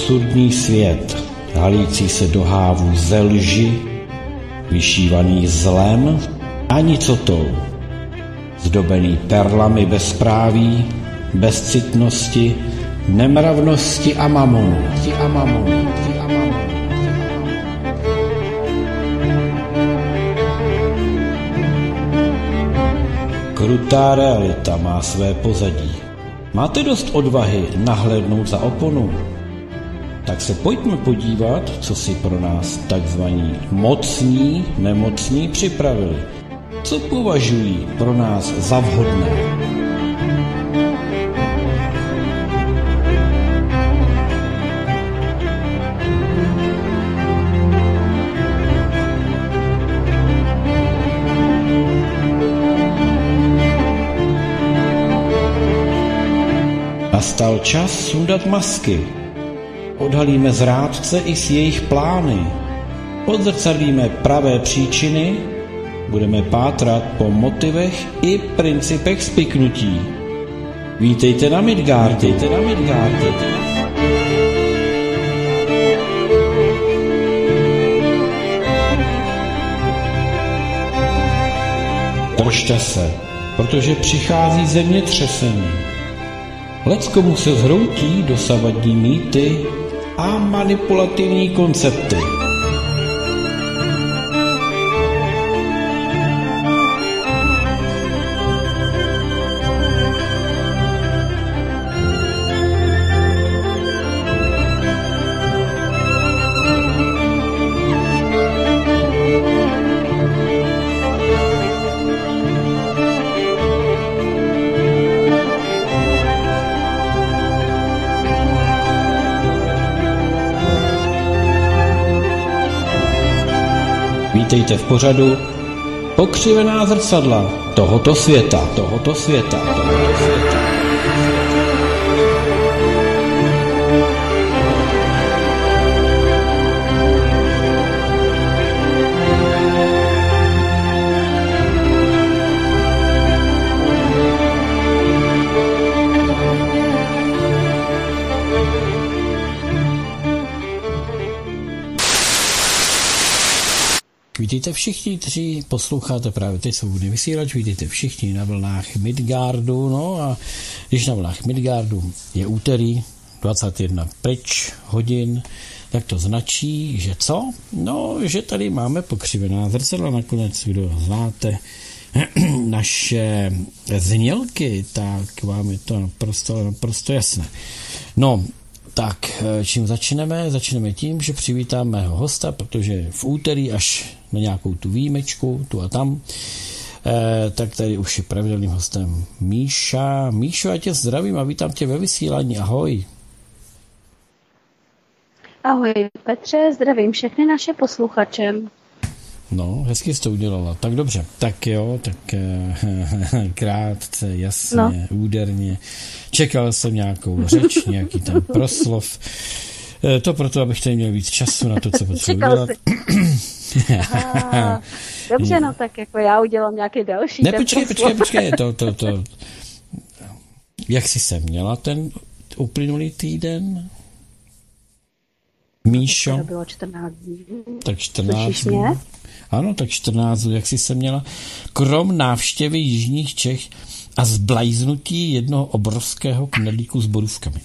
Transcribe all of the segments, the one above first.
absurdní svět, halící se do hávů ze lži, vyšívaný zlem a nicotou, zdobený perlami bezpráví, bezcitnosti, nemravnosti a mamonu. Krutá realita má své pozadí. Máte dost odvahy nahlédnout za oponu? Tak se pojďme podívat, co si pro nás takzvaní mocní, nemocní připravili. Co považují pro nás za vhodné? Nastal čas sundat masky. Odhalíme zrádce i s jejich plány. Odzrcadlíme pravé příčiny. Budeme pátrat po motivech i principech spiknutí. Vítejte na Midgardu. Držte se, protože přichází zemětřesení. Leckomu se zhroutí dosavadní mýty a manipulativní koncepty. Vítejte v pořadu Pokřivená zrcadla tohoto světa. Vítejte všichni, kteří posloucháte právě teď Svobodný vysílač, vítejte všichni na vlnách Midgardu, no a když na vlnách Midgardu je úterý, 21 pryč hodin, tak to značí, že co? No, že tady máme pokřivená zrcadla, nakonec, kdo znáte naše znělky, tak vám je to naprosto jasné. No, tak čím začneme? Začneme tím, že přivítáme mého hosta, protože v úterý až na nějakou tu výjimečku, tu a tam, tak tady už je pravidelným hostem Míša. Míšo, já tě zdravím a vítám tě ve vysílání. Ahoj. Ahoj Petře, zdravím všechny naše posluchače. No, hezky jsi to udělala. Tak dobře. Tak jo, tak krátce, jasně, úderně. Čekal jsem nějakou řeč, nějaký ten proslov. To proto, abych tady měl víc času na to, co potřebuji dělat. Dobře, no tak jako já udělám nějaký další. Ne, počkej, to. Jak jsi se měla ten uplynulý týden? Míšo? To bylo 14 dní. Tak 14 dní. Ano, tak 14 dní, jak jsi se měla? Krom návštěvy jižních Čech a zblajznutí jednoho obrovského knedlíku s borůvkami.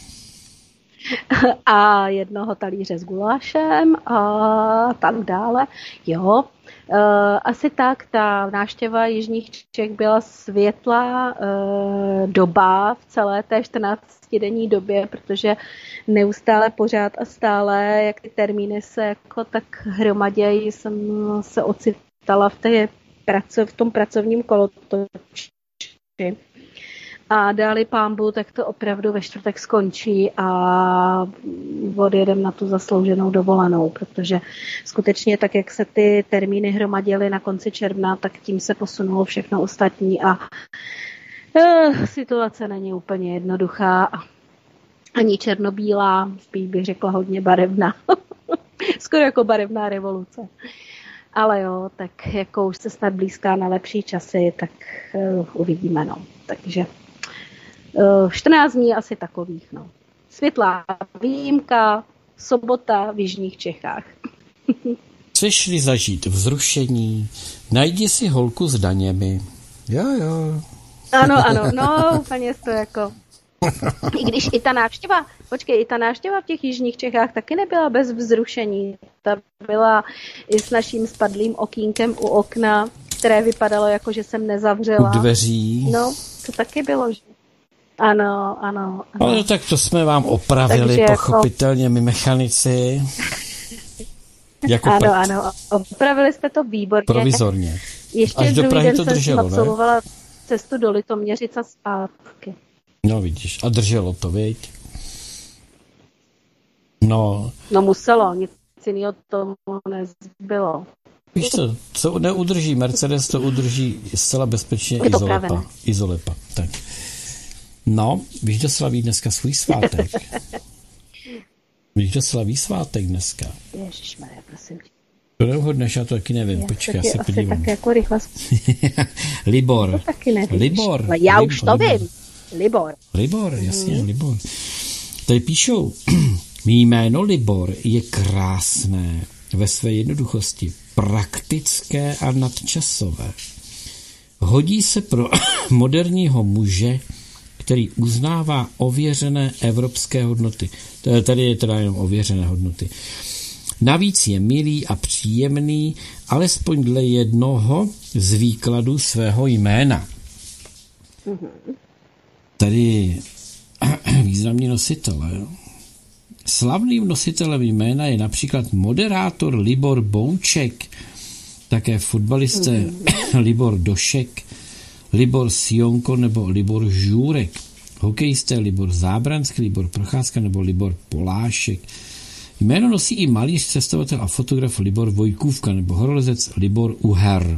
A jednoho talíře s gulášem a tak dále. Jo, asi tak, ta návštěva jižních Čech byla světlá doba v celé té 14denní době, protože neustále pořád a stále, jak ty termíny se jako tak hromadějí, jsem se ocitala v tom pracovním kolotoči. A dáli pánbu, tak to opravdu ve čtvrtek skončí a odjedem na tu zaslouženou dovolenou, protože skutečně tak, jak se ty termíny hromadily na konci června, tak tím se posunulo všechno ostatní a situace není úplně jednoduchá, ani černobílá, spíš bych řekla hodně barevná, skoro jako barevná revoluce. Ale jo, tak jako už se snad blízká na lepší časy, tak uvidíme, no. Takže 14 dní asi takových, no. Světlá výjimka, sobota v jižních Čechách. Chceš-li zažít vzrušení, najdi si holku s daněmi. Jo. Ano, no úplně to jako... I když i ta návštěva v těch jižních Čechách taky nebyla bez vzrušení. Ta byla i s naším spadlým okýnkem u okna, které vypadalo jako, že jsem nezavřela. U dveří. No, to taky bylo, že... Ano. Ale tak to jsme vám opravili, takže pochopitelně jako... my mechanici. Jako ano, opravili jste to výborně. Provizorně. Ještě až do Prahy to drželo, jsem absolvovala cestu do Litoměřic a zpátky. No vidíš, a drželo to, viď? No muselo, nic jiného tomu nezbylo. Víš co neudrží Mercedes, to udrží zcela bezpečně Izolepa. Tak. No, víš, kdo slaví dneska svůj svátek? Víš, kdo slaví svátek dneska? Ježišmarja, prosím tě. To neuhodneš, já to taky nevím. Počkej, já se podívám. Tak jako rychle. Libor. To taky nevíš. Libor. Já už to vím. Libor, jasně, Libor. Tady píšou, mý jméno Libor je krásné ve své jednoduchosti, praktické a nadčasové. Hodí se pro moderního muže, který uznává ověřené evropské hodnoty. Tady je teda jenom ověřené hodnoty. Navíc je milý a příjemný, alespoň dle jednoho z výkladů svého jména. Tady významní nositele. Slavným nositelem jména je například moderátor Libor Bouček, také fotbalisté Libor Došek, Libor Sionko nebo Libor Žůrek, hokejisté Libor Zábranský, Libor Procházka nebo Libor Polášek. Jméno nosí i malíř, cestovatel a fotograf Libor Vojkůvka nebo horolezec Libor Uher.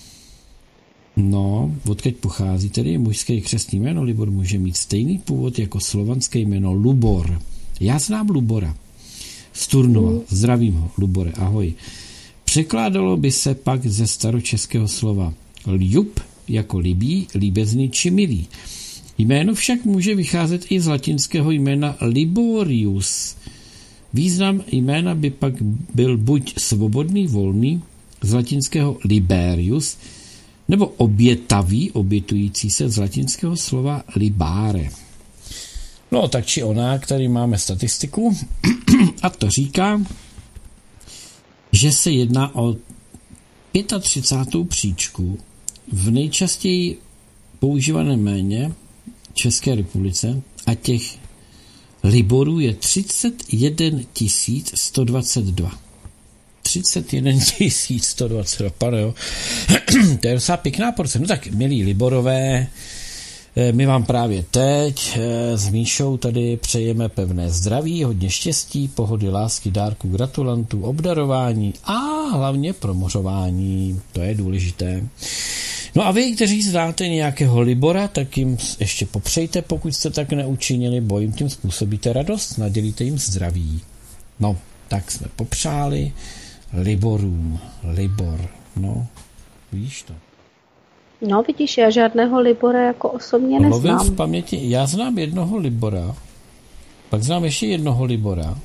No, odkud pochází? Tedy je mužské křestní jméno Libor může mít stejný původ jako slovanské jméno Lubor. Já znám Lubora z Turnova. Zdravím ho, Lubore, ahoj. Překládalo by se pak ze staročeského slova ljub jako libý, líbezný či milý. Jméno však může vycházet i z latinského jména Liborius. Význam jména by pak byl buď svobodný, volný, z latinského liberius, nebo obětavý, obětující se z latinského slova libare. No tak či onak, tady máme statistiku a to říká, že se jedná o 35. příčku v nejčastěji používaném jméně České republice a těch Liborů je 31 122. 31 122, pane jo. To je docela pěkná porce. No tak, milí Liborové, my vám právě teď s Míšou tady přejeme pevné zdraví, hodně štěstí, pohody, lásky, dárků, gratulantů, obdarování a hlavně promořování. To je důležité. No a vy, kteří znáte nějakého Libora, tak jim ještě popřejte, pokud jste tak neučinili, bo jim tím způsobíte radost, nadělíte jim zdraví. No, tak jsme popřáli Liborům. Libor, no, víš to. No vidíš, já žádného Libora jako osobně neznám. Mluvím v paměti, já znám jednoho Libora, pak znám ještě jednoho Libora,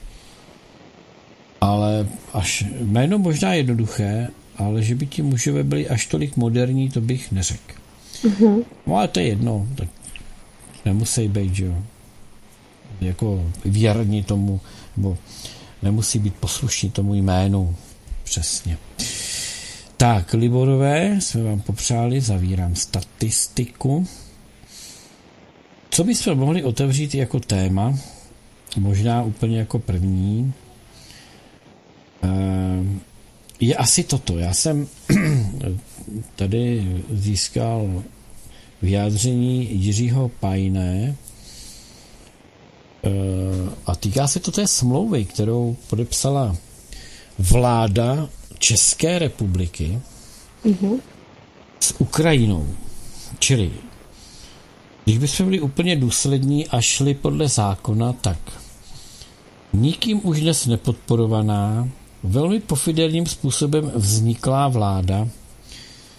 ale až jméno možná jednoduché, ale že by ti mužové byli až tolik moderní, to bych neřekl. No ale to je jedno, tak nemusí být, že jo, jako věrní tomu, nebo nemusí být poslušní tomu jménu. Přesně. Tak, Liborové, jsme vám popřáli, zavírám statistiku. Co bychom mohli otevřít jako téma, možná úplně jako první, je asi toto. Já jsem tady získal vyjádření Jiřího Pajné a týká se to té smlouvy, kterou podepsala vláda České republiky s Ukrajinou. Čili, když bychom byli úplně důslední a šli podle zákona, tak nikým už dnes nepodporovaná, velmi pofidelným způsobem vzniklá vláda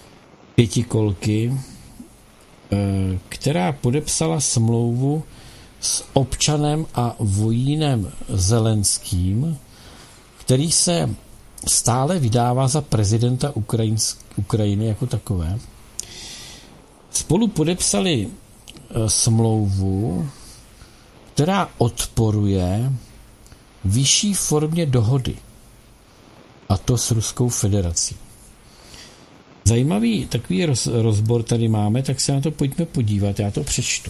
pětikolky, která podepsala smlouvu s občanem a vojínem Zelenským, který se stále vydává za prezidenta Ukrajiny jako takové, spolu podepsali smlouvu, která odporuje vyšší formě dohody, a to s Ruskou federací. Zajímavý takový rozbor tady máme, tak se na to pojďme podívat, já to přečtu.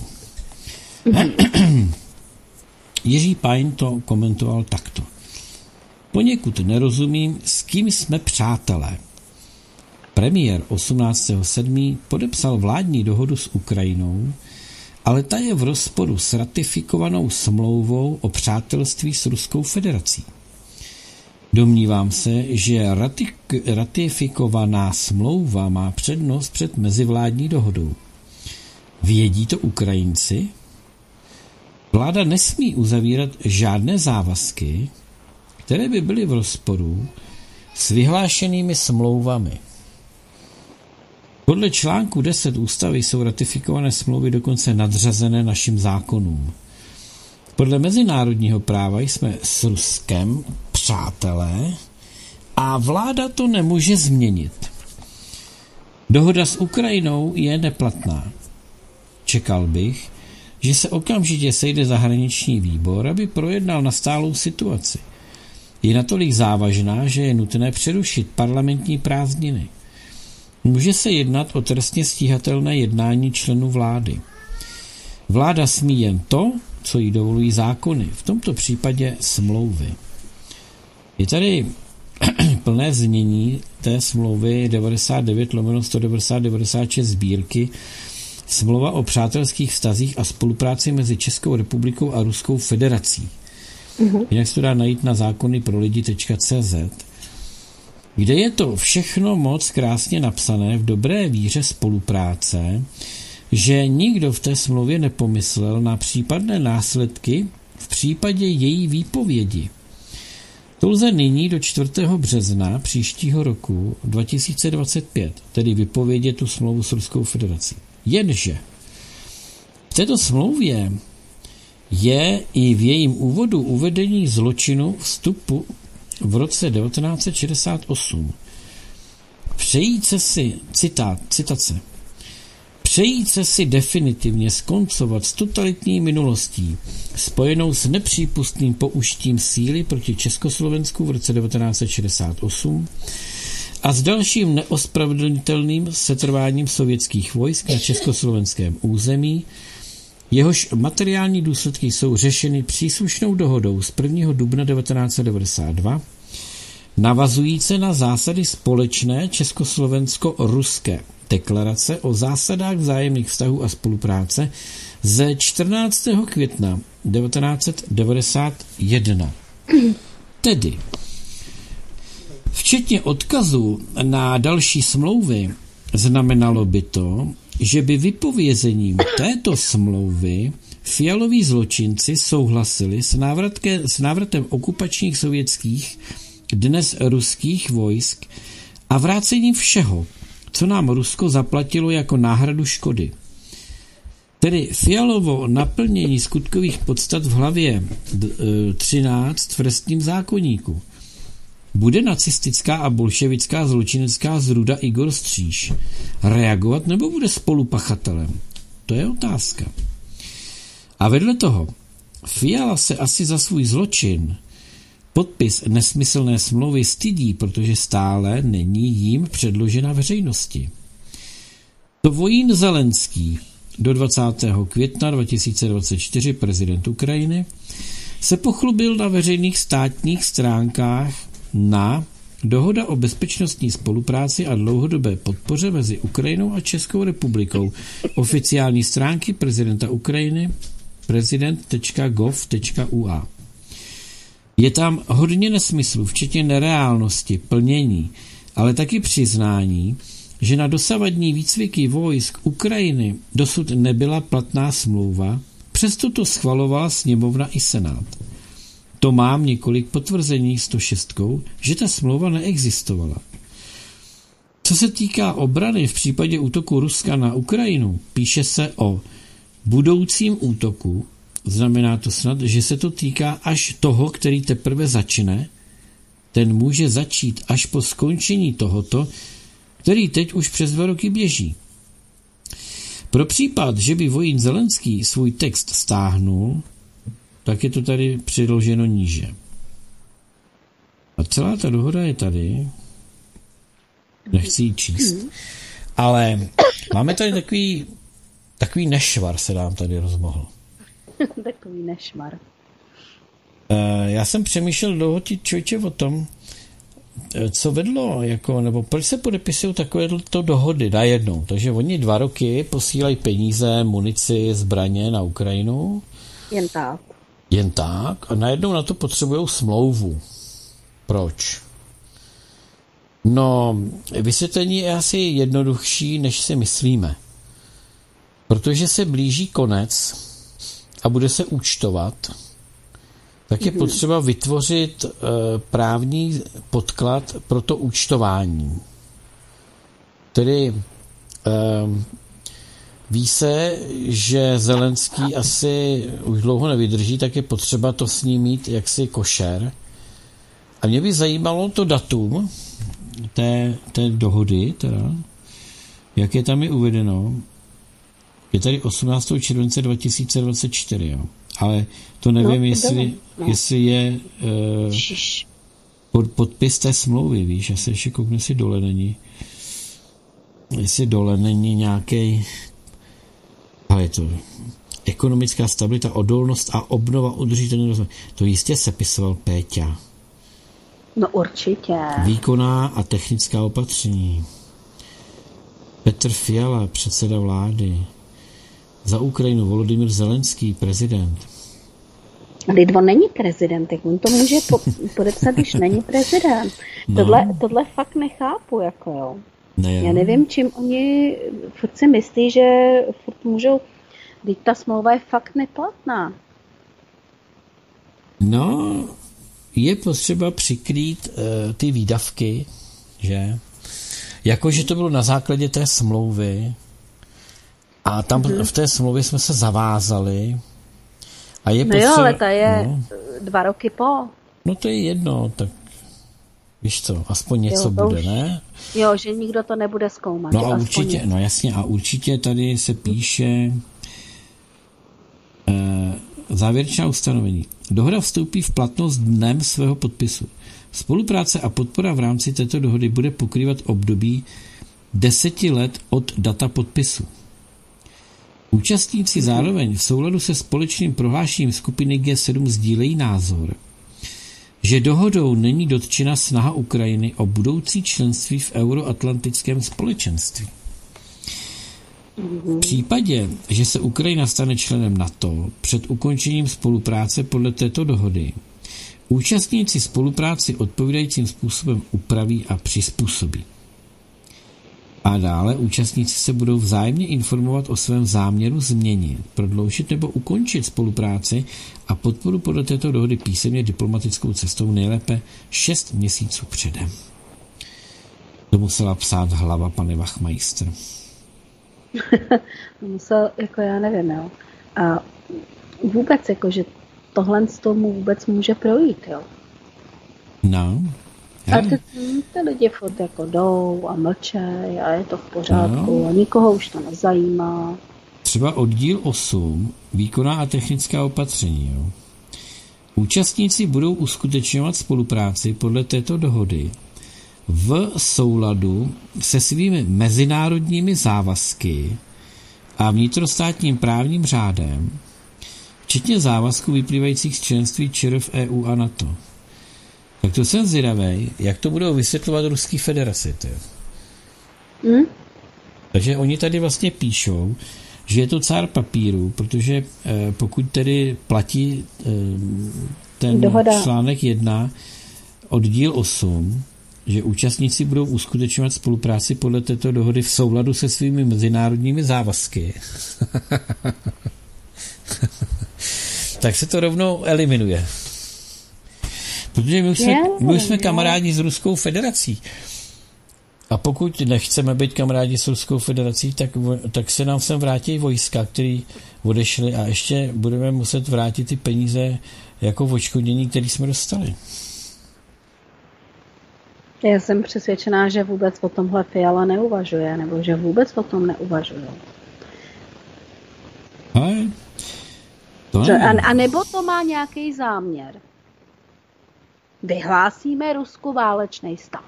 Jiří Pajn to komentoval takto. Poněkud nerozumím, s kým jsme přátelé. Premiér 18.7. podepsal vládní dohodu s Ukrajinou, ale ta je v rozporu s ratifikovanou smlouvou o přátelství s Ruskou federací. Domnívám se, že ratifikovaná smlouva má přednost před mezivládní dohodou. Vědí to Ukrajinci? Vláda nesmí uzavírat žádné závazky, které by byly v rozporu s vyhlášenými smlouvami. Podle článku 10 ústavy jsou ratifikované smlouvy dokonce nadřazené našim zákonům. Podle mezinárodního práva jsme s Ruskem přátelé a vláda to nemůže změnit. Dohoda s Ukrajinou je neplatná. Čekal bych, že se okamžitě sejde zahraniční výbor, aby projednal nastálou situaci. Je natolik závažná, že je nutné přerušit parlamentní prázdniny. Může se jednat o trestně stíhatelné jednání členů vlády. Vláda smí jen to, co jí dovolují zákony, v tomto případě smlouvy. Je tady plné znění té smlouvy 99/190-96 sbírky, smlouva o přátelských vztazích a spolupráci mezi Českou republikou a Ruskou federací. Jinak se to dá najít na zákonyprolidi.cz, kde je to všechno moc krásně napsané v dobré víře spolupráce, že nikdo v té smlouvě nepomyslel na případné následky v případě její výpovědi. To lze nyní do 4. března příštího roku 2025, tedy vypovědět tu smlouvu s Ruskou federací. Jenže v této smlouvě je i v jejím úvodu uvedení zločinu vstupu v roce 1968. Přejít se si, citace, přejít se si definitivně skoncovat s totalitní minulostí, spojenou s nepřípustným použitím síly proti Československu v roce 1968 a s dalším neospravedlnitelným setrváním sovětských vojsk na československém území, jehož materiální důsledky jsou řešeny příslušnou dohodou z 1. dubna 1992, navazující na zásady společné československo-ruské deklarace o zásadách vzájemných vztahů a spolupráce ze 14. května 1991. Tedy, včetně odkazu na další smlouvy, znamenalo by to, že by vypovězením této smlouvy Fialoví zločinci souhlasili s návratem okupačních sovětských, dnes ruských vojsk a vrácením všeho, co nám Rusko zaplatilo jako náhradu škody. Tedy Fialovo naplnění skutkových podstat v hlavě 13 v trestním zákoníku. Bude nacistická a bolševická zločinecká zrůda Igor Stříž reagovat nebo bude spolupachatelem? To je otázka. A vedle toho, Fiala se asi za svůj zločin, podpis nesmyslné smlouvy, stydí, protože stále není jim předložena veřejnosti. To vojín Zelenský, do 20. května 2024 prezident Ukrajiny, se pochlubil na veřejných státních stránkách na dohoda o bezpečnostní spolupráci a dlouhodobé podpoře mezi Ukrajinou a Českou republikou. Oficiální stránky prezidenta Ukrajiny prezident.gov.ua. Je tam hodně nesmyslů, včetně nereálnosti, plnění, ale taky přiznání, že na dosavadní výcviky vojsk Ukrajiny dosud nebyla platná smlouva, přesto to schvalovala sněmovna i senát. To mám několik potvrzení 106, že ta smlouva neexistovala. Co se týká obrany v případě útoku Ruska na Ukrajinu, píše se o budoucím útoku znamená to snad, že se to týká až toho, který teprve začne, ten může začít až po skončení tohoto, který teď už přes 2 roky běží. Pro případ, že by vojín Zelenský svůj text stáhnul, tak je to tady přiloženo níže. A celá ta dohoda je tady. Nechci ji číst. Ale máme tady takový nešvar se nám tady rozmohl. Takový nešvar. Já jsem přemýšlel dlouho člověče o tom, co vedlo, nebo proč se podepisují takovéto dohody najednou. Takže oni 2 roky posílají peníze, munici, zbraně na Ukrajinu. Jen tak. A najednou na to potřebují smlouvu. Proč? No, vysvětlení je asi jednodušší, než si myslíme. Protože se blíží konec a bude se účtovat, tak je potřeba vytvořit právní podklad pro to účtování. Tedy ví se, že Zelenský asi už dlouho nevydrží, tak je potřeba to s ním mít jaksi košer. A mě by zajímalo to datum té dohody, teda, jak je tam uvedeno. Je tady 18. července 2024, jo. Ale to nevím, jestli je podpis té smlouvy, víš, já se ještě kouknu, jestli dole není nějaký, ale je to ekonomická stabilita, odolnost a obnova udržitelného rozvoje. To jistě sepisoval Péťa. No určitě. Výkonná a technická opatření. Petr Fiala, předseda vlády. Za Ukrajinu Volodymyr Zelenský, prezident. Lidvo není prezident, jak on to může podepsat, když není prezident. Tohle fakt nechápu, jo. Já nevím, čím oni furt si myslí, že furt můžou, když ta smlouva je fakt neplatná. No, je potřeba přikrýt ty výdavky, že? Jakože to bylo na základě té smlouvy a tam v té smlouvě jsme se zavázali a je potřeba... jo, ale ta je 2 roky po. No to je jedno, tak víš co, aspoň něco bude, ne? Jo, že nikdo to nebude zkoumat. No a určitě, no jasně, a určitě tady se píše závěrečná ustanovení. Dohoda vstoupí v platnost dnem svého podpisu. Spolupráce a podpora v rámci této dohody bude pokrývat období 10 let od data podpisu. Účastníci zároveň v souladu se společným prohlášením skupiny G7 sdílejí názor, že dohodou není dotčena snaha Ukrajiny o budoucí členství v euroatlantickém společenství. V případě, že se Ukrajina stane členem NATO před ukončením spolupráce podle této dohody, účastníci spolupráci odpovídajícím způsobem upraví a přizpůsobí. A dále účastníci se budou vzájemně informovat o svém záměru změnit, prodloužit nebo ukončit spolupráci a podporu podle této dohody písemně diplomatickou cestou nejlépe 6 měsíců předem. To musela psát hlava pane Wachmeister. Musel, já nevím, jo. A vůbec, že tohle z tomu vůbec může projít, jo. No. A ty lidi furt jdou a mlčej a je to v pořádku a nikoho už to nezajímá. Třeba oddíl 8, výkonná a technická opatření, jo. Účastníci budou uskutečňovat spolupráci podle této dohody v souladu se svými mezinárodními závazky a vnitrostátním právním řádem, včetně závazků vyplývajících z členství ČR v EU a NATO. Tak to jsem zvědavej, jak to budou vysvětlovat Ruské federaci. Takže oni tady vlastně píšou, že je to cár papíru, protože pokud tedy platí ten dohoda. Článek 1 oddíl 8, že účastníci budou uskutečňovat spolupráci podle této dohody v souladu se svými mezinárodními závazky. Tak se to rovnou eliminuje. Protože my už jsme kamarádi s Ruskou federací. A pokud nechceme být kamarádi s Ruskou federací, tak se nám sem vrátí vojska, který odešly a ještě budeme muset vrátit ty peníze jako odškodnění, které jsme dostali. Já jsem přesvědčená, že vůbec o tomhle Fiala neuvažuje, nebo že vůbec o tom neuvažují. A nebo to má nějaký záměr. Vyhlásíme Rusku válečný stav.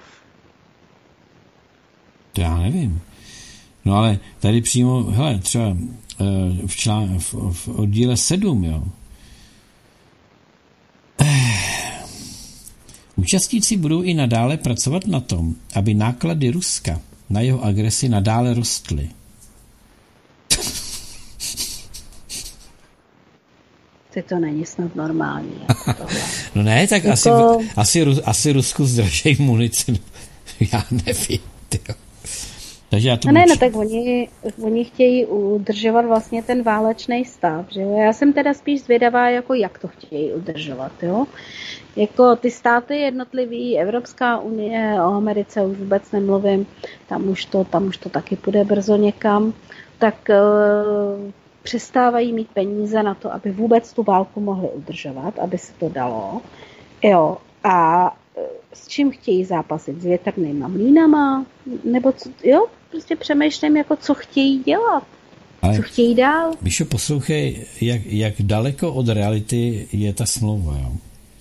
To já nevím. No ale tady přímo, hele, třeba v oddíle 7, jo. Účastníci budou i nadále pracovat na tom, aby náklady Ruska na jeho agresi nadále rostly. To není snad normální. Jako no ne, tak asi Rusku zdražej munici. Já nevím. Tyjo. Takže já to tak oni chtějí udržovat vlastně ten válečný stav. Že jo? Já jsem teda spíš zvědavá, jako jak to chtějí udržovat. Jo? Jako ty státy jednotlivý, Evropská unie, o Americe už vůbec nemluvím, tam už to taky půjde brzo někam, tak přestávají mít peníze na to, aby vůbec tu válku mohli udržovat, aby se to dalo. Jo, a s čím chtějí zápasit? S větrnýma mlýnama? Nebo co? Jo, prostě přemýšlím, jako co chtějí dělat. Ale co chtějí dál. Míšo, poslouchej, jak daleko od reality je ta smlouva. Jo?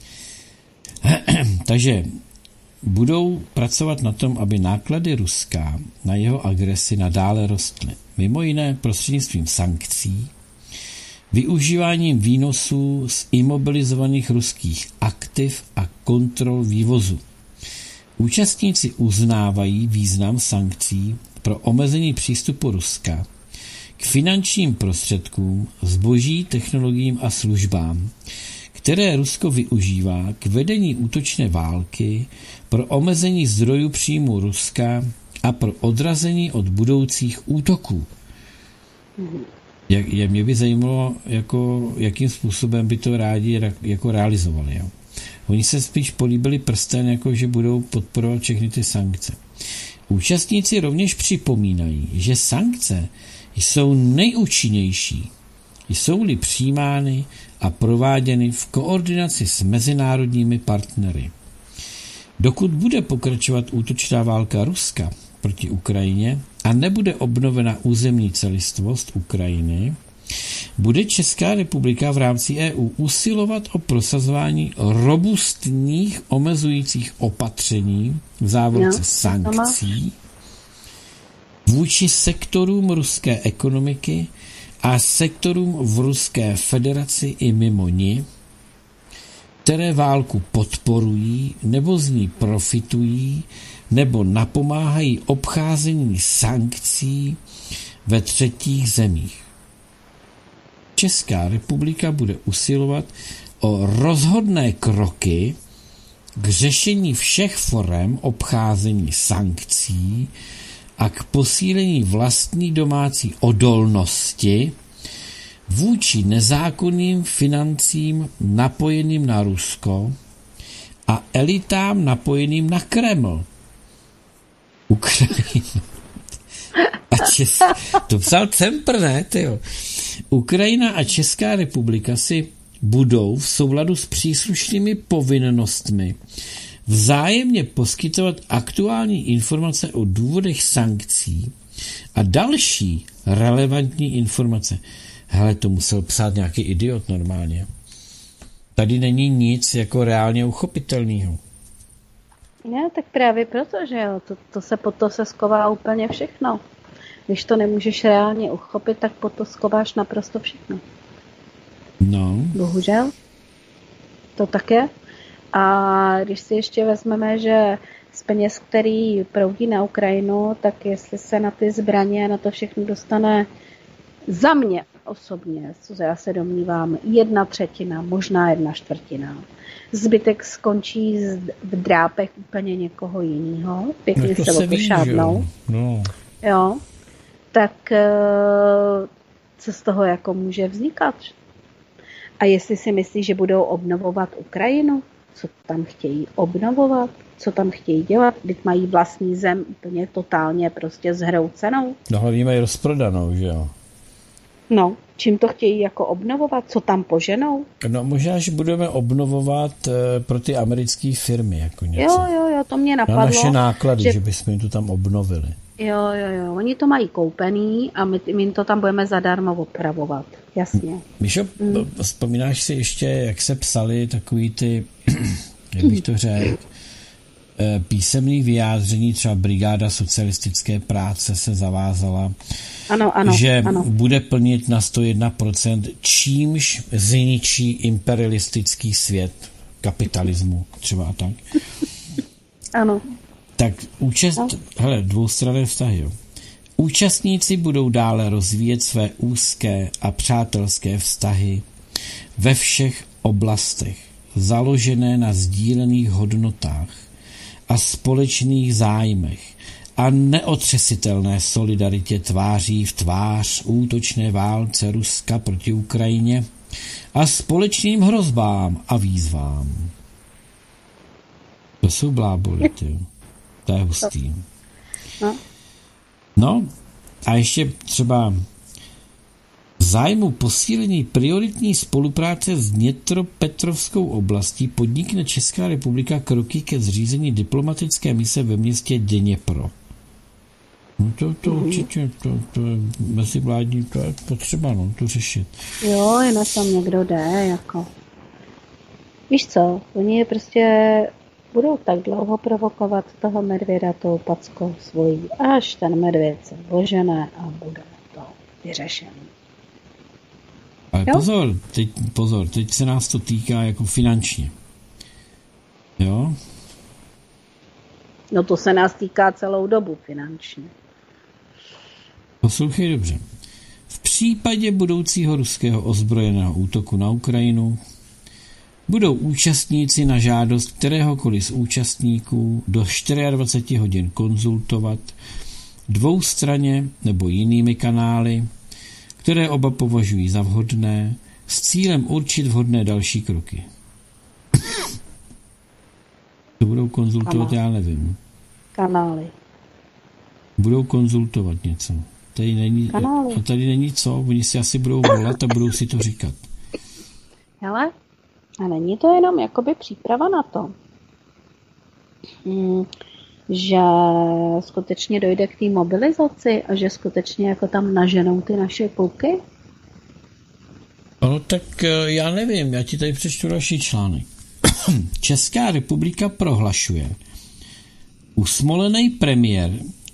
Takže budou pracovat na tom, aby náklady Ruska na jeho agresi nadále rostly. Mimo jiné prostřednictvím sankcí, využíváním výnosů z imobilizovaných ruských aktiv a kontrol vývozu. Účastníci uznávají význam sankcí pro omezení přístupu Ruska k finančním prostředkům, zboží, technologiím a službám, které Rusko využívá k vedení útočné války, pro omezení zdrojů příjmu Ruska a pro odrazení od budoucích útoků. Mě by zajímalo, jako, jakým způsobem by to rádi jako realizovali. Jo. Oni se spíš políbili prsten, jako že budou podporovat všechny ty sankce. Účastníci rovněž připomínají, že sankce jsou nejúčinnější, jsou-li přijímány a prováděny v koordinaci s mezinárodními partnery. Dokud bude pokračovat útočná válka Ruska proti Ukrajině a nebude obnovena územní celistvost Ukrajiny, bude Česká republika v rámci EU usilovat o prosazování robustních omezujících opatření v závorce sankcí vůči sektorům ruské ekonomiky a sektorům v Ruské federaci i mimo ní, které válku podporují nebo z ní profitují nebo napomáhají obcházení sankcí ve třetích zemích. Česká republika bude usilovat o rozhodné kroky k řešení všech forem obcházení sankcí a k posílení vlastní domácí odolnosti vůči nezákonným financím napojeným na Rusko a elitám napojeným na Kreml. Ukrajina. To psal Cempr, ne? Tyjo. Ukrajina a Česká republika si budou v souladu s příslušnými povinnostmi vzájemně poskytovat aktuální informace o důvodech sankcí a další relevantní informace. Hele, to musel psát nějaký idiot normálně. Tady není nic jako reálně uchopitelného. Ne, tak právě proto, že jo, to se sková úplně všechno. Když to nemůžeš reálně uchopit, tak po to skováš naprosto všechno. No. Bohužel. To tak je. A když si ještě vezmeme, že z peněz, který proudí na Ukrajinu, tak jestli se na ty zbraně a na to všechno dostane za mě osobně, co já se domnívám, 1/3, možná 1/4. Zbytek skončí v drápech úplně někoho jiného. Pěkně se okošádnou. No. Jo. Tak co z toho jako může vznikat? A jestli si myslí, že budou obnovovat Ukrajinu, co tam chtějí obnovovat, co tam chtějí dělat, když mají vlastní zem úplně totálně prostě zhroucenou. No hlavně mají rozprodanou, že jo? No, čím to chtějí jako obnovovat, co tam poženou? No možná, že budeme obnovovat pro ty americké firmy jako něco. Jo, to mě napadlo. Na naše náklady, že bychom jim to tam obnovili. Jo, oni to mají koupený a my jim to tam budeme zadarmo opravovat, jasně. Míšo, vzpomínáš si ještě, jak se psali takový ty, jak bych to řekl, písemný vyjádření, třeba Brigáda socialistické práce se zavázala, že bude plnit na 101%, čímž zničí imperialistický svět kapitalismu, třeba a tak. Ano. Tak dvoustranné vztahy. Jo. Účastníci budou dále rozvíjet své úzké a přátelské vztahy ve všech oblastech, založené na sdílených hodnotách a společných zájmech a neotřesitelné solidaritě tváří v tvář útočné válce Ruska proti Ukrajině a společným hrozbám a výzvám. To jsou bláboli, ty. To je hustý. No, a ještě třeba zájmu posílení prioritní spolupráce s Dněpropetrovskou oblastí podnikne Česká republika kroky ke zřízení diplomatické mise ve městě Dněpro. No to určitě, to je mezivládní, to je potřeba, to řešit. Jo, jen tam někdo jde, jako. Víš co, oni je prostě budou tak dlouho provokovat toho medvěda tou packou svojí, až ten medvěd se ožene a bude to vyřešený. Ale pozor, teď se nás to týká jako finančně. Jo? No to se nás týká celou dobu finančně. Poslouchej dobře. V případě budoucího ruského ozbrojeného útoku na Ukrajinu budou účastníci na žádost kteréhokoliv z účastníků do 24 hodin konzultovat dvoustranně nebo jinými kanály, které oba považují za vhodné, s cílem určit vhodné další kroky. To budou konzultovat, já nevím. Kanály. Budou konzultovat něco. Tady není co, oni si asi budou volat a budou si to říkat. Hele, a není to jenom jakoby příprava na to, že skutečně dojde k té mobilizaci a že skutečně jako tam naženou ty naše kluky? No tak já nevím, já ti tady přečtu další článek. Česká republika prohlašuje, usmolený premiér,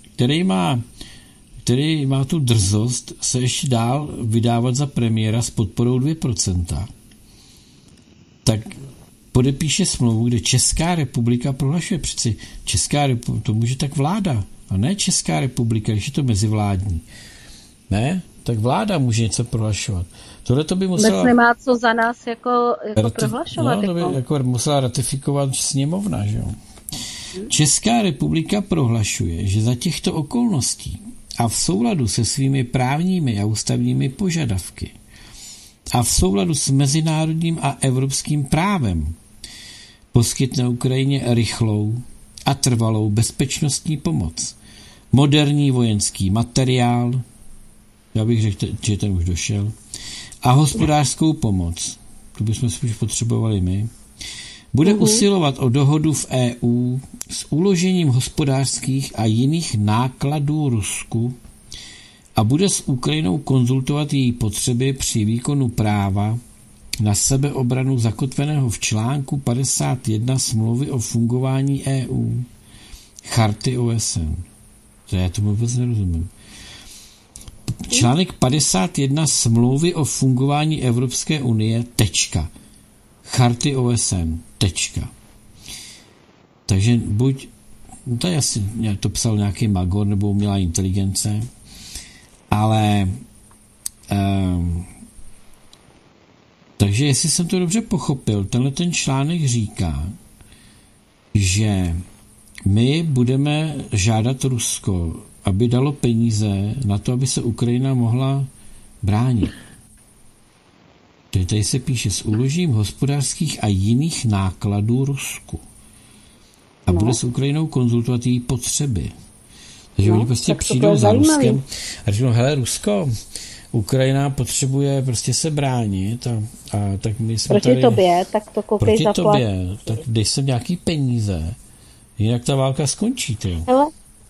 který má tu drzost se ještě dál vydávat za premiéra s podporou 2%, tak podepíše smlouvu, kde Česká republika prohlašuje. Přeci Česká republika, to může tak vláda, a ne Česká republika, když je to mezivládní. Ne? Tak vláda může něco prohlašovat. Tohle to by musela... Vůbec nemá co za nás jako prohlašovat. No, to by jako musela ratifikovat sněmovna, že jo. Česká republika prohlašuje, že za těchto okolností a v souladu se svými právními a ústavními požadavky a v souladu s mezinárodním a evropským právem poskytne Ukrajině rychlou a trvalou bezpečnostní pomoc, moderní vojenský materiál, já bych řekl, že ten už došel, a hospodářskou pomoc, to bychom spíš potřebovali my, bude usilovat o dohodu v EU s uložením hospodářských a jiných nákladů Rusku a bude s Ukrajinou konzultovat její potřeby při výkonu práva na sebeobranu zakotveného v článku 51 smlouvy o fungování EU, Charty OSN. To já tomu vůbec nerozumím. Článek 51 smlouvy o fungování Evropské unie, tečka. Charty OSN, tečka. Takže buď, to je asi, to psal nějaký magor nebo umělá inteligence, ale takže jestli jsem to dobře pochopil, tenhle ten článek říká, že my budeme žádat Rusko, aby dalo peníze na to, aby se Ukrajina mohla bránit. Tady se píše s uložením hospodářských a jiných nákladů Rusku. A bude s Ukrajinou konzultovat její potřeby. Takže oni prostě přijdou za Ruskem a řeknou, hele Rusko, Ukrajina potřebuje prostě se bránit a tak my jsme proti tady... tobě, tak to koukej zaplat. Proti tobě, tak dej sem nějaký peníze, jinak ta válka skončí, ty. Hele,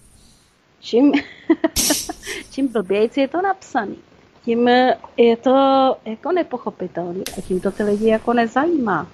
čím blbějc je to napsaný, tím je to jako nepochopitelný a tím to ty lidi jako nezajímá.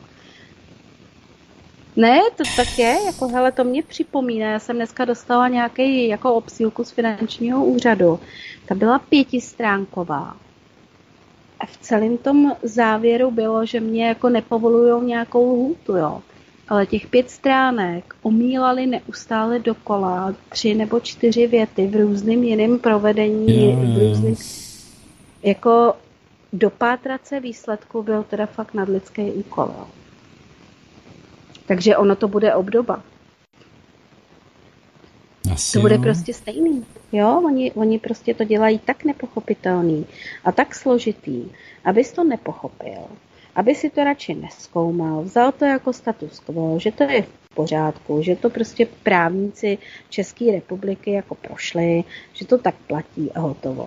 Ne, to tak je, jako hele, to mě připomíná, já jsem dneska dostala nějaký jako obsílku z finančního úřadu, ta byla 5stránková a v celém tom závěru bylo, že mě jako nepovolujou nějakou lhůtu, jo. Ale těch 5 stránek omílali neustále dokola 3 nebo 4 věty v různým jiným provedení, v různým, jako dopátrat se výsledku byl teda fakt nadlidský úkol, jo. Takže ono to bude obdoba. Asi to bude jo. prostě stejný. Jo, oni prostě to dělají tak nepochopitelný a tak složitý, abys to nepochopil, aby si to radši nezkoumal, vzal to jako status quo, že to je v pořádku, že to prostě právníci České republiky jako prošli, že to tak platí a hotovo.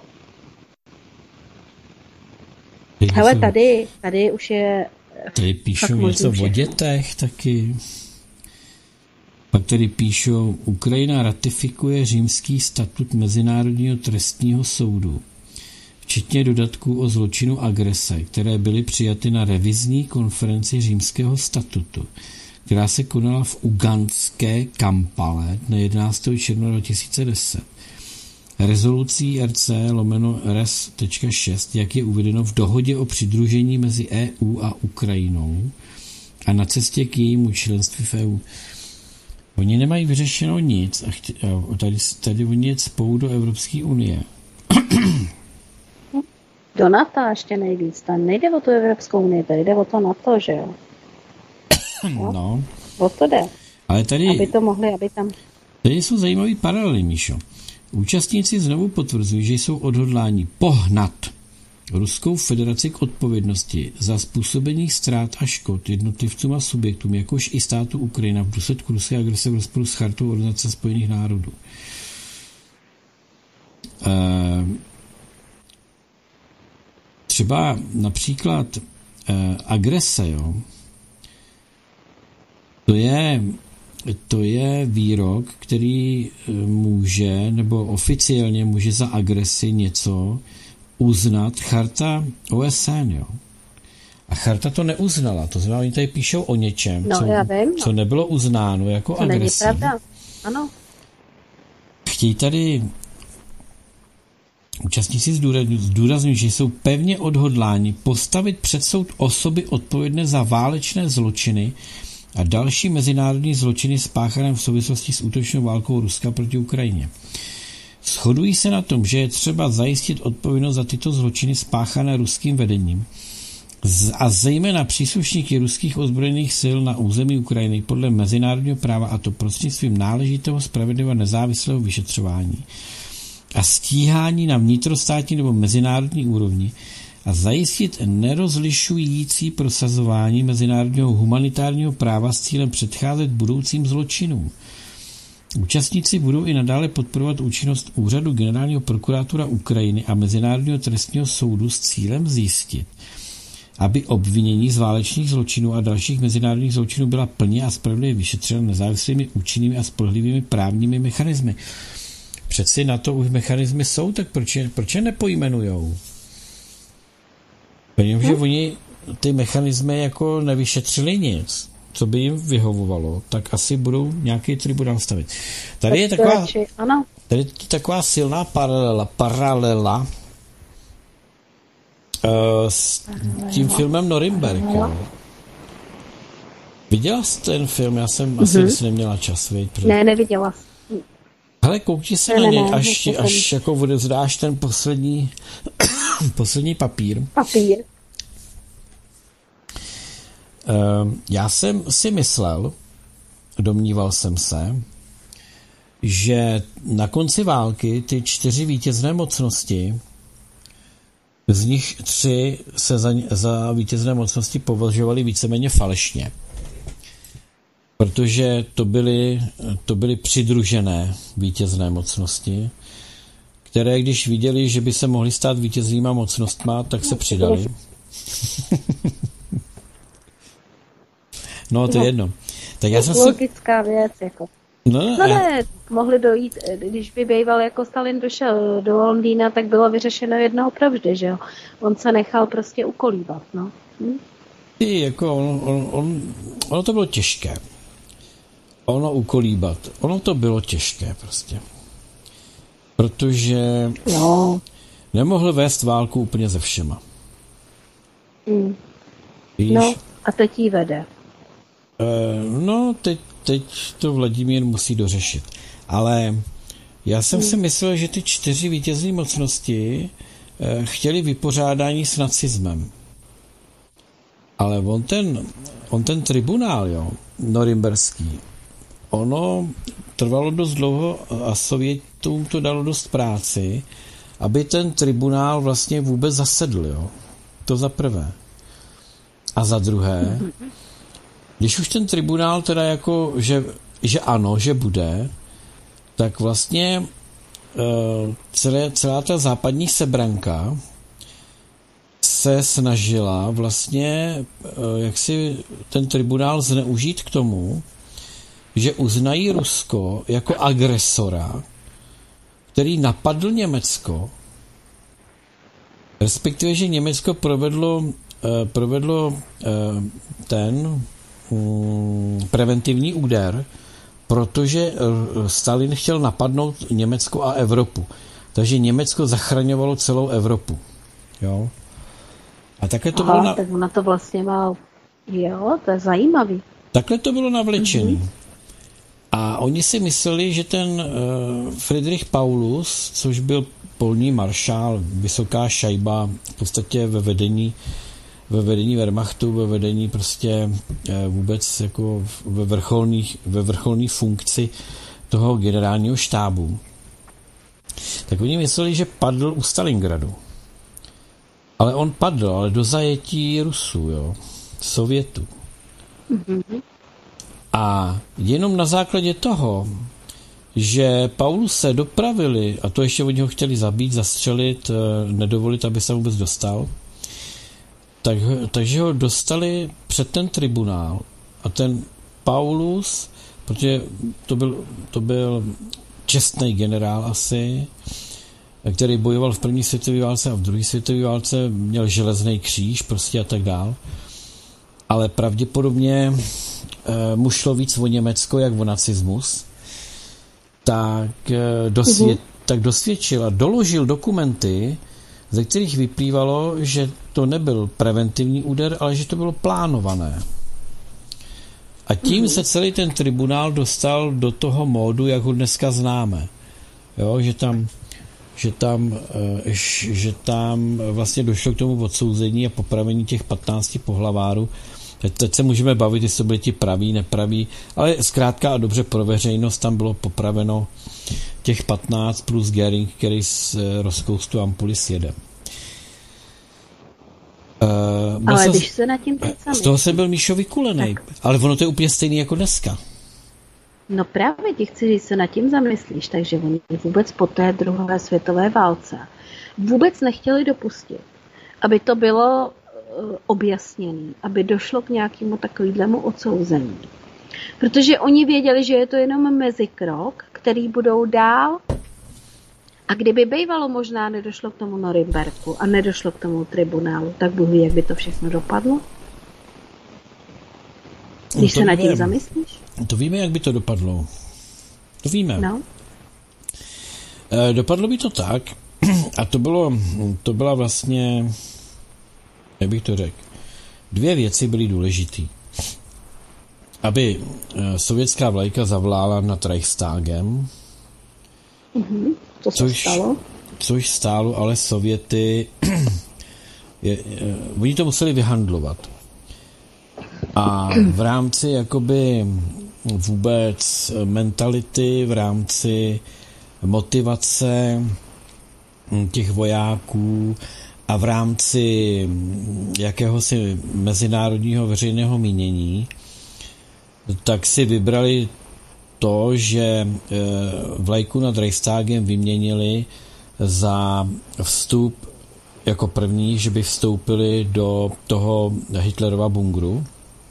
Hele, tady už je... Tady píšou něco o dětech taky. Pak tady píšou, Ukrajina ratifikuje Římský statut Mezinárodního trestního soudu, včetně dodatků o zločinu agrese, které byly přijaty na revizní konferenci Římského statutu, která se konala v ugandské Kampale dne 11. června 2010. Rezolucí RC/Res.6, jak je uvedeno v dohodě o přidružení mezi EU a Ukrajinou a na cestě k jejímu členství v EU. Oni nemají vyřešeno nic a tady oni cpou do Evropské unie. Do NATO ještě nejvíc. Tam nejde o tu Evropskou unii, tady jde o to NATO, že jo? No. O to jde. Ale tady... Aby to mohli, aby tam... Tady jsou zajímavý paralely, Míšo. Účastníci znovu potvrzují, že jsou odhodláni pohnat Ruskou federaci k odpovědnosti za způsobení ztrát a škod jednotlivcům a subjektům, jakož i státu Ukrajina v důsledku ruské agrese v rozporu s chartou Organizace spojených národů. Třeba například agrese, jo, to je výrok, který může, nebo oficiálně může za agresi něco uznat charta OSN, jo. A charta to neuznala, to znamená, oni tady píšou o něčem, co nebylo uznáno jako agresí. Není pravda, ano. Chtějí tady účastníci zdůrazňují, že jsou pevně odhodláni postavit před soud osoby odpovědné za válečné zločiny a další mezinárodní zločiny spáchané v souvislosti s útočnou válkou Ruska proti Ukrajině. Shodují se na tom, že je třeba zajistit odpovědnost za tyto zločiny spáchané ruským vedením a zejména příslušníky ruských ozbrojených sil na území Ukrajiny podle mezinárodního práva, a to prostřednictvím náležitého, spravedlivého, nezávislého vyšetřování a stíhání na vnitrostátní nebo mezinárodní úrovni a zajistit nerozlišující prosazování mezinárodního humanitárního práva s cílem předcházet budoucím zločinům. Účastníci budou i nadále podporovat účinnost úřadu generálního prokurátora Ukrajiny a Mezinárodního trestního soudu s cílem zjistit, aby obvinění z válečných zločinů a dalších mezinárodních zločinů byla plně a spravedlivě vyšetřena nezávislými, účinnými a spolehlivými právními mechanismy. Přeci na to už mechanismy jsou, tak proč je nepojmenujou? Protože oni ty mechanismy jako nevyšetřili nic, co by jim vyhovovalo, tak asi budou nějaký tribunál stavit. Tady je taková silná paralela s tím filmem Norimberg. Viděla jsi ten film? Já jsem asi neměla čas, vidět. Ne, neviděla. Hele, koukni se na něj, až jako odevzdáš ten poslední papír. Já jsem si myslel, domníval jsem se, že na konci války ty 4 vítězné mocnosti z nich 3 se za vítězné mocnosti považovali víceméně falešně. Protože to byly přidružené vítězné mocnosti, které když viděli, že by se mohly stát vítěznýma mocnostma, tak se přidali. No, to je jedno. Tak já jsem logická věc, jako. No ne, mohli dojít, když by býval jako Stalin došel do Londýna, tak bylo vyřešeno jednoho provždy, že jo. On se nechal prostě ukolíbat, no. Jako ono to bylo těžké. Ono ukolíbat. Ono to bylo těžké prostě. Protože nemohl vést válku úplně se všema. Víš? No, a teď jí vede. No, teď to Vladimír musí dořešit. Ale já jsem si myslel, že ty 4 vítězné mocnosti chtěli vypořádání s nacismem. Ale on ten tribunál, jo, norimberský, ono trvalo dost dlouho a Sovětům to dalo dost práci, aby ten tribunál vlastně vůbec zasedl, jo. To za prvé. A za druhé, když už ten tribunál teda jako, že ano, že bude, tak vlastně celá ta západní sebranka se snažila vlastně jak si ten tribunál zneužít k tomu, že uznají Rusko jako agresora, který napadl Německo, respektive, že Německo provedlo ten preventivní úder, protože Stalin chtěl napadnout Německo a Evropu. Takže Německo zachraňovalo celou Evropu. Jo? A takhle to bylo tak ona to vlastně má... Jo, to je zajímavý. Takhle to bylo navlečený. A oni si mysleli, že ten Friedrich Paulus, což byl polní maršál, vysoká šajba, v podstatě ve vedení Wehrmachtu, ve vedení prostě vůbec jako ve vrcholné funkci toho generálního štábu. Tak oni mysleli, že padl u Stalingradu. Ale on padl, ale do zajetí Rusů, jo, Sovětů. A jenom na základě toho, že Pauluse dopravili, a to ještě od něho chtěli zabít, zastřelit, nedovolit, aby se vůbec dostal, takže ho dostali před ten tribunál a ten Paulus, protože to byl čestný generál asi, který bojoval v první světové válce a v druhé světové válce, měl železný kříž prostě a tak dál, ale pravděpodobně mu šlo víc o Německo, jak o nacismus, tak dosvědčil a doložil dokumenty, ze kterých vyplývalo, že to nebyl preventivní úder, ale že to bylo plánované. A tím se celý ten tribunál dostal do toho módu, jak ho dneska známe. Jo, že tam vlastně došlo k tomu odsouzení a popravení těch 15 pohlavárů. Teď se můžeme bavit, jestli to byli ti praví, nepraví, ale zkrátka a dobře pro veřejnost tam bylo popraveno těch 15 plus Göring, který z rozkoustu ampuly sjede. Ale když se nad tím z toho jsem byl Míšo vykulenej, ale ono to je úplně stejný jako dneska. No právě ti chci říct, se nad tím zamyslíš, takže oni vůbec po té druhé světové válce vůbec nechtěli dopustit, aby to bylo objasněné, aby došlo k nějakému takovému odsouzení. Protože oni věděli, že je to jenom mezikrok, který budou dál. A kdyby bývalo možná nedošlo k tomu Norimberku a nedošlo k tomu tribunálu, tak Bůh ví, jak by to všechno dopadlo. Když se nad tím zamyslíš. To víme, jak by to dopadlo. To víme. No. Dopadlo by to tak, a to byla vlastně, jak bych to řekl, 2 věci byly důležitý. Aby sovětská vlajka zavlála nad Reichstagem, což stálo ale Sověty, oni to museli vyhandlovat. A v rámci jakoby vůbec mentality, v rámci motivace těch vojáků a v rámci jakéhosi mezinárodního veřejného mínění, tak si vybrali to, že vlajku nad Reichstagem vyměnili za vstup jako první, že by vstoupili do toho Hitlerova bunkru,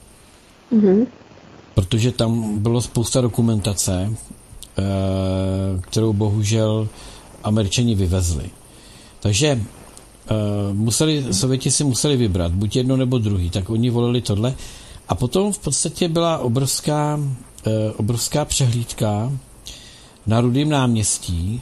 protože tam bylo spousta dokumentace, kterou bohužel Američani vyvezli. Takže Sověti si museli vybrat, buď jedno nebo druhý, tak oni volili tohle. A potom v podstatě byla obrovská přehlídka na Rudém náměstí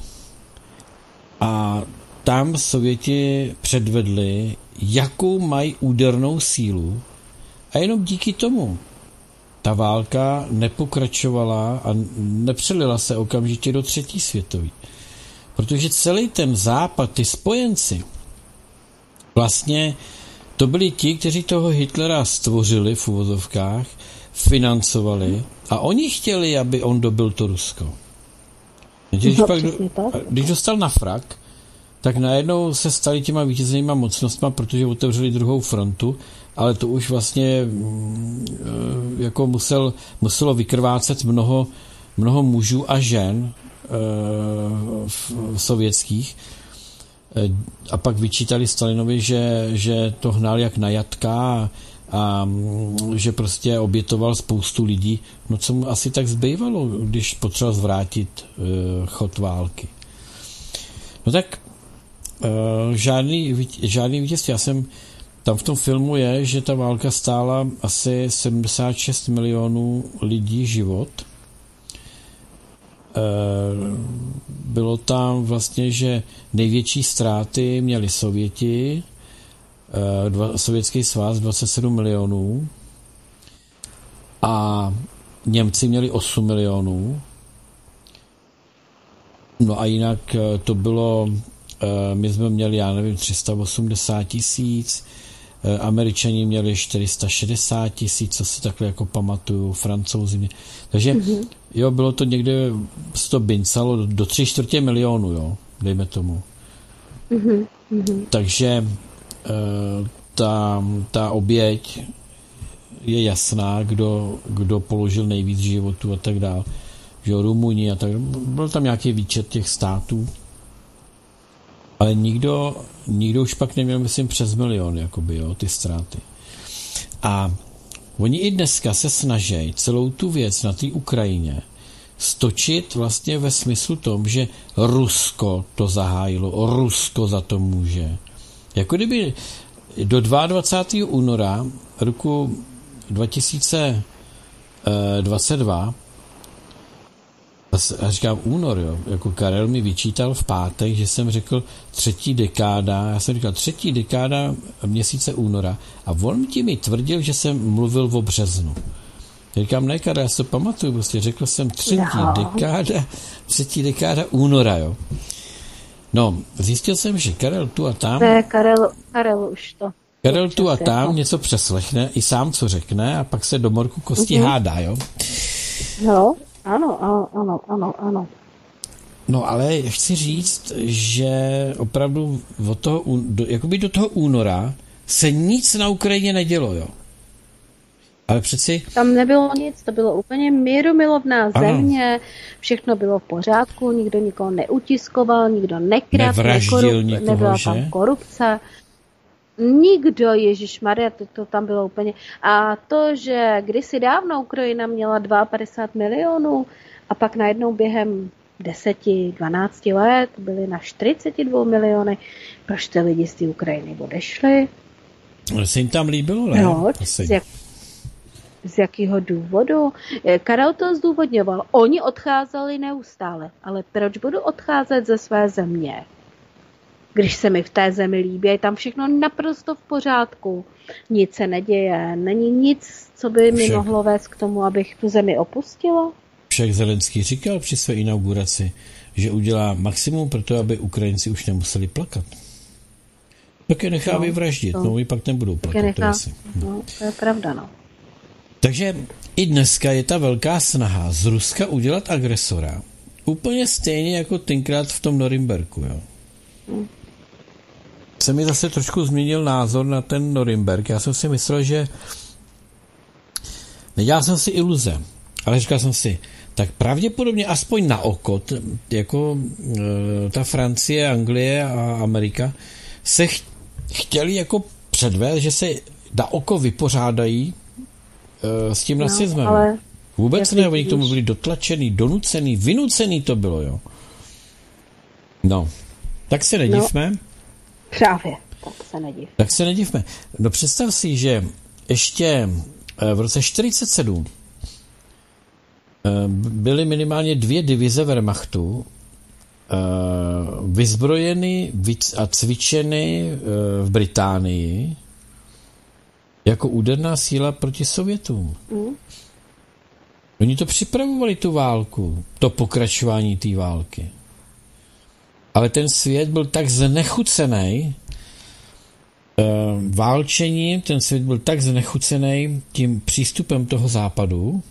a tam Sověti předvedli, jakou mají údernou sílu a jenom díky tomu ta válka nepokračovala a nepřelila se okamžitě do třetí světové. Protože celý ten západ, ty spojenci, vlastně to byli ti, kteří toho Hitlera stvořili v uvozovkách, financovali a oni chtěli, aby on dobil to Rusko. Když dostal na frak, tak najednou se stali těma vítěznýma mocnostma, protože otevřeli druhou frontu, ale to už vlastně jako muselo vykrvácet mnoho mužů a žen sovětských a pak vyčítali Stalinovi, že to hnal jak na jatka a že prostě obětoval spoustu lidí. No co mu asi tak zbývalo, když potřeboval zvrátit chod války. No tak žádný vítězství. Já jsem tam v tom filmu je, že ta válka stála asi 76 milionů lidí život. Bylo tam vlastně, že největší ztráty měli Sověti, Sovětský svaz 27 milionů a Němci měli 8 milionů. No a jinak to bylo, my jsme měli, já nevím, 380 tisíc, Američani měli 460 tisíc, co si takhle jako pamatuju, Francouzi. Takže jo, bylo to někde, se to bincalo do 3/4 milionu, jo, dejme tomu. Takže ta oběť je jasná, kdo položil nejvíc životů a tak dále. Že Rumuni a tak dále. Byl tam nějaký výčet těch států, ale nikdo už pak neměl, myslím, přes milion, jakoby, jo, ty ztráty. A oni i dneska se snaží celou tu věc na té Ukrajině stočit vlastně ve smyslu tom, že Rusko to zahájilo, Rusko za to může. Jako kdyby do 22. února roku 2022, a říkám únor, jo, jako Karel mi vyčítal v pátek, že jsem řekl třetí dekáda měsíce února a on mi tvrdil, že jsem mluvil o březnu. Já říkám, ne, Karel, já si to pamatuju, prostě řekl jsem třetí dekáda února, jo. No, zjistil jsem, že Karel tu a tam... Ne, Karel už to... Karel tu a tam něco přeslechne, i sám co řekne a pak se do morku kosti hádá, jo. No, ano. No, ale chci říct, že opravdu do toho února se nic na Ukrajině nedělo, jo. Ale přeci... Tam nebylo nic, to bylo úplně mírumilovná země, všechno bylo v pořádku, nikdo nikoho neutiskoval, nikdo nekradl, nebyla tam korupce. Nikdo, ježišmarja, to tam bylo úplně... A to, že kdysi dávno Ukrajina měla 52 milionů a pak najednou během 10-12 let byly na 42 miliony, proč ty lidi z té Ukrajiny odešli? Ale se jim tam líbilo, ne? No, z jakého důvodu? Karel to zdůvodňoval. Oni odcházeli neustále, ale proč budu odcházet ze své země? Když se mi v té zemi líbí, je tam všechno naprosto v pořádku. Nic se neděje, není nic, co by mi mohlo vést k tomu, abych tu zemi opustila. Však Zelenský říkal při své inauguraci, že udělá maximum pro to, aby Ukrajinci už nemuseli plakat. Tak je nechá vyvraždit, no i pak nebudou plakat. No, to je pravda, no. Takže i dneska je ta velká snaha z Ruska udělat agresora. Úplně stejně jako tenkrát v tom Norimberku, jo. se mi zase trošku změnil názor na ten Norimberg. Já jsem si myslel, že nedělal jsem si iluze, ale říkal jsem si, tak pravděpodobně aspoň na oko, jako ta Francie, Anglie a Amerika, se chtěli jako předvést, že se na oko vypořádají s tím nacismem. Ale vůbec ne, oni k tomu byli dotlačený, donucený, vynucený to bylo, jo. No, tak se nedivme. No, právě, tak se nedivme. No představ si, že ještě v roce 1947 byly minimálně 2 divize Wehrmachtu vyzbrojeny a cvičeny v Británii jako úderná síla proti Sovětům. Oni to připravovali, tu válku, to pokračování té války. Ale ten svět byl tak znechucený válčením, ten svět byl tak znechucený tím přístupem toho západu,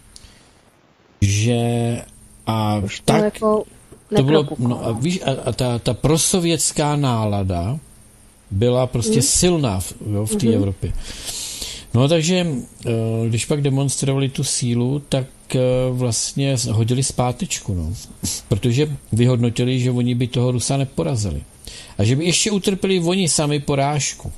že a tak jako to bylo, no a víš, a ta prosovětská nálada byla prostě silná v té Evropě. No takže, když pak demonstrovali tu sílu, tak vlastně hodili zpátečku, no. Protože vyhodnotili, že oni by toho Rusa neporazili. A že by ještě utrpěli oni sami porážku.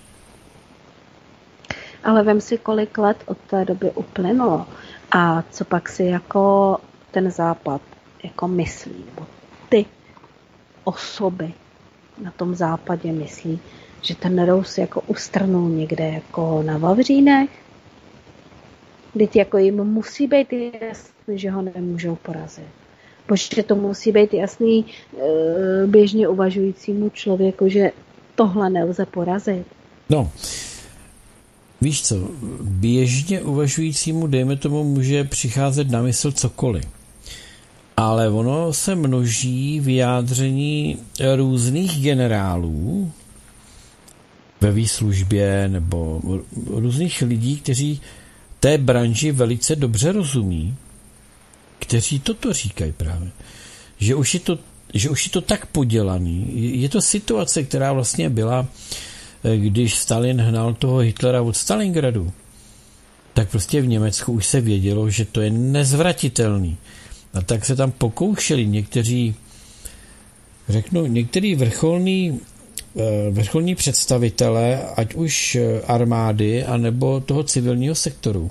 Ale vem si, kolik let od té doby uplynulo. A co pak si jako ten západ jako myslí, nebo ty osoby na tom západě myslí, že ten Rus jako ustrnul někde jako na Vavřínech? Vždyť jako jim musí být jasný, že ho nemůžou porazit. Protože to musí být jasný běžně uvažujícímu člověku, že tohle nelze porazit. No, víš co, běžně uvažujícímu, dejme tomu, může přicházet na mysl cokoliv. Ale ono se množí vyjádření různých generálů ve výslužbě nebo různých lidí, kteří té branži velice dobře rozumí, kteří toto říkají právě. Že už je to tak podělaný. Je to situace, která vlastně byla, když Stalin hnal toho Hitlera od Stalingradu, tak prostě v Německu už se vědělo, že to je nezvratitelný. A tak se tam pokoušeli některý vrcholní představitelé, ať už armády, anebo toho civilního sektoru,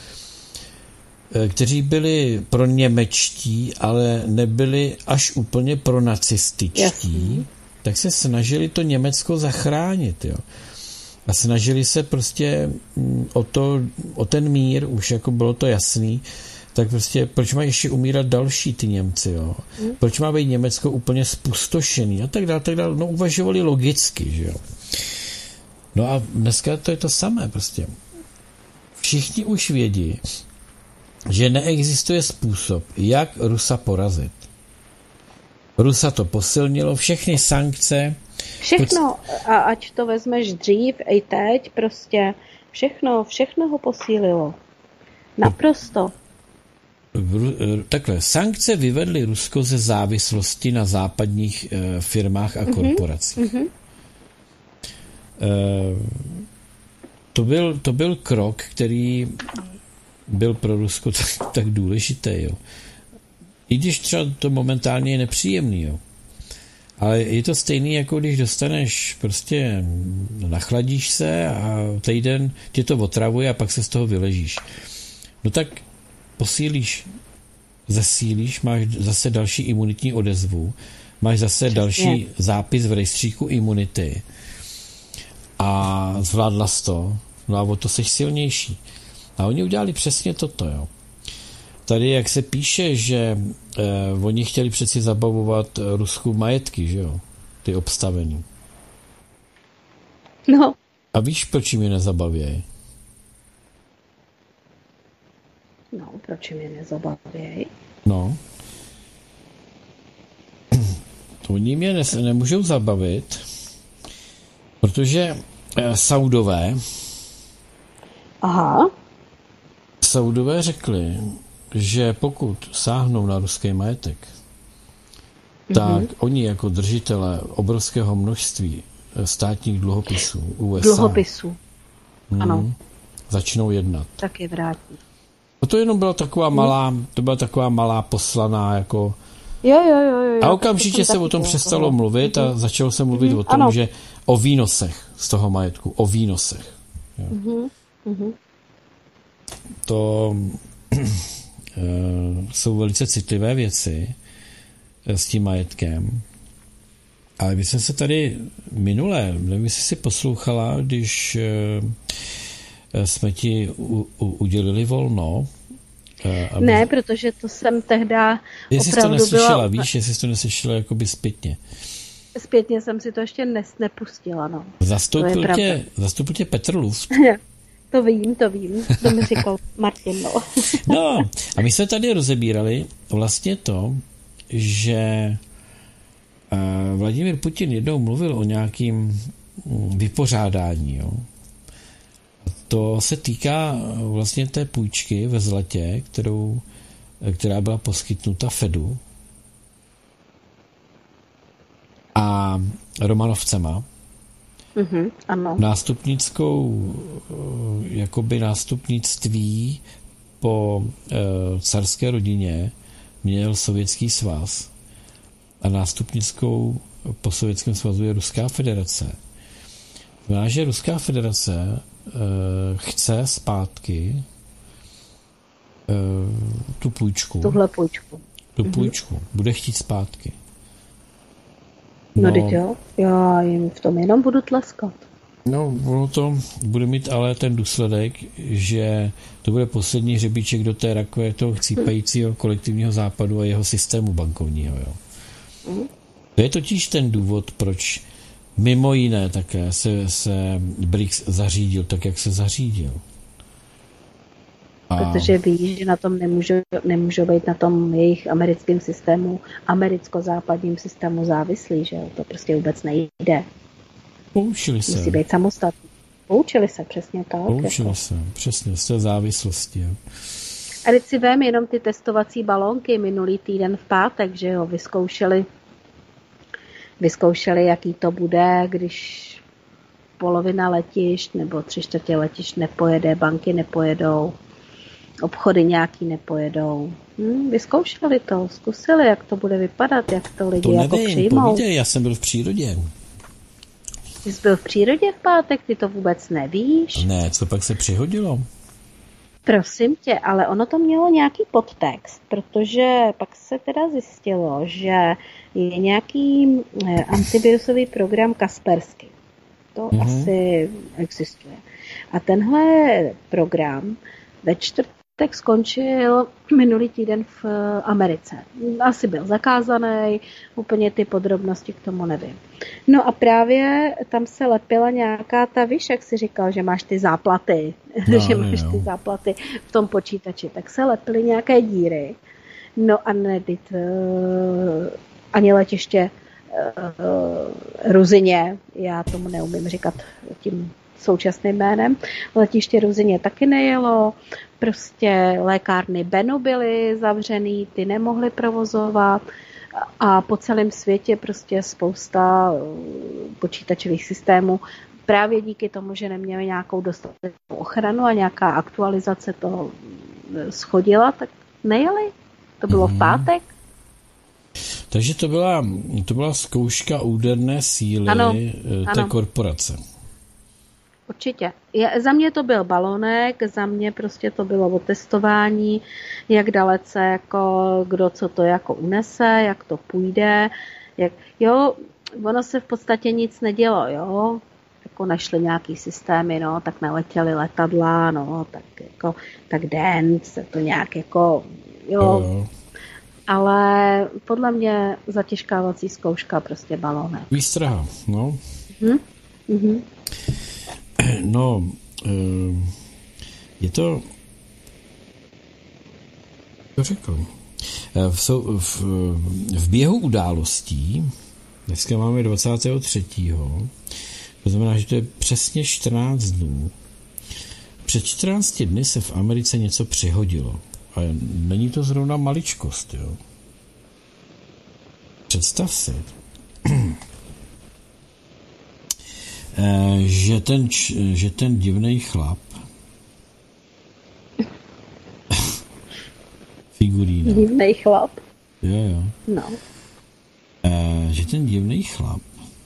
kteří byli pro němečtí, ale nebyli až úplně pro nacističtí, tak se snažili to Německo zachránit. Jo. A snažili se prostě o ten mír, už jako bylo to jasný, tak prostě proč mají ještě umírat další ty Němci, jo? Proč má být Německo úplně spustošený a tak dále, no uvažovali logicky, že jo. No a dneska to je to samé prostě. Všichni už vědí, že neexistuje způsob, jak Rusa porazit. Rusa to posilnilo, všechny sankce. Všechno, a ať to vezmeš dřív, i teď, prostě všechno ho posílilo. Naprosto. Takhle, sankce vyvedly Rusko ze závislosti na západních firmách a korporacích. To byl krok, který byl pro Rusko tak důležitý. Jo. I když třeba to momentálně je nepříjemný. Jo. Ale je to stejný, jako když dostaneš prostě, nachladíš se a týden tě to otravuje a pak se z toho vyležíš. No tak posílíš, zesílíš, máš zase další imunitní odezvu, máš zase další zápis v rejstříku imunity a zvládla jsi to, no a o to seš silnější. A oni udělali přesně toto, jo. Tady, jak se píše, že oni chtěli přeci zabavovat Rusku majetky, že jo, ty obstavený. No. A víš, proč jim je nezabavějí? No, proč mi nezabavěj? No. Oni mě nemůžou zabavit, protože Saudové řekli, že pokud sáhnou na ruský majetek, tak oni jako držitelé obrovského množství státních dluhopisů USA. Dluhopisů, ano. Začnou jednat. Tak je vrátí. To jenom byla taková malá poslaná jako... Jo. A okamžitě se o tom přestalo mluvit a začalo se mluvit o tom, ano. že o výnosech z toho majetku, o výnosech. To jsou velice citlivé věci s tím majetkem. Ale my jsme se tady minule, nevím, jestli jsi poslouchala, když jsme ti udělili volno. Ne, protože to jsem tehda jestli opravdu to neslyšela, byla... víš, jestli to neslyšela jakoby zpětně. Zpětně jsem si to ještě nepustila, no. Zastoupil tě Petr Luft. To vím, to mi říkal Martin, no. No, a my jsme tady rozebírali vlastně to, že Vladimír Putin jednou mluvil o nějakým vypořádání, jo. To se týká vlastně té půjčky ve zlatě, která byla poskytnuta Fedu a Romanovcema. Ano. Jakoby nástupnictví po carské rodině měl Sovětský svaz a nástupnickou po Sovětském svazu je Ruská federace. Znamená, že Ruská federace chce zpátky tu půjčku. Tuhle půjčku. Tu půjčku. Bude chtít zpátky. No teď jo. Já jim v tom jenom budu tleskat. No, ono to bude mít ale ten důsledek, že to bude poslední hřebíček do té rakve toho chcípajícího kolektivního západu a jeho systému bankovního. Jo. To je totiž ten důvod, proč mimo jiné také se BRICS zařídil tak, jak se zařídil. Protože ví, že na tom nemůžou být na tom jejich americkém systému, americko-západním systému závislí, že jo? To prostě vůbec nejde. Poučili se. Musí být samostatný. Poučili se, přesně tak. Poučili se, přesně, z té závislosti. Jo. A teď si vem jenom ty testovací balónky minulý týden v pátek, že jo, vyzkoušeli, jaký to bude, když polovina letišť nebo 3/4 letišť nepojede, banky nepojedou, obchody nějaký nepojedou. Vyzkoušeli to, zkusili, jak to bude vypadat, jak to lidi to jako nevím, přijmou. Povídej, já jsem byl v přírodě. Ty jsi byl v přírodě v pátek, ty to vůbec nevíš? Ne, co pak se přihodilo? Prosím tě, ale ono to mělo nějaký podtext, protože pak se teda zjistilo, že je nějaký antivirusový program Kaspersky. To asi existuje. A tenhle program ve čtvrtek skončil minulý týden v Americe. Asi byl zakázaný, úplně ty podrobnosti k tomu nevím. No a právě tam se lepila nějaká ta, víš, jak jsi říkal, že máš ty záplaty, ty záplaty v tom počítači, tak se lepily nějaké díry. No a ani letiště Ruzyně, já tomu neumím říkat tím současným jménem, letiště Ruzyně taky nejelo, prostě lékárny Benu byly zavřený, ty nemohly provozovat a po celém světě prostě spousta počítačových systémů právě díky tomu, že neměli nějakou dostatečnou ochranu a nějaká aktualizace to schodila, tak nejeli. To bylo v pátek. Takže to byla zkouška úderné síly té korporace. Určitě. Za mě to byl balonek, za mě prostě to bylo o testování, jak dalece, jako kdo co to jako unese, jak to půjde. Jo, ono se v podstatě nic nedělo, jo. Jako našli nějaký systémy, no, tak neletěly letadla, no, tak den se to nějak jako, jo. Ale podle mě zatěžkávací zkouška prostě balonek. Výstraha, no. Mhm. No, je to... Co řekl? V běhu událostí, dneska máme 23. To znamená, že to je přesně 14 dnů. Před 14 dny se v Americe něco přihodilo. A není to zrovna maličkost, jo. Představ si. že ten divnej chlap figurína. Divnej chlap. Jo. No. Že ten divnej chlap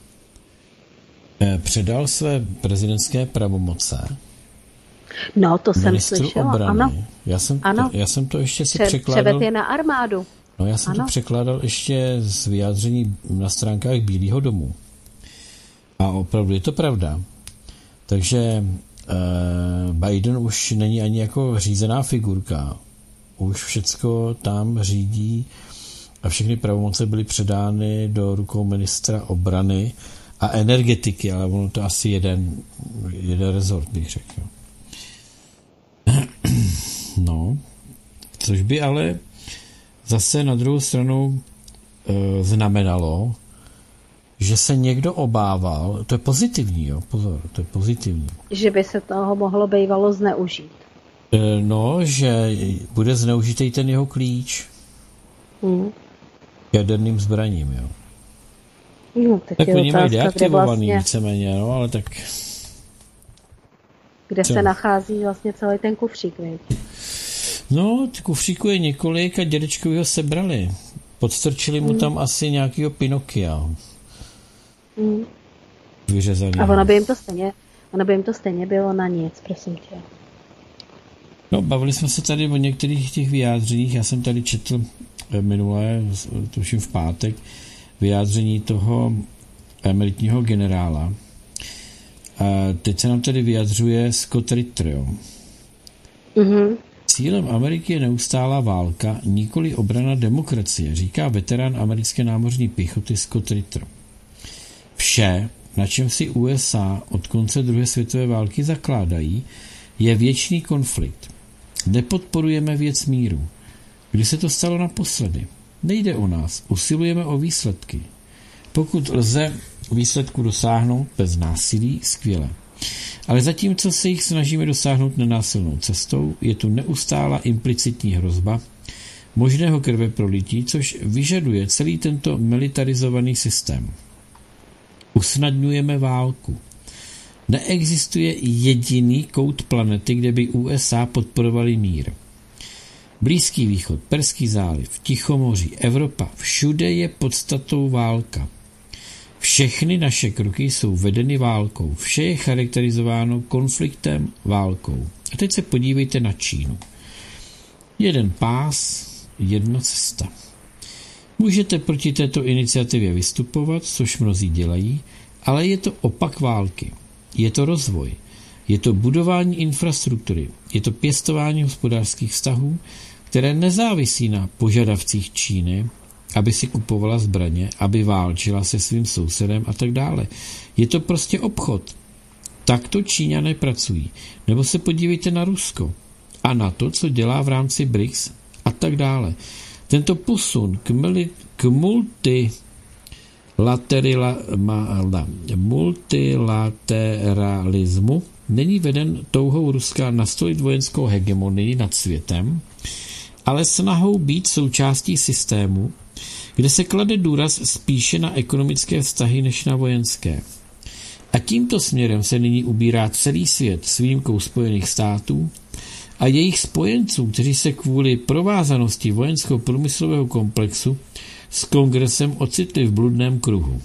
předal své prezidentské pravomoce. No, to jsem slyšela, obrany. Ano. Já jsem to ještě si překládal. Převed je na armádu. No, já jsem to překládal ještě z vyjádření na stránkách Bílého domu. A opravdu je to pravda. Takže Biden už není ani jako řízená figurka. Už všecko tam řídí a všechny pravomoce byly předány do rukou ministra obrany a energetiky, ale ono to asi jeden rezort, bych řekl. No, což by ale zase na druhou stranu znamenalo, že se někdo obával, to je pozitivní, jo, pozor, to je pozitivní. Že by se toho mohlo bývalo zneužít. No, že bude zneužitý ten jeho klíč jaderným zbraním, jo. No, tak oni mají deaktivovaný vlastně, víceméně, no, ale tak... Kde se nachází vlastně celý ten kufřík, viď? No, kufříku je několik a dědečkovi ho sebrali. Podstrčili mu tam asi nějakýho Pinokia. Vyřezaný. A ono by jim to stejně bylo na nic, prosím tě. No, bavili jsme se tady o některých těch vyjádřeních. Já jsem tady četl minulé, tuším v pátek, vyjádření toho emeritního generála. A teď se nám tady vyjadřuje Scott Ritter. Cílem Ameriky je neustálá válka, nikoli obrana demokracie, říká veterán americké námořní pěchoty Scott Ritter. Vše, na čem si USA od konce druhé světové války zakládají, je věčný konflikt. Nepodporujeme věc míru. Kdy se to stalo naposledy? Nejde o nás, usilujeme o výsledky. Pokud lze výsledku dosáhnout bez násilí, skvěle. Ale zatímco se jich snažíme dosáhnout nenásilnou cestou, je tu neustálá implicitní hrozba možného krveprolití, což vyžaduje celý tento militarizovaný systém. Usnadňujeme válku. Neexistuje jediný kout planety, kde by USA podporovali mír. Blízký východ, Perský záliv, Tichomoří, Evropa, všude je podstatou válka. Všechny naše kroky jsou vedeny válkou. Vše je charakterizováno konfliktem, válkou. A teď se podívejte na Čínu. Jeden pás, jedna cesta. Můžete proti této iniciativě vystupovat, což mnozí dělají, ale je to opak války. Je to rozvoj. Je to budování infrastruktury. Je to pěstování hospodářských vztahů, které nezávisí na požadavcích Číny, aby si kupovala zbraně, aby válčila se svým sousedem a tak dále. Je to prostě obchod. Takto Číňané pracují. Nebo se podívejte na Rusko a na to, co dělá v rámci BRICS a tak dále. Tento posun k multilateralismu není veden touhou Ruska nastolit vojenskou hegemonii nad světem, ale snahou být součástí systému, kde se klade důraz spíše na ekonomické vztahy než na vojenské. A tímto směrem se nyní ubírá celý svět s výjimkou Spojených států a jejich spojenců, kteří se kvůli provázanosti vojenského průmyslového komplexu s kongresem ocitli v bludném kruhu.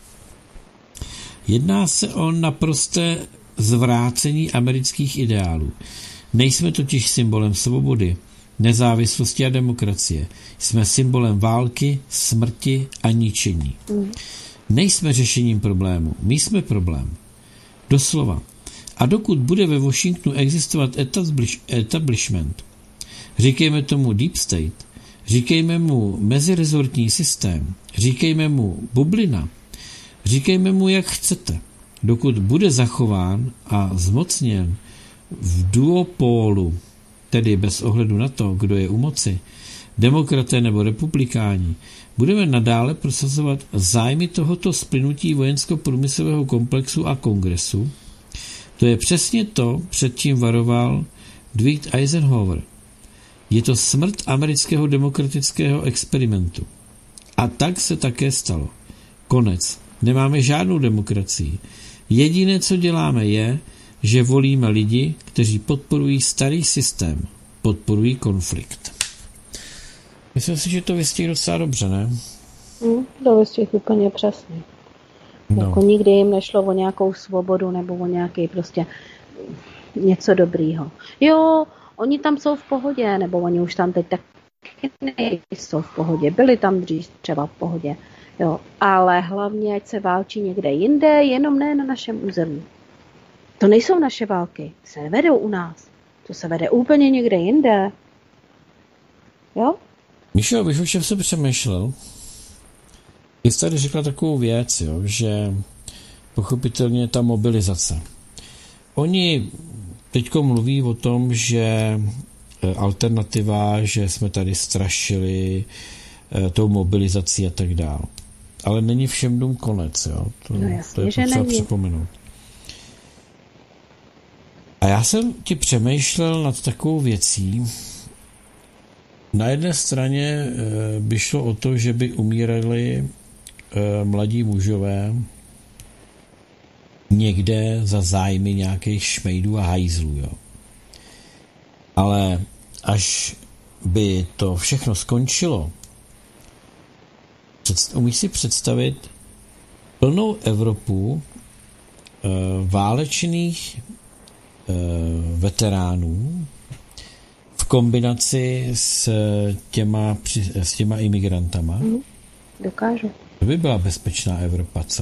Jedná se o naprosté zvrácení amerických ideálů. Nejsme totiž symbolem svobody, nezávislosti a demokracie. Jsme symbolem války, smrti a ničení. Nejsme řešením problému, my jsme problém. Doslova. A dokud bude ve Washingtonu existovat establishment, říkejme tomu deep state, říkejme mu mezirezortní systém, říkejme mu bublina, říkejme mu jak chcete. Dokud bude zachován a zmocněn v duopólu, tedy bez ohledu na to, kdo je u moci, demokraté nebo republikáni, budeme nadále prosazovat zájmy tohoto splynutí vojensko-průmyslového komplexu a kongresu. To je přesně to, před čím varoval Dwight Eisenhower. Je to smrt amerického demokratického experimentu. A tak se také stalo. Konec. Nemáme žádnou demokracii. Jediné, co děláme, je, že volíme lidi, kteří podporují starý systém, podporují konflikt. Myslím si, že to vystihl docela dobře, ne? To vystihl úplně přesně. No. Jako nikdy jim nešlo o nějakou svobodu nebo o nějaký prostě něco dobrýho. Jo, oni tam jsou v pohodě, nebo oni už tam teď taky nejsou v pohodě. Byli tam dřív třeba v pohodě. Jo, ale hlavně, ať se válčí někde jinde, jenom ne na našem území. To nejsou naše války, ty se nevedou u nás. To se vede úplně někde jinde. Jo? Míšo, bych o čem jsem přemýšlel. Ty jsi tady řekla takovou věc, jo, že pochopitelně ta mobilizace. Oni teďko mluví o tom, že alternativa, že jsme tady strašili tou mobilizací a tak dále. Ale není všem dům konec, jo. No jasně, to je potřeba připomenout. A já jsem ti přemýšlel nad takovou věcí. Na jedné straně by šlo o to, že by umírali mladí mužové někde za zájmy nějakých šmejdů a hajzlů, jo. Ale až by to všechno skončilo, umíš si představit plnou Evropu válečných veteránů v kombinaci s těma imigrantama? Dokážu. To by byla bezpečná Evropa, co?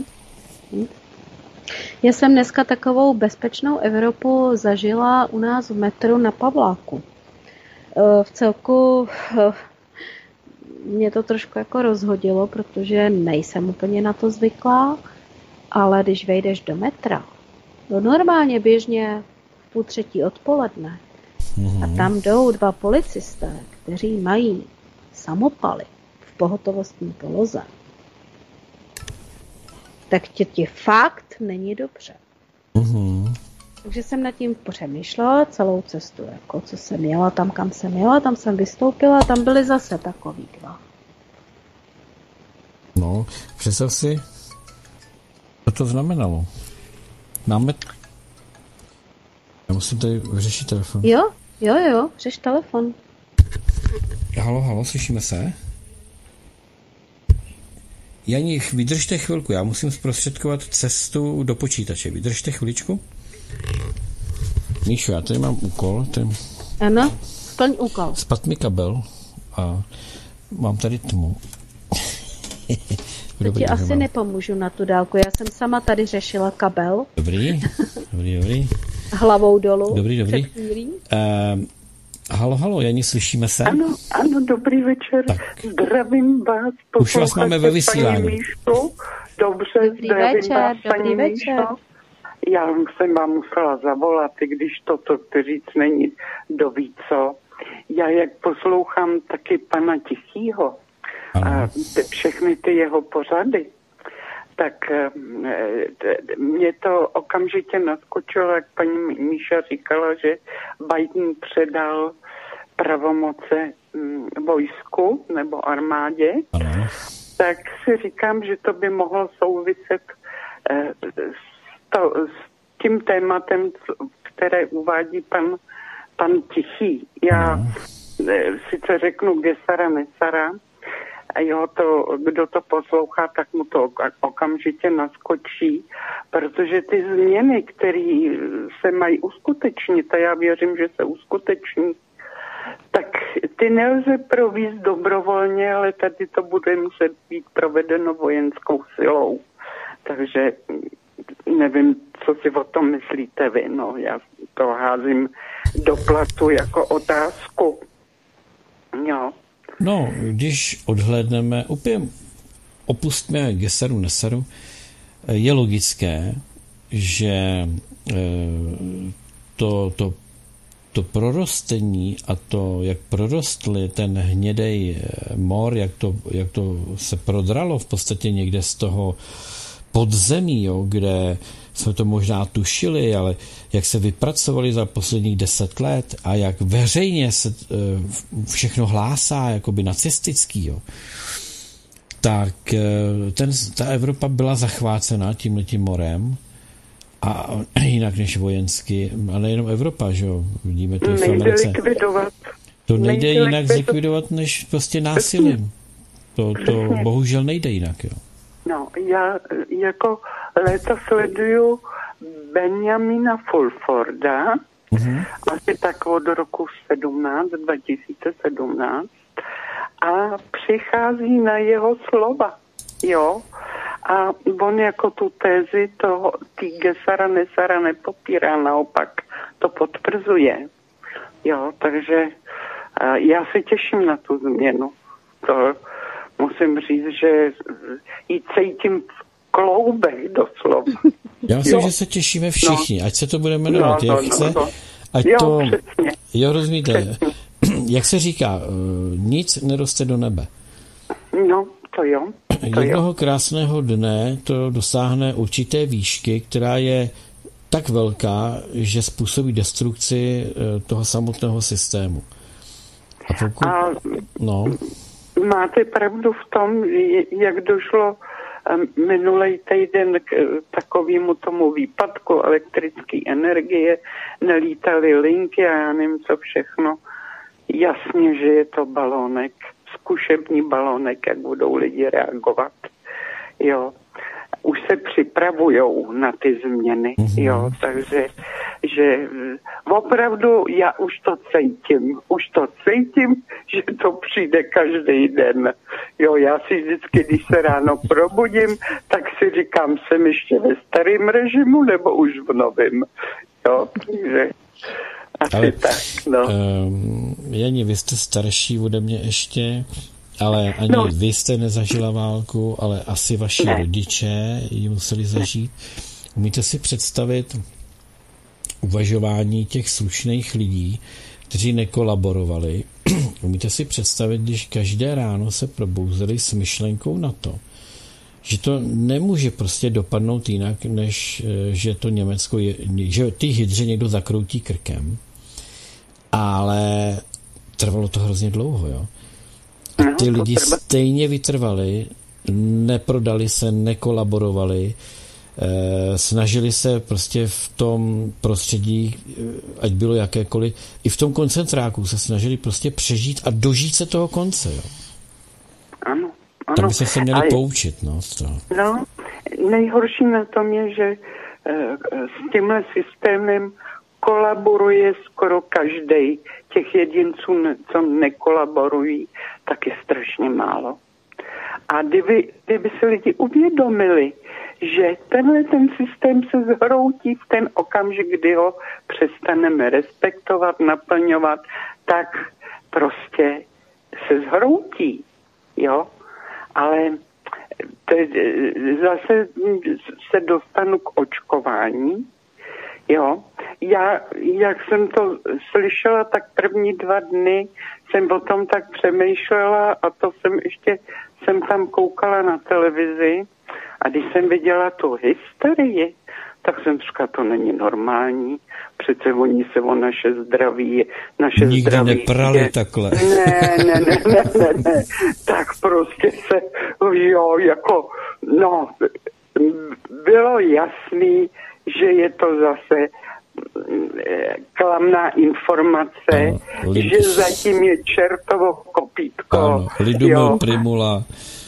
Já jsem dneska takovou bezpečnou Evropu zažila u nás v metru na Pavláku. V celku mě to trošku jako rozhodilo, protože nejsem úplně na to zvyklá, ale když vejdeš do metra, no normálně běžně v 2:30 odpoledne a tam jdou 2 policisté, kteří mají samopaly v pohotovostní poloze, tak ti fakt není dobře. Takže jsem nad tím přemýšlela celou cestu, jako co jsem jela, tam kam jsem jela, tam jsem vystoupila, tam byli zase takový 2. No, představ si, co to znamenalo. Já musím tady vyřešit telefon. Jo, řeš telefon. Halo, slyšíme se? Janí, vydržte chvilku, já musím zprostředkovat cestu do počítače. Vydržte chviličku. Míšo, já tady mám úkol. Ano, splň úkol. Spadl mi kabel a mám tady tmu. Dobrý, ti asi nepomůžu na tu dálku, já jsem sama tady řešila kabel. Dobrý. Hlavou dolů. Dobrý. Halo, Jani, slyšíme se? Ano, dobrý večer. Tak. Zdravím vás. Už vás máme ve vysílání. Dobře, dobrý večer. Já jsem vám musela zavolat, i když to říct není doví co. Já jak poslouchám taky pana Tichýho a všechny ty jeho pořady, tak mě to okamžitě naskočilo, jak paní Míša říkala, že Biden předal pravomoce vojsku nebo armádě, tak si říkám, že to by mohlo souviset s tím tématem, které uvádí pan Tichý. Já sice řeknu Gesara Nesara, a kdo to poslouchá, tak mu to okamžitě naskočí, protože ty změny, které se mají uskutečnit, a já věřím, že se uskuteční, tak ty nelze provést dobrovolně, ale tady to bude muset být provedeno vojenskou silou. Takže nevím, co si o tom myslíte vy. No, já to házím do platu jako otázku. Jo. No, když odhlédneme, opustíme Gesaru Nesaru, je logické, že to prorostení a to, jak prorostly ten hnědej mor, jak to se prodralo v podstatě někde z toho podzemí, jo, kde jsme to možná tušili, ale jak se vypracovali za posledních 10 let a jak veřejně se všechno hlásá, jakoby nacistický, jo, tak ta Evropa byla zachvácena tímhletím morem A jinak než vojensky, a nejenom Evropa, že jo, vidíme to i v Nejde Americe. likvidovat. To nejde jinak zlikvidovat, než prostě násilím. To bohužel nejde jinak, jo. No, já jako léta sleduju Benjamina Fulforda, asi tak od roku 2017, a přichází na jeho slova, jo. A on jako tu tézi tý Gesara Nesara nepopírá, naopak to potvrzuje. Jo, takže já se těším na tu změnu. To musím říct, že ji cítím v kloubech doslova. Já myslím, že se těšíme všichni, ať se to bude jmenovat, jak chce. Ať jo, to, přesně. Jo, rozumíte, jak se říká, nic neroste do nebe. No, to jo. Jednoho krásného dne to dosáhne určité výšky, která je tak velká, že způsobí destrukci toho samotného systému. A pokud... No. Máte pravdu v tom, jak došlo minulý týden k takovému tomu výpadku elektrické energie, nelítaly linky a já nevím co všechno. Jasně, že je to balónek, zkušební balónek, jak budou lidi reagovat. Jo. Už se připravujou na ty změny, jo, takže že opravdu já už to cítím, že to přijde každý den. Jo, já si vždycky, když se ráno probudím, tak si říkám, jsem ještě ve starém režimu nebo už v novém. Jo, takže asi tak, no. Jani, vy jste starší ode mě ještě, ale ani vy jste nezažila válku, ale asi vaši rodiče ji museli zažít. Umíte si představit uvažování těch slušných lidí, kteří nekolaborovali? Umíte si představit, když každé ráno se probouzeli s myšlenkou na to, že to nemůže prostě dopadnout jinak, než že to Německo je, že ty hydře někdo zakroutí krkem, ale trvalo to hrozně dlouho, jo. A ty lidi stejně vytrvali, neprodali se, nekolaborovali, snažili se prostě v tom prostředí, ať bylo jakékoliv, i v tom koncentráku se snažili prostě přežít a dožít se toho konce, jo. Ano. Tak byste se měli poučit, no. No, nejhorší na tom je, že s tímhle systémem kolaboruje skoro každý. Těch jedinců, co nekolaborují, tak je strašně málo. A kdyby se lidi uvědomili, že ten systém se zhroutí v ten okamžik, kdy ho přestaneme respektovat, naplňovat, tak prostě se zhroutí, jo. Ale zase se dostanu k očkování, jo. Já, jak jsem to slyšela, tak první 2 dny jsem o tom tak přemýšlela a to jsem tam koukala na televizi a když jsem viděla tu hysterii, tak jsem říkala, to není normální, přece oni se o naše zdraví nikdy neprali takhle. Ne, tak prostě se, jo, jako, no, bylo jasný, že je to zase klamná informace, že zatím je čertovo kopítko. Ano, Lidumil Primula.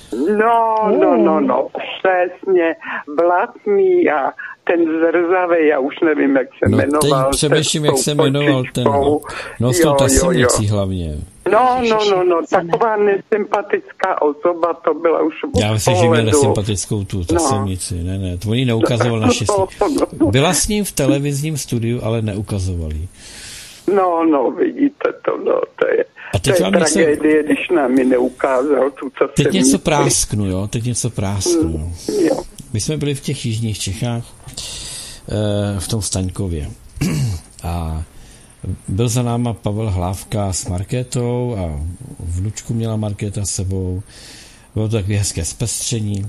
No, přesně, blatný a ten zrzavej, já už nevím, jak se jmenoval. Teď přemýšlím, jak se jmenoval ten, no s tou tasenicí hlavně. No, taková nesympatická osoba, to byla už já myslím, že měl nesympatickou tu tasenici, ne, to oni neukazoval naštěstí. Byla s ním v televizním studiu, ale neukazovali. No, vidíte to, no, to je tragédie, když nám ji neukázal tu, co teď něco prásknu, jo, Jo. My jsme byli v těch jižních Čechách, v tom Staňkově. A byl za náma Pavel Hlávka s Markétou a vnučku měla Markéta s sebou. Bylo to takové hezké zpestření.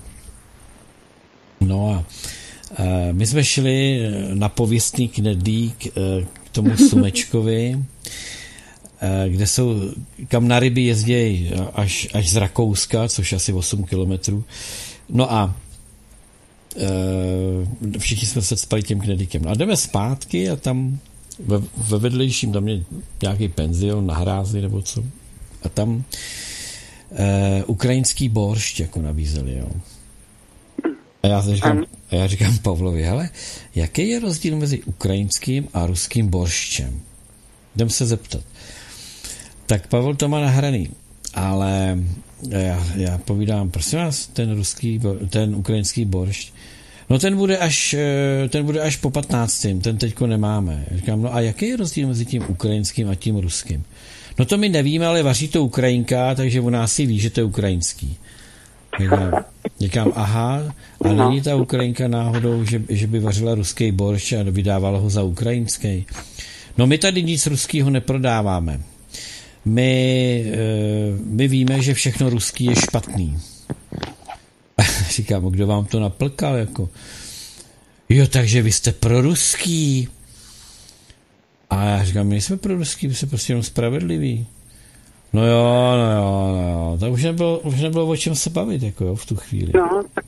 No a my jsme šli na pověstný knedlík k tomu Sumečkovi, kam na ryby jezdí až z Rakouska, což asi 8 kilometrů. No a všichni jsme se spali tím knedlíkem. A jdeme zpátky a tam ve vedlejším, tam je nějaký penzion na hrázi nebo co. A tam ukrajinský boršť jako nabízeli, jo. A já říkám Pavlovi, hele, jaký je rozdíl mezi ukrajinským a ruským borščem? Jdem se zeptat. Tak Pavel to má nahraný, ale já povídám, prosím vás, ten ukrajinský boršť, no ten bude až po 15. Ten teďko nemáme. Říkám, no a jaký je rozdíl mezi tím ukrajinským a tím ruským? No to my nevíme, ale vaří to Ukrajinka, takže u nás si ví, že to je ukrajinský. Říkám, aha, a není ta Ukrajinka náhodou, že by vařila ruský boršč a vydávala ho za ukrajinský? No my tady nic ruského neprodáváme. My víme, že všechno ruský je špatný. Říkám, kdo vám to naplkal? Jako? Jo, takže vy jste proruský. A já říkám, my nejsme proruský, my jsme prostě jenom spravedliví. No jo. Tak už nebylo o čem se bavit, jako jo, v tu chvíli. No, tak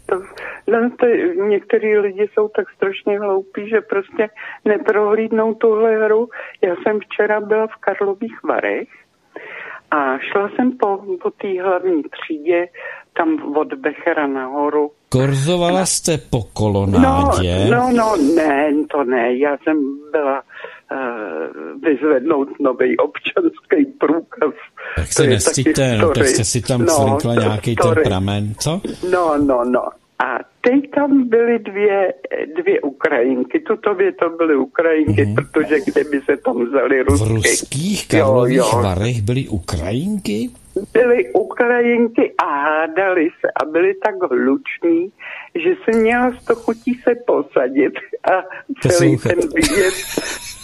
některý lidi jsou tak strašně hloupí, že prostě neprohlídnou tuhle hru. Já jsem včera byla v Karlových Varech a šla jsem po té hlavní třídě, tam od Bechera nahoru. Korzovala jste po kolonádě? No, ne, já jsem byla vyzvednout nový občanský průkaz. Tak se nestýte, tak jste si tam slinkla nějaký ten pramen, co? No. A teď tam byly dvě Ukrajinky. Tutově to byly Ukrajinky, protože kdyby se tam vzali Rusky. V ruských Karlových Varech byly Ukrajinky? Byly Ukrajinky a hádali se a byli tak hluční, že se měla z to chutí se posadit a celý ten výjezd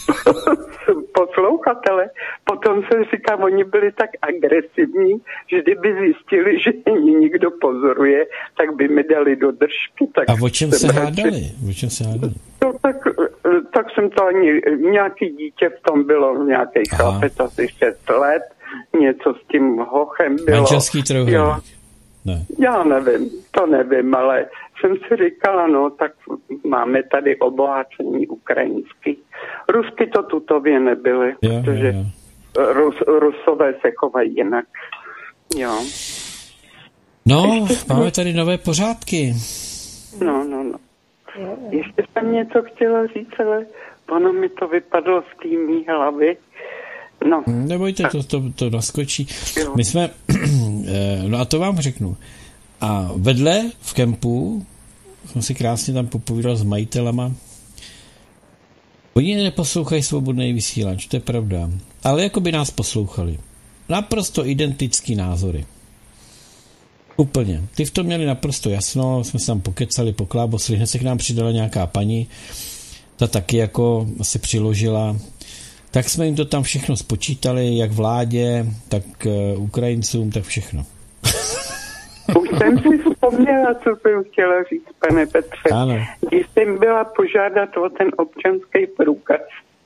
poslouchatele. Potom jsem říkal, oni byli tak agresivní, že kdyby zjistili, že mě nikdo pozoruje, tak by mi dali do držky. Tak a o čem se hádali? No, tak jsem to ani, nějaký dítě v tom bylo, nějaký chlapec asi 6 let, něco s tím hochem bylo. Manželský trojuhelník. Ne. Já nevím, ale jsem si říkala, no, tak máme tady obohacení ukrajinský. Rusky to tutově nebyly, protože Rusové se chovají jinak. Jo. No, máme tady nové pořádky. No. Ještě jsem něco chtěla říct, ale ono mi to vypadlo z té mý hlavy. No. Nebojte, to naskočí. My jsme, no a to vám řeknu. A vedle v kempu jsem si krásně tam popovídal s majitelama. Oni neposlouchají svobodný vysílač, to je pravda. Ale jako by nás poslouchali. Naprosto identický názory. Úplně. Ty v tom měli naprosto jasno, jsme se tam pokecali, poklábosili, hned se k nám přidala nějaká paní, ta taky jako se přiložila. Tak jsme jim to tam všechno spočítali, jak vládě, tak Ukrajincům, tak všechno. Už jsem si vzpomněla, co jsem chtěla říct, pane Petře. Ano. Když jsem byla požádat o ten občanský průkaz,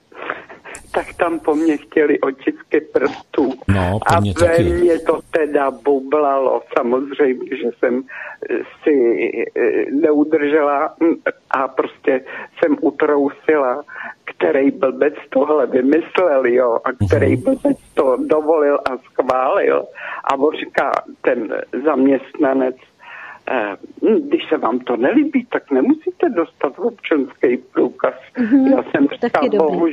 tak tam po mně chtěli otisky prstů. No, a ve mně to teda bublalo. Samozřejmě, že jsem si neudržela a prostě jsem utrousila, který blbec tohle vymyslel, jo, a který blbec to dovolil a schválil. A on říká, ten zaměstnanec, když se vám to nelíbí, tak nemusíte dostat občanský průkaz. Já jsem říkal,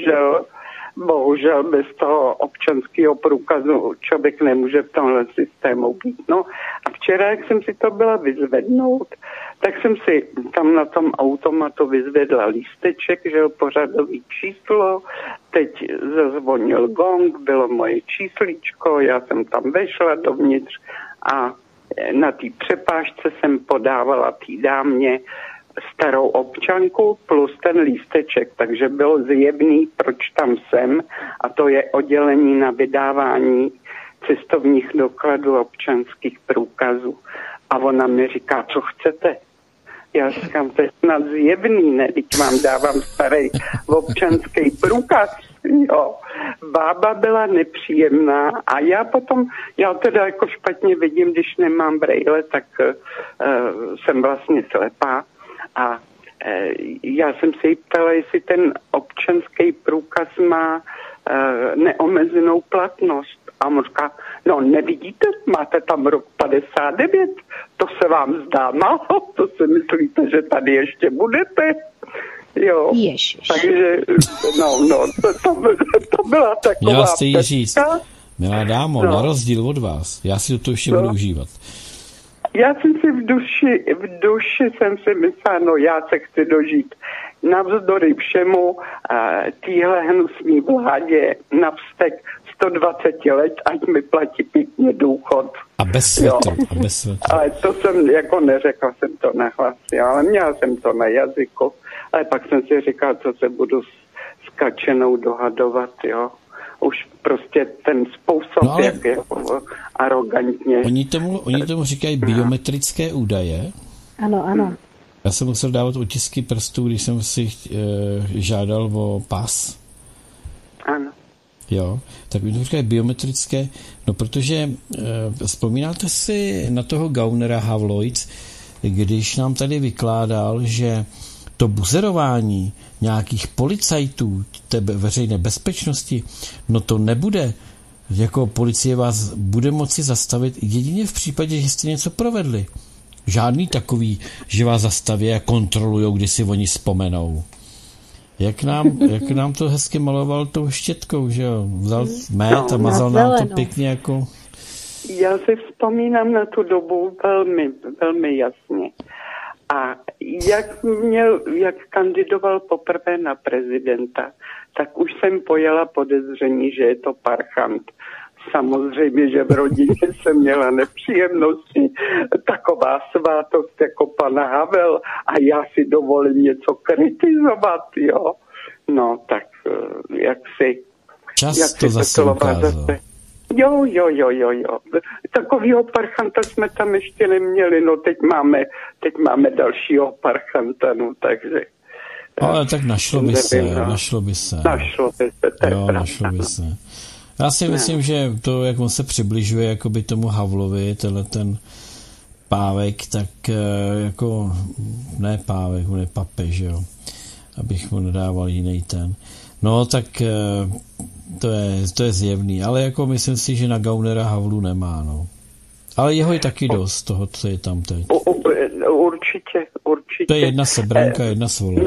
bohužel bez toho občanského průkazu člověk nemůže v tomhle systému být. No a včera, jak jsem si to byla vyzvednout, tak jsem si tam na tom automatu vyzvedla lísteček, že jo, pořadový číslo, teď zazvonil gong, bylo moje číslíčko, já jsem tam vešla dovnitř a na té přepážce jsem podávala té dámě starou občanku plus ten lísteček, takže bylo zjevný, proč tam jsem, a to je oddělení na vydávání cestovních dokladů občanských průkazů. A ona mi říká, co chcete? Já říkám, to je snad zjevný, ne? Teď vám dávám starý občanský průkaz. Jo. Bába byla nepříjemná a já teda jako špatně vidím, když nemám brejle, tak jsem vlastně slepá. A já jsem se jí ptala, jestli ten občanský průkaz má neomezenou platnost. A on říká, no nevidíte, máte tam rok 59, to se vám zdá málo, to si myslíte, že tady ještě budete. Jo, Ježiš. takže, to byla taková Měla jste jí říct, pecka. milá dámo, na rozdíl od vás, já si do toho ještě budu užívat. Já jsem si v duši jsem si myslela, no já se chci dožít navzdory všemu téhle hnusný vládě na vztek 120 let, ať mi platí pěkně důchod. A bez světla, a bez světla. Ale to jsem, jako neřekla jsem to na hlas, ale měla jsem to na jazyku, ale pak jsem si říkala, co se budu s Kačenou dohadovat, jo. Už prostě ten způsob, No ale jak je arrogantně. Oni tomu říkají biometrické údaje. Ano. Já jsem musel dávat otisky prstů, když jsem si žádal o pas. Ano. Jo, tak oni to říkají biometrické, no protože vzpomínáte si na toho Gaunera Havlojc, když nám tady vykládal, že to buzerování nějakých policajtů té veřejné bezpečnosti, no to nebude, jako policie vás bude moci zastavit jedině v případě, že jste něco provedli. Žádný takový, že vás zastaví a kontrolujou, když si oni vzpomenou. Jak nám to hezky maloval tou štětkou, že jo? Vzal med a mazal nám to pěkně jako... Já si vzpomínám na tu dobu velmi, velmi jasně. A jak kandidoval poprvé na prezidenta, tak už jsem pojala podezření, že je to parchant. Samozřejmě, že v rodině jsem měla nepříjemnosti, taková svátost jako pan Havel a já si dovolím něco kritizovat, jo. No, tak jak to zase ukázal. Jo. Takovýho parchanta jsme tam ještě neměli, no teď máme dalšího parchanta, no takže... Ale tak našlo by se. Našlo by se, našlo by se. Já si myslím, že to, jak on se přibližuje jakoby tomu Havlovi, tenhle ten pávek, tak jako, ne pávek, on je papež, jo, abych mu nedával jiný ten. No, tak to je zjevný, ale jako myslím si, že na Gaunera Havlu nemá, no. Ale jeho je taky dost, toho, co je tam teď. Určitě. To je jedna sebranka, jedna svoloč.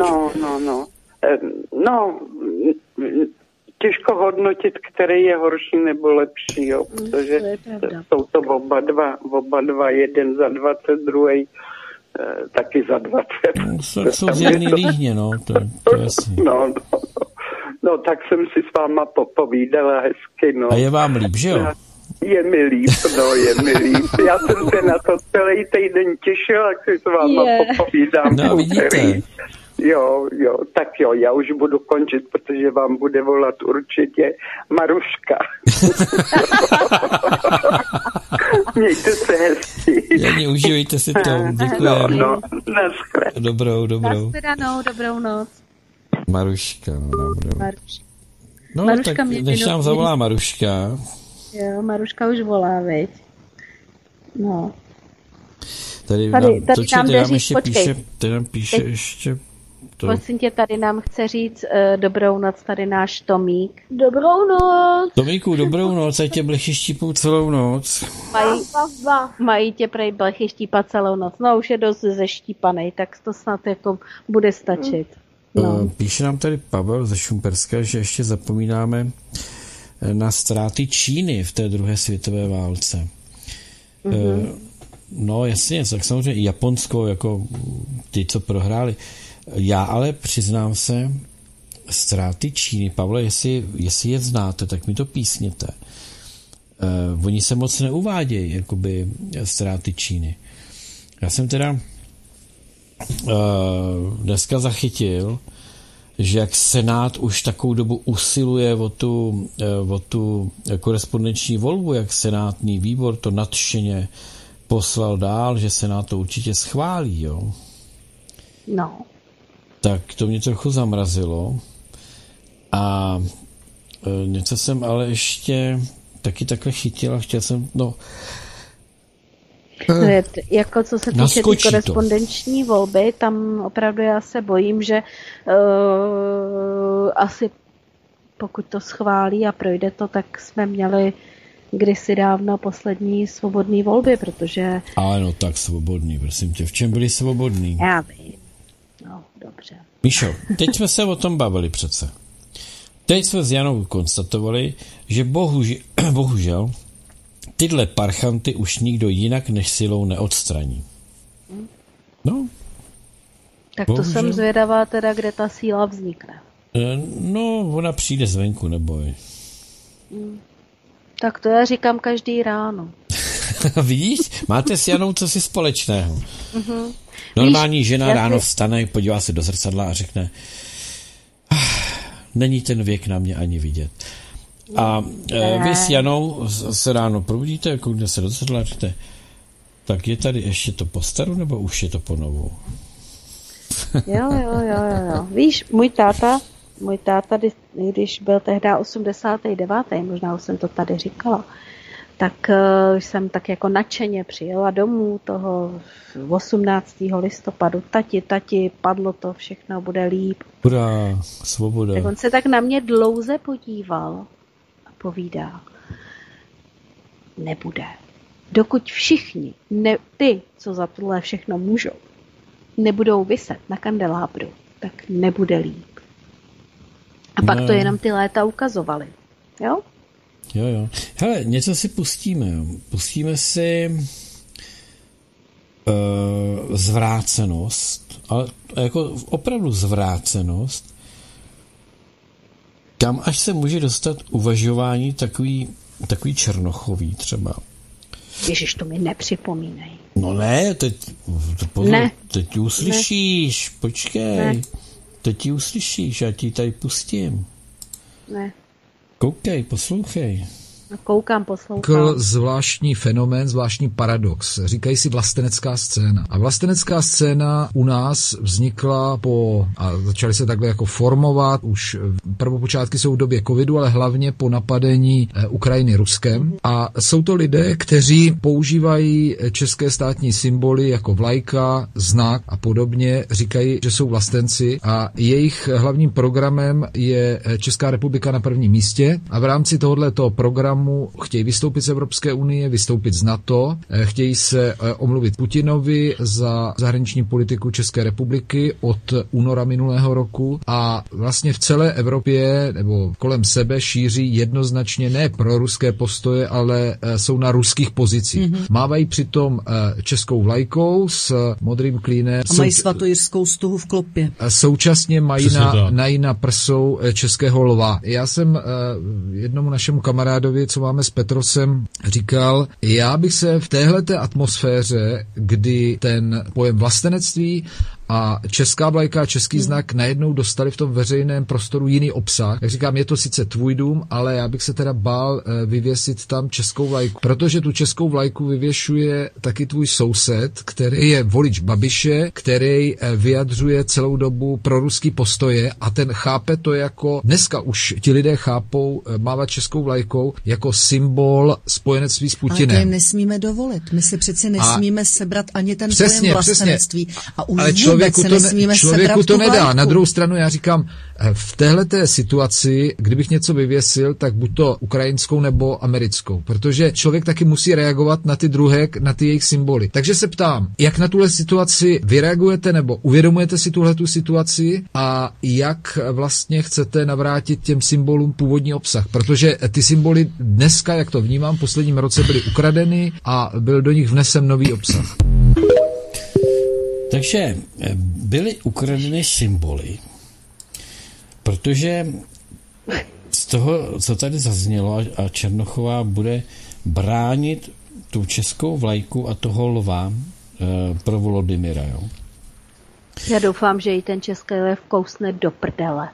No, těžko hodnotit, který je horší nebo lepší, jo, protože jsou to oba dva, jeden za 20, druhý taky za 20. Jsou zjevný líhně, no, to je jasný. No, tak jsem si s váma popovídala hezky, no. A je vám líp, že jo? Je mi líp. Já jsem se na to celý týden těšila, jak si s váma popovídám. No, vidíte. Jo, tak jo, já už budu končit, protože vám bude volat určitě Maruška. Mějte se hezky. Jani, užívejte si to, děkuji. No, naschle. Dobrou. Nashledanou, dobrou noc. Maruška, dobrou. No, Maruška tak než nám zavolá Maruška. Jo, Maruška už volá, viď? No. Tady nám píše ještě to. Prosím tě, tady nám chce říct dobrou noc, tady náš Tomík. Dobrou noc. Tomíku, dobrou noc, ať tě blechy štípou celou noc. Mají tě prej blechy štípat celou noc. No, už je dost zeštípanej, tak to snad jako bude stačit. No. Píše nám tady Pavel ze Šumperska, že ještě zapomínáme na ztráty Číny v té druhé světové válce. No jasně, tak samozřejmě i Japonsko, jako ty, co prohráli. Já ale přiznám se, ztráty Číny, Pavle, jestli je znáte, tak mi to písněte. Oni se moc neuvádějí, jakoby ztráty Číny. Já jsem teda dneska zachytil, že jak Senát už takovou dobu usiluje o tu korespondenční volbu, jak senátní výbor to nadšeně poslal dál, že Senát to určitě schválí, jo. No. Tak to mě trochu zamrazilo. A něco jsem ale ještě taky takhle chytil a chtěl jsem, Jako co se týče té korespondenční volby, tam opravdu já se bojím, že asi pokud to schválí a projde to, tak jsme měli kdysi dávno poslední svobodný volby, protože... Ale no tak svobodný, prosím tě. V čem byli svobodný? Já vím. No, dobře. Míšo, teď jsme se o tom bavili přece. Teď jsme s Janou konstatovali, že bohužel tyhle parchanty už nikdo jinak než silou neodstraní. No. Tak bohužel. To jsem zvědavá teda, kde ta síla vznikne. No, ona přijde zvenku, neboj. Tak to já říkám každý ráno. Vidíš? Máte s Janou co si společného. Normální žena ráno vstane, podívá se do zrcadla a řekne není ten věk na mě ani vidět. A vy s Janou se ráno probudíte, koukne se do zrcadla a řekne tak je tady ještě to po staru, nebo už je to po novou? Jo. Víš, můj táta, když byl tehdy 89., možná už jsem to tady říkala, tak jsem tak jako nadšeně přijela domů toho 18. listopadu. Tati, padlo to, všechno bude líp. Hurá, svoboda. Tak on se tak na mě dlouze podíval a povídá, nebude. Dokud všichni, ty, co za tohle všechno můžou, nebudou viset na kandelábru, tak nebude líp. A pak to jenom ty léta ukazovaly. Jo? Jo. Hele, něco si pustíme. Pustíme si zvrácenost, ale jako opravdu zvrácenost, kam až se může dostat uvažování takový černochový třeba. Ježiš, to mi nepřipomínej. No ne, teď ti uslyšíš, počkej. Ne. Teď ti uslyšíš, já ti tady pustím. Ne. Koukej, poslouchej. Koukám, poslouchám. Zvláštní fenomén, zvláštní paradox. Říkají si vlastenecká scéna. A vlastenecká scéna u nás vznikla a začaly se takhle jako formovat, už prvopočátky jsou v době covidu, ale hlavně po napadení Ukrajiny Ruskem. A jsou to lidé, kteří používají české státní symboly jako vlajka, znak a podobně, říkají, že jsou vlastenci a jejich hlavním programem je Česká republika na prvním místě a v rámci tohoto programu chtějí vystoupit z Evropské unie, vystoupit z NATO, chtějí se omluvit Putinovi za zahraniční politiku České republiky od února minulého roku a vlastně v celé Evropě nebo kolem sebe šíří jednoznačně ne proruské postoje, ale jsou na ruských pozicích. Mávají přitom českou vlajkou s modrým klínem. A mají svatojirskou stuhu v klopě. Současně mají na prsou českého lva. Já jsem jednomu našemu kamarádovi, co máme s Petrosem, říkal, já bych se v téhleté atmosféře, kdy ten pojem vlastenectví a česká vlajka a český znak najednou dostali v tom veřejném prostoru jiný obsah. Jak říkám, je to sice tvůj dům, ale já bych se teda bál vyvěsit tam českou vlajku, protože tu českou vlajku vyvěšuje taky tvůj soused, který je volič Babiše, který vyjadřuje celou dobu proruský postoje a ten chápe to jako, dneska už ti lidé chápou mávat českou vlajkou jako symbol spojenectví s Putinem. Ale to jim nesmíme dovolit. My si přeci nesmíme sebrat ani ten pojem vlastenectví. A už ale člověku to nedá. Na druhou stranu já říkám, v téhleté situaci, kdybych něco vyvěsil, tak buď to ukrajinskou nebo americkou, protože člověk taky musí reagovat na ty druhé, na ty jejich symboly. Takže se ptám, jak na tuhle situaci vy reagujete nebo uvědomujete si tuhletu situaci a jak vlastně chcete navrátit těm symbolům původní obsah, protože ty symboly dneska, jak to vnímám, v posledním roce byly ukradeny a byl do nich vnesen nový obsah. Takže byly ukradeny symboly, protože z toho, co tady zaznělo, a Černochová bude bránit tu českou vlajku a toho lva pro Volodymyra, jo? Já doufám, že i ten český lev kousne do prdele.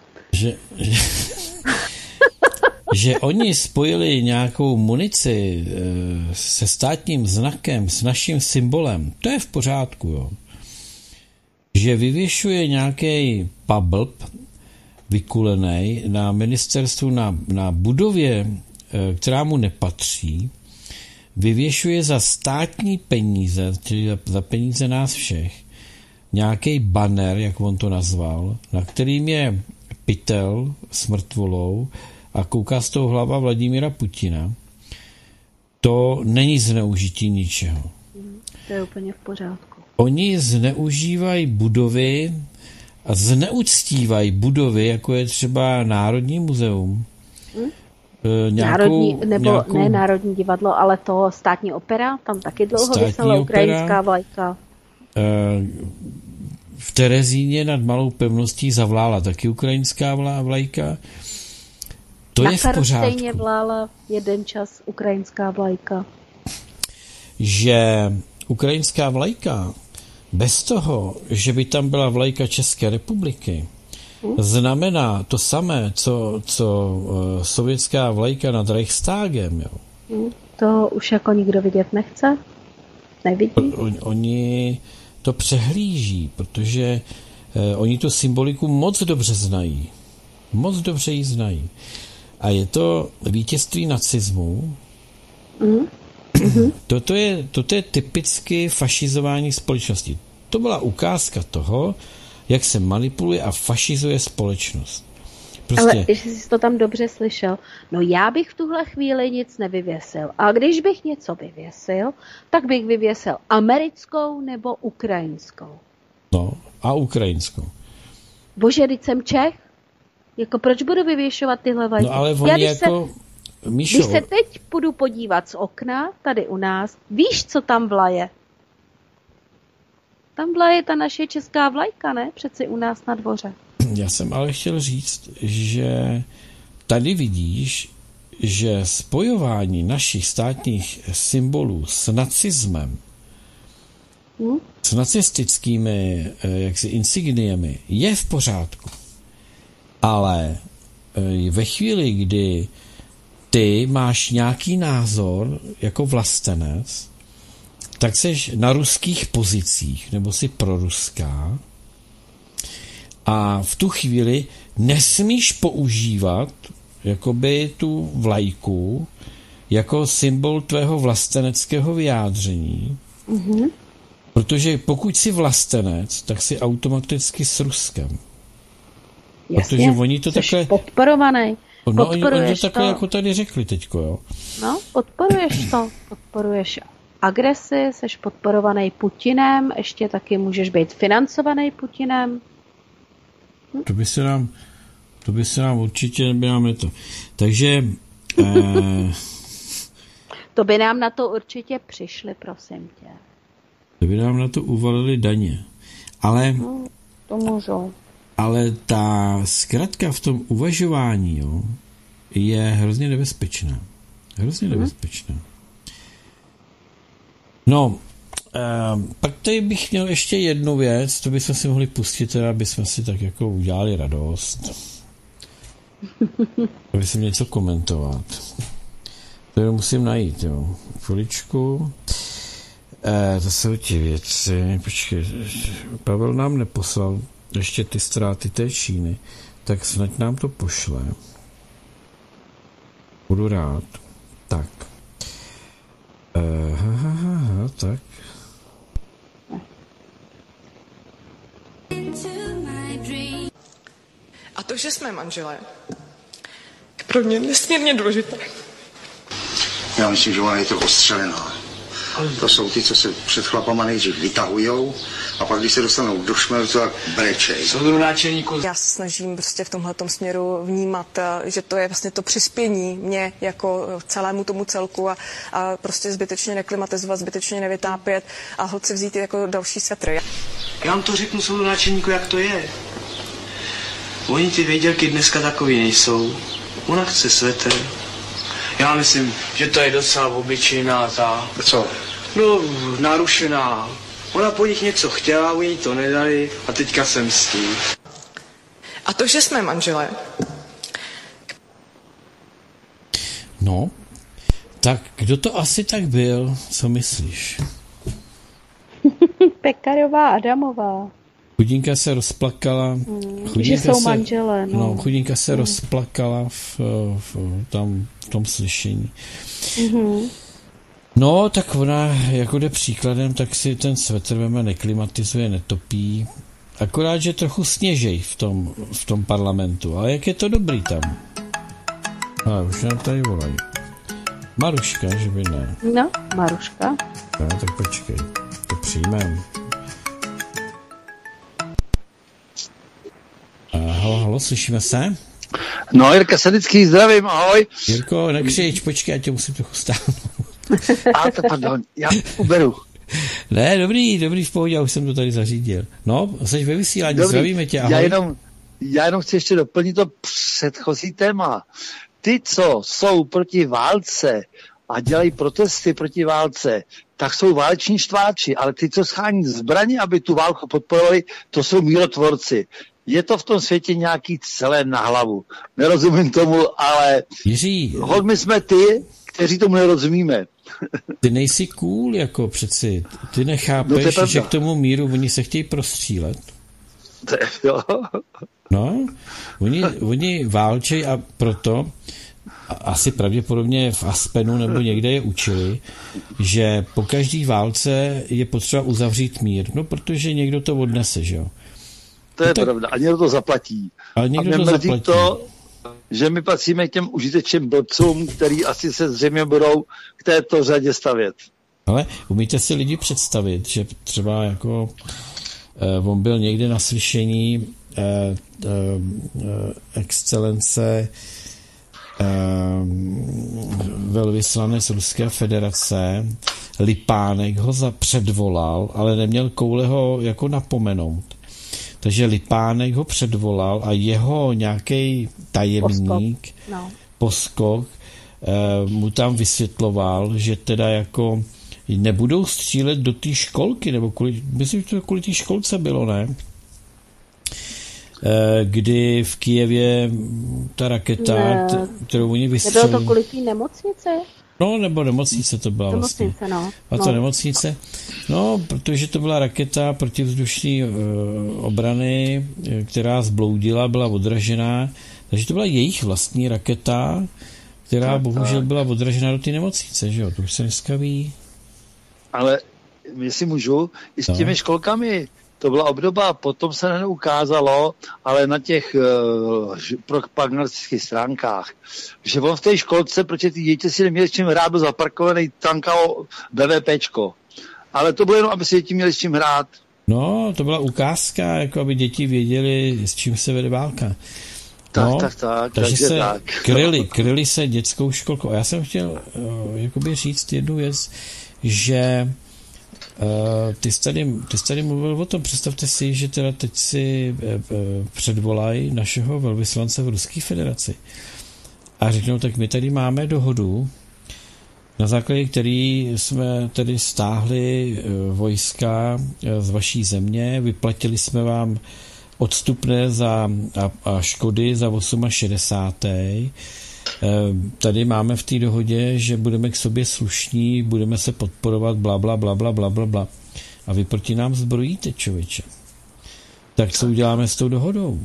Že oni spojili nějakou munici se státním znakem, s naším symbolem, to je v pořádku, jo. Že vyvěšuje nějaký pablb vykulenej na ministerstvu na budově, která mu nepatří, vyvěšuje za státní peníze, čili za peníze nás všech, nějaký banner, jak on to nazval, na kterým je pytel s mrtvolou a kouká z toho hlava Vladimíra Putina, to není zneužití ničeho. To je úplně v pořádku. Oni zneužívají budovy a zneuctívají budovy, jako je třeba Národní muzeum. Ne Národní divadlo, ale to Státní opera, tam taky dlouho vysela ukrajinská vlajka. V Terezíně nad Malou pevností zavlála taky ukrajinská vlajka. To je v pořádku. Stejně vlála jeden čas ukrajinská vlajka. Že ukrajinská vlajka bez toho, že by tam byla vlajka České republiky, znamená to samé, co sovětská vlajka nad Reichstagem. Jo. To už jako nikdo vidět nechce? Nevidí? Oni to přehlíží, protože oni tu symboliku moc dobře znají. Moc dobře ji znají. A je to vítězství nacismu. Toto je typicky fašizování společnosti. To byla ukázka toho, jak se manipuluje a fašizuje společnost. Prostě... Ale jestli jsi to tam dobře slyšel, no já bych v tuhle chvíli nic nevyvěsil. A když bych něco vyvěsil, tak bych vyvěsil americkou nebo ukrajinskou. No, a ukrajinskou. Bože, teď jsem Čech? Jako proč budu vyvěšovat tyhle vlajky? No ale oni jako... Když se teď půjdu podívat z okna, tady u nás, víš, co tam vlaje? Tam vlaje ta naše česká vlajka, ne? Přeci u nás na dvoře. Já jsem ale chtěl říct, že tady vidíš, že spojování našich státních symbolů s nacismem, s nacistickými jaksi insigniemi je v pořádku. Ale ve chvíli, kdy ty máš nějaký názor jako vlastenec, tak seš na ruských pozicích, nebo jsi proruská, a v tu chvíli nesmíš používat jakoby tu vlajku jako symbol tvého vlasteneckého vyjádření, protože pokud jsi vlastenec, tak jsi automaticky s Ruskem. Jasně, protože oni to takhle... podporovaný. No, oni to takhle jako tady řekli teďko, jo. No, podporuješ to. Podporuješ agresi, seš podporovaný Putinem, ještě taky můžeš být financovaný Putinem. To by se nám určitě nebylo to. Takže... To by nám na to určitě přišli, prosím tě. To by nám na to uvalili daně. Ale... to můžou. Ale ta zkratka v tom uvažování, jo, je hrozně nebezpečná. Hrozně nebezpečná. No, pak tady bych měl ještě jednu věc, to bychom si mohli pustit, teda bychom si tak jako udělali radost. Aby jsem něco komentovat. To jenom musím najít, jo. Chviličku. To jsou ti věci. Počkej, Pavel nám neposlal ještě ty ztráty té Číny, tak snad nám to pošle. Budu rád. Tak. Tak. A to, že jsme manželé, je pro mě nesmírně důležité. Já myslím, že ona je to ostřelená. To jsou ty, co se před chlapama nejdřív vytahujou a pak, když se dostanou do šmelcu, tak brečej. Já se snažím prostě v tomhletom směru vnímat, že to je vlastně to přispění mě jako celému tomu celku a prostě zbytečně neklimatizovat, zbytečně nevytápět a holce vzít jako další svetr. Já vám to řeknu soudu náčelníku, jak to je. Oni ty vědělky dneska takový nejsou. Ona chce svetr. Já myslím, že to je docela obyčejná ta... Co? No, narušená. Ona po nich něco chtěla, oni to nedali a teďka jsem s tím. A to, že jsme manželé. No, tak kdo to asi tak byl? Co myslíš? Pekarová Adamová. Chudinka se rozplakala. Že jsou manželé. No, chudinka se rozplakala v tom slyšení. No, tak ona jako jde příkladem, tak si ten svetr veme, neklimatizuje, netopí. Akorát, že trochu sněžej v tom parlamentu. Ale jak je to dobrý tam? Ale už nám tady volají. Maruška, že by ne. No, Maruška. No, tak počkej. To přijmem. Halo, slyšíme se? No, Jirka Sadický, zdravím, ahoj. Jirko, nekřič, počkej, já tě musím trochu stáhnout. Pardon, já uberu. Ne, dobrý, v pohodě, já už jsem to tady zařídil. No, jsi ve vysílání, zdravíme tě, ahoj. Já jenom chci ještě doplnit to předchozí téma. Ty, co jsou proti válce a dělají protesty proti válce, tak jsou váleční štváči, ale ty, co schání zbraně, aby tu válku podporovali, to jsou mírotvorci. Je to v tom světě nějaký celé na hlavu. Nerozumím tomu, ale Jiří, my jsme ty, kteří tomu nerozumíme. Ty nejsi cool, jako přeci. Ty nechápeš, no že k tomu míru oni se chtějí prostřílet. Jo. No, oni válčej a proto asi pravděpodobně v Aspenu nebo někde je učili, že po každý válce je potřeba uzavřít mír. No, protože někdo to odnese, že jo. To je pravda. A někdo to zaplatí. Ale někdo to zaplatí. To, že my patříme k těm užitečným blbcům, který asi se zřejmě budou k této řadě stavět. Ale umíte si lidi představit, že třeba jako on byl někde na slyšení excelence velvyslanec Ruské federace Lipánek ho předvolal, ale neměl koule ho jako napomenout. Takže Lipánek ho předvolal a jeho nějaký tajemník, Poskok, mu tam vysvětloval, že teda jako nebudou střílet do té školky, nebo myslím, že to kvůli té školce bylo, ne? Kdy v Kyjevě ta raketa, kterou oni vystřelili... Nebylo to kvůli té nemocnice? No, nebo nemocnice to byla vlastně. A to nemocnice. No, protože to byla raketa protivzdušní obrany, která zbloudila, byla odražená. Takže to byla jejich vlastní raketa, která bohužel byla odražená do té nemocnice, že jo? To už se dneska ví. Ale jestli můžu, i s těmi školkami, to byla obdoba, potom se neukázalo, ale na těch propagandistických stránkách, že on v té školce, protože ty děti si neměli s čím hrát, byl zaparkovaný tankao BVPčko. Ale to bylo jenom, aby si děti měli s čím hrát. No, to byla ukázka, jako aby děti věděli, s čím se vede válka. Tak. Takže se kryli se dětskou školkou. A já jsem chtěl jakoby říct jednu věc, že ty jsi tady mluvil o tom, představte si, že teda teď si předvolají našeho velvyslance v Ruské federaci a řeknou, tak my tady máme dohodu, na základě který jsme tedy stáhli vojska z vaší země, vyplatili jsme vám odstupné a škody za 68. Tady máme v té dohodě, že budeme k sobě slušní, budeme se podporovat, bla, bla, bla, bla, bla, bla, bla. A vy proti nám zbrojíte, člověče. Tak co uděláme s tou dohodou?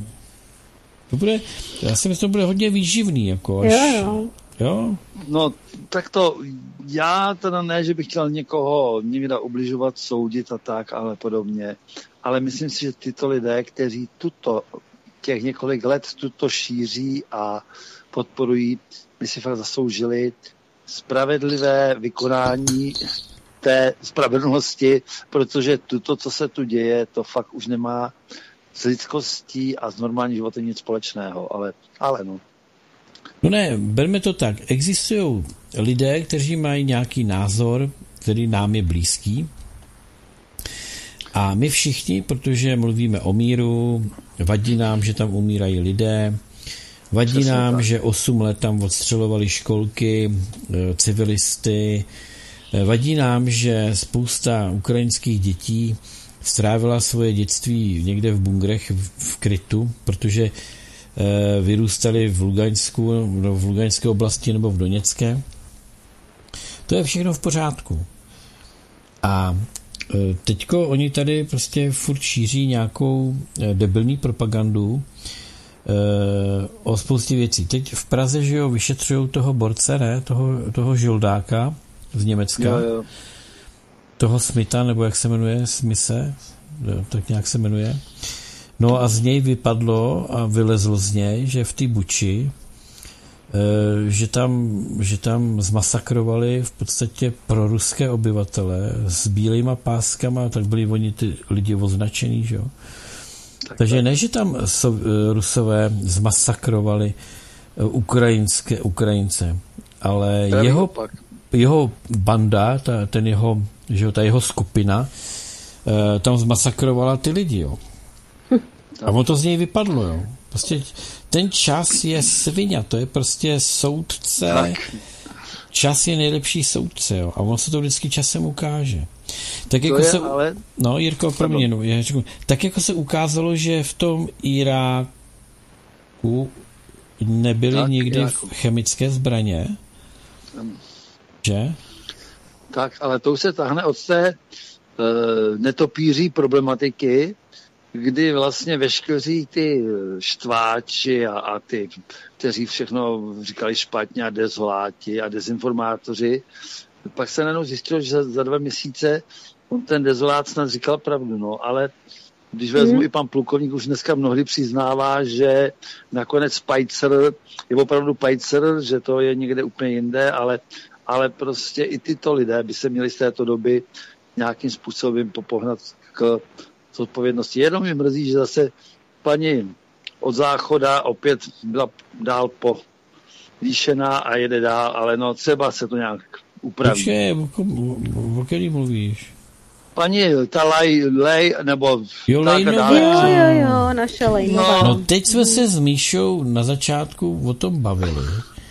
Já si myslím, že to bude hodně výživný, jako až... Jo? No, tak to, já teda ne, že bych chtěl někoho někde ubližovat, soudit a tak, ale podobně. Ale myslím si, že tyto lidé, kteří těch několik let tuto šíří a podporují, by si fakt zasloužili spravedlivé vykonání té spravedlnosti, protože to, co se tu děje, to fakt už nemá s lidskostí a s normálním životem nic společného, ale no. No ne, berme to tak. Existují lidé, kteří mají nějaký názor, který nám je blízký, a my všichni, protože mluvíme o míru, vadí nám, že tam umírají lidé, vadí nám, že 8 let tam odstřelovali školky, civilisty, vadí nám, že spousta ukrajinských dětí strávila svoje dětství někde v bungrech v krytu, protože vyrůstali v Lugansku, v Luganské oblasti nebo v Doněcké. To je všechno v pořádku. A teďko oni tady prostě furt šíří nějakou debilní propagandu o spoustě věcí. Teď v Praze, že jo, vyšetřují toho borce, ne, toho žoldáka, z Německa. Jo. Toho Smitha, nebo jak se jmenuje, Smise, tak nějak se jmenuje. No a z něj vypadlo a vylezlo z něj, že v té Buči, že tam zmasakrovali v podstatě proruské obyvatele s bílýma páskama, tak byli oni ty lidi označený, že jo. Takže ne, že tam Rusové zmasakrovali Ukrajince, ale jeho banda, ta jeho skupina, tam zmasakrovala ty lidi, jo. A on to z něj vypadlo, jo. Prostě ten čas je svině, to je prostě soudce. Tak. Čas je nejlepší soudce, jo. A on se to vždycky časem ukáže. Tak jako No, Jirko, promiň, tak jako se ukázalo, že v tom Iráku nebyly nikdy chemické zbraně, že? Tak, ale to už se tahne od té netopíří problematiky, kdy vlastně veškeří ty štváči a ty, kteří všechno říkali špatně a dezoláti a dezinformátoři, pak se najednou zjistilo, že za 2 měsíce on ten dezolát snad říkal pravdu, no, ale když vezmu i pan plukovník už dneska mnohdy přiznává, že nakonec Pajcer je opravdu Pajcer, že to je někde úplně jinde, ale prostě i tyto lidé by se měli z této doby nějakým způsobem popohnat k zodpovědnosti. Jenom mi mrzí, že zase paní od záchoda opět byla dál povýšená a jede dál, ale no třeba se to nějak upraví. Počkej, o který mluvíš? Paní ta Lej, nebo... Jo, naše Lejnová. No teď jsme se s Míšou na začátku o tom bavili,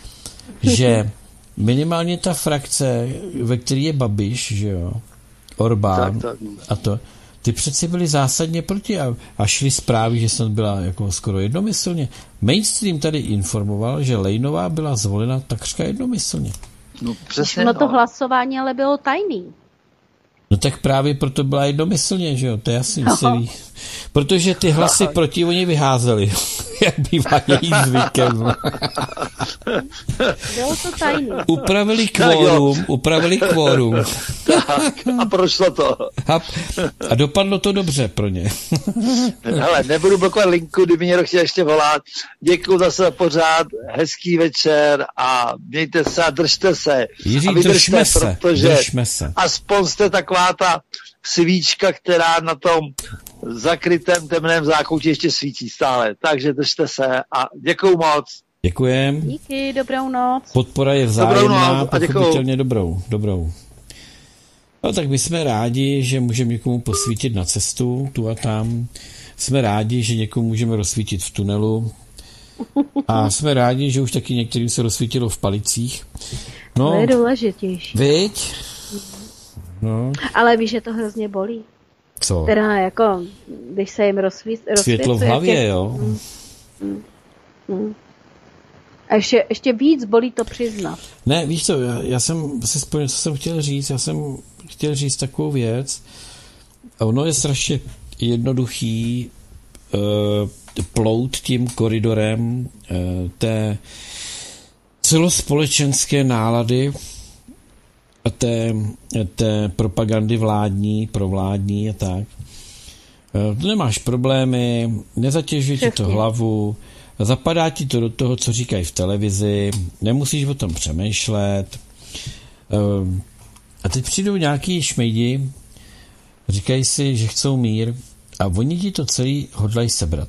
že minimálně ta frakce, ve které je Babiš, že jo, Orbán tak. A to, ty přeci byli zásadně proti a šli zprávy, že snad byla jako skoro jednomyslně. Mainstream tady informoval, že Lejnová byla zvolena takřka jednomyslně. No přesně. To hlasování ale bylo tajný. No tak právě proto byla jednomyslně, že jo, to je jasný, se ví. Protože ty hlasy proti oni vyházeli, jak bývá její zvykem. Bylo to tajný. Upravili kvórum. Tak, a prošlo to. A dopadlo to dobře pro ně. Hele, nebudu blokovat linku, kdyby někdo chtěl ještě volat. Děkuju zase pořád, hezký večer a mějte se a držte se. Jiří, a vydržte, držme se. Aspoň jste taková ta svíčka, která na tom zakrytém temném zákoutí ještě svítí stále. Takže držte se a děkuju moc. Děkujem. Díky, dobrou noc. Podpora je vzájemná, pochopitelně dobrou. No tak my jsme rádi, že můžeme někomu posvítit na cestu, tu a tam. Jsme rádi, že někomu můžeme rozsvítit v tunelu. A jsme rádi, že už taky některým se rozsvítilo v palicích. No, to je důležitější. Viď? No. Ale víš, že to hrozně bolí. Co? Teda jako, když se jim rozsvícuje. Světlo v hlavě, jo? A ještě víc bolí to přiznat. Ne, víš co, já jsem si spojil, co jsem chtěl říct. Já jsem chtěl říct takovou věc. A ono je strašně jednoduchý plout tím koridorem té celospolečenské nálady a té propagandy vládní, provládní a tak. Nemáš problémy, nezatěžuje ti to hlavu, zapadá ti to do toho, co říkají v televizi, nemusíš o tom přemýšlet. A teď přijdou nějaký šmejdi, říkají si, že chcou mír a oni ti to celý hodlají sebrat.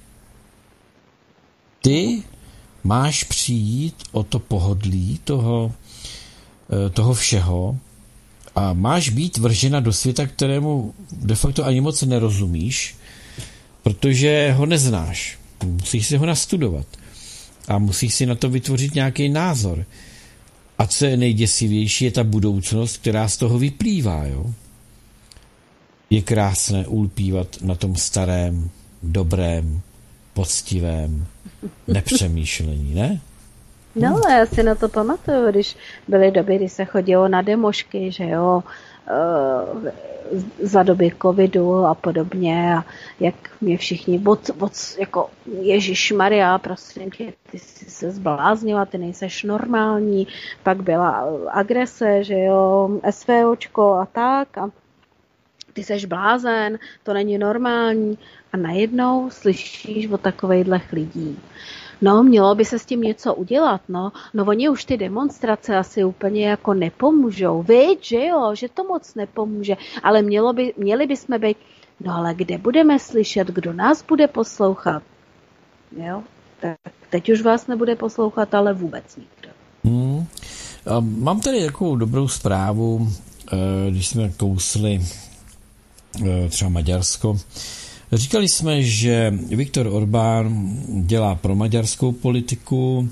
Ty máš přijít o to pohodlí toho všeho a máš být vržena do světa, kterému de facto ani moc nerozumíš, protože ho neznáš. Musíš si ho nastudovat a musíš si na to vytvořit nějaký názor. A co je nejděsivější, je ta budoucnost, která z toho vyplývá. Jo? Je krásné ulpívat na tom starém, dobrém, poctivém nepřemýšlení, ne? No, já si na to pamatuju, když byly doby, kdy se chodilo na demošky, že jo, za doby covidu a podobně a jak mě všichni jako Ježišmarja, prosím tě, ty jsi se zbláznila, ty nejseš normální, pak byla agrese, že jo, SVOčko a tak a ty seš blázen, to není normální a najednou slyšíš od takovejhlech lidí. No, mělo by se s tím něco udělat, no oni už ty demonstrace asi úplně jako nepomůžou, viď, že jo, že to moc nepomůže, ale měli bychom být, no ale kde budeme slyšet, kdo nás bude poslouchat, jo, tak teď už vás nebude poslouchat, ale vůbec nikdo. A mám tady takovou dobrou zprávu, když jsme kousli třeba Maďarsko. Říkali jsme, že Viktor Orbán dělá pro maďarskou politiku,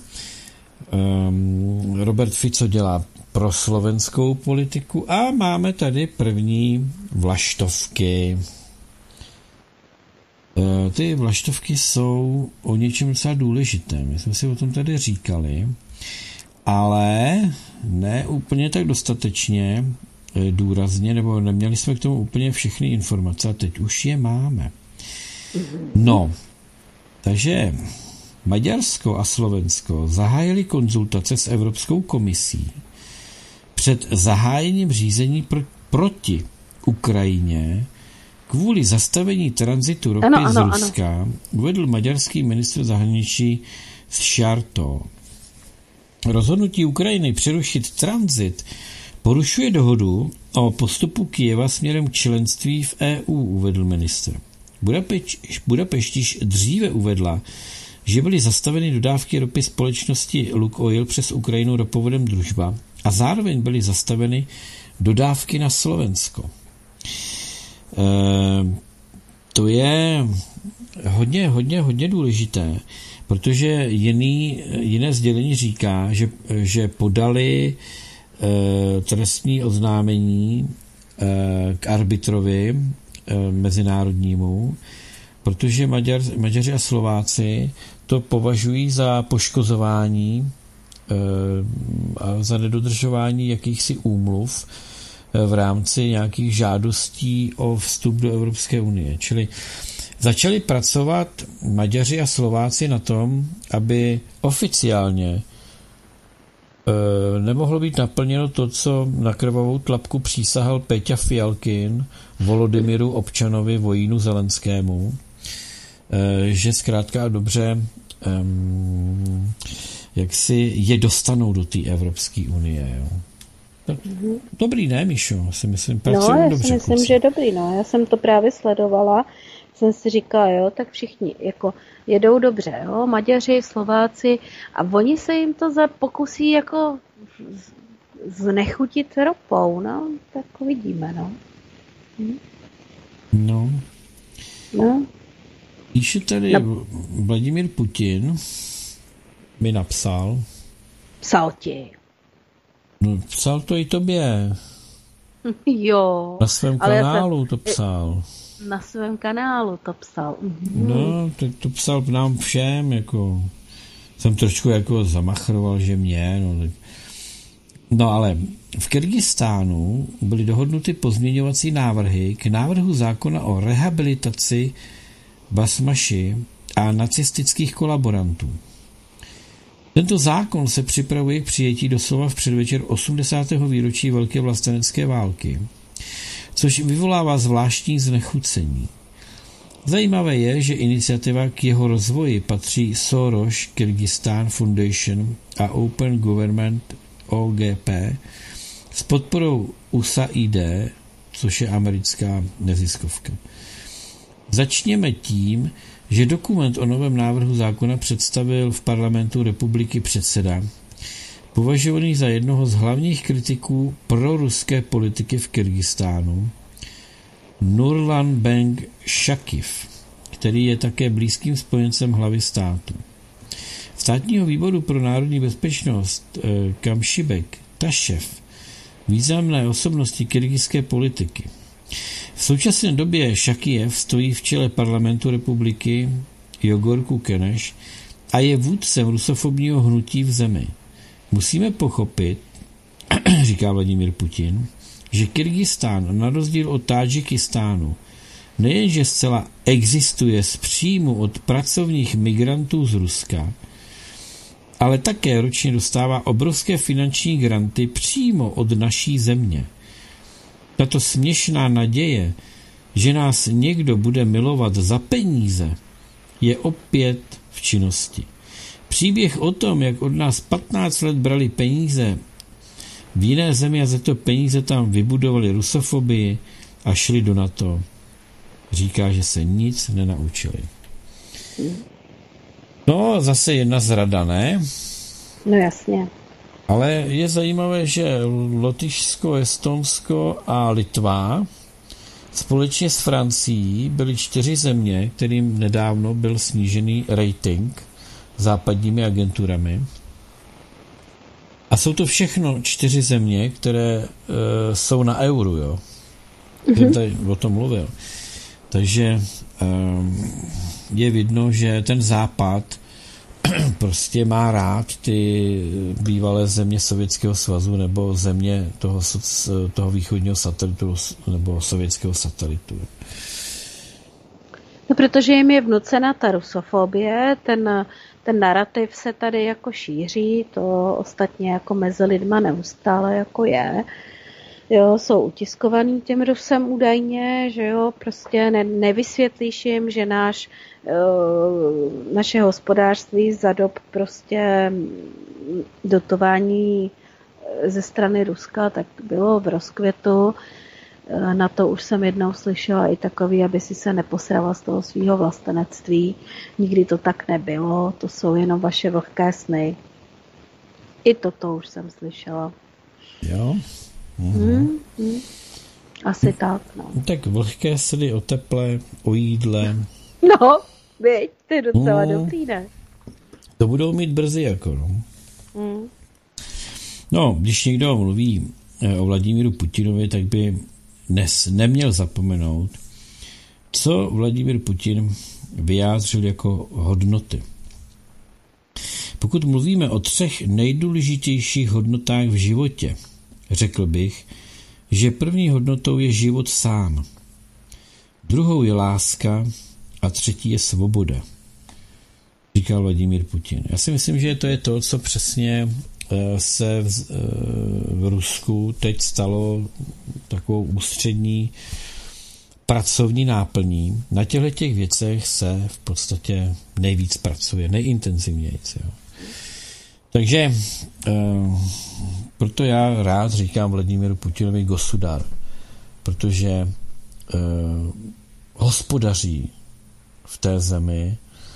Robert Fico dělá pro slovenskou politiku a máme tady první vlaštovky. Ty vlaštovky jsou o něčem docela důležitém. My jsme si o tom tady říkali, ale ne úplně tak dostatečně důrazně, nebo neměli jsme k tomu úplně všechny informace a teď už je máme. No, takže Maďarsko a Slovensko zahájili konzultace s Evropskou komisí před zahájením řízení proti Ukrajině kvůli zastavení tranzitu ropy z Ruska, uvedl maďarský ministr zahraničí Szijjártó. Rozhodnutí Ukrajiny přerušit tranzit porušuje dohodu o postupu Kyjeva směrem k členství v EU, uvedl ministr. Budapešť již dříve uvedla, že byly zastaveny dodávky ropy společnosti Lukoil přes Ukrajinu ropovodem Družba a zároveň byly zastaveny dodávky na Slovensko. To je hodně důležité, protože jiné sdělení říká, že podali trestní oznámení k arbitrovi mezinárodnímu, protože Maďaři a Slováci to považují za poškozování a za nedodržování jakýchsi úmluv v rámci nějakých žádostí o vstup do Evropské unie. Čili začali pracovat Maďaři a Slováci na tom, aby oficiálně nemohlo být naplněno to, co na krvavou tlapku přísahal Péťa Fialkin Volodymyru Občanovi Vojínu Zelenskému, že zkrátka a dobře jak si je dostanou do té Evropské unie. Jo. Tak, dobrý, ne, Míšo? Si myslím, já dobře. Si myslím, že dobrý, já jsem to právě sledovala, jsem si říkala, jo, tak všichni jako jedou dobře, jo, Maďaři, Slováci a oni se jim to pokusí jako znechutit ropou, no, tak vidíme, no. No. Píše tady Vladimír Putin mi napsal. Psal ti. No, psal to i tobě. Jo. Na svém kanálu to psal. Na svém kanálu to psal. No, to psal nám všem, jako jsem trošku jako zamachroval, že mě, no ale v Kyrgyzstánu byly dohodnuty pozměňovací návrhy k návrhu zákona o rehabilitaci basmaši a nacistických kolaborantů. Tento zákon se připravuje k přijetí doslova v předvečer 80. výročí Velké vlastenecké války, což vyvolává zvláštní znechucení. Zajímavé je, že iniciativa k jeho rozvoji patří Soros Kyrgyzstan Foundation a Open Government OGP s podporou USAID, což je americká neziskovka. Začněme tím, že dokument o novém návrhu zákona představil v parlamentu republiky předseda, považovaný za jednoho z hlavních kritiků proruské politiky v Kyrgyzstánu, Nurlanbek Shakiv, který je také blízkým spojencem hlavy státu. Státního výboru pro národní bezpečnost Kamšibek Tašev, významné osobnosti kyrgyzské politiky. V současné době Shakijev stojí v čele parlamentu republiky Jogorku Keneš a je vůdcem rusofobního hnutí v zemi. Musíme pochopit, říká Vladimír Putin, že Kyrgyzstán na rozdíl od Tádžikistánu nejenže zcela existuje z příjmu od pracovních migrantů z Ruska, ale také ročně dostává obrovské finanční granty přímo od naší země. Tato směšná naděje, že nás někdo bude milovat za peníze, je opět v činnosti. Příběh o tom, jak od nás 15 let brali peníze v jiné zemi a za to peníze tam vybudovali rusofobii a šli do NATO, říká, že se nic nenaučili. No, zase jedna zrada, ne? No jasně. Ale je zajímavé, že Lotyšsko, Estonsko a Litva společně s Francií byly 4 země, kterým nedávno byl snížený rating západními agenturami. A jsou to všechno 4 země, které jsou na euru, jo. Jsem tady o tom mluvil. Takže je vidno, že ten západ prostě má rád ty bývalé země Sovětského svazu nebo země toho východního satelitu nebo sovětského satelitu. No, protože jim je vnucena ta rusofobie, ten narrativ se tady jako šíří, to ostatně jako mezi lidma neustále jako je. Jo, jsou utiskovaný těm Rusem údajně, že jo, prostě nevysvětlíš jim, že naše hospodářství za dob prostě dotování ze strany Ruska, tak bylo v rozkvětu. Na to už jsem jednou slyšela i takový, aby si se neposrala z toho svého vlastenectví. Nikdy to tak nebylo, to jsou jenom vaše vlhké sny. I toto už jsem slyšela. Jo? Asi tak, no. Tak vlhké sny o teple, o jídle. No, viď, to je docela dobrý, ne? To budou mít brzy, jako, no. No, když někdo mluví o Vladimíru Putinovi, tak by neměl zapomenout, co Vladimír Putin vyjádřil jako hodnoty. Pokud mluvíme o 3 nejdůležitějších hodnotách v životě, řekl bych, že první hodnotou je život sám, druhou je láska a třetí je svoboda, říkal Vladimír Putin. Já si myslím, že to je to, co přesně se v Rusku teď stalo takovou ústřední pracovní náplní. Na těchto věcech se v podstatě nejvíc pracuje, nejintenzivněji. Takže proto já rád říkám Vladimíru Putinovi gosudar, protože hospodaří v té zemi.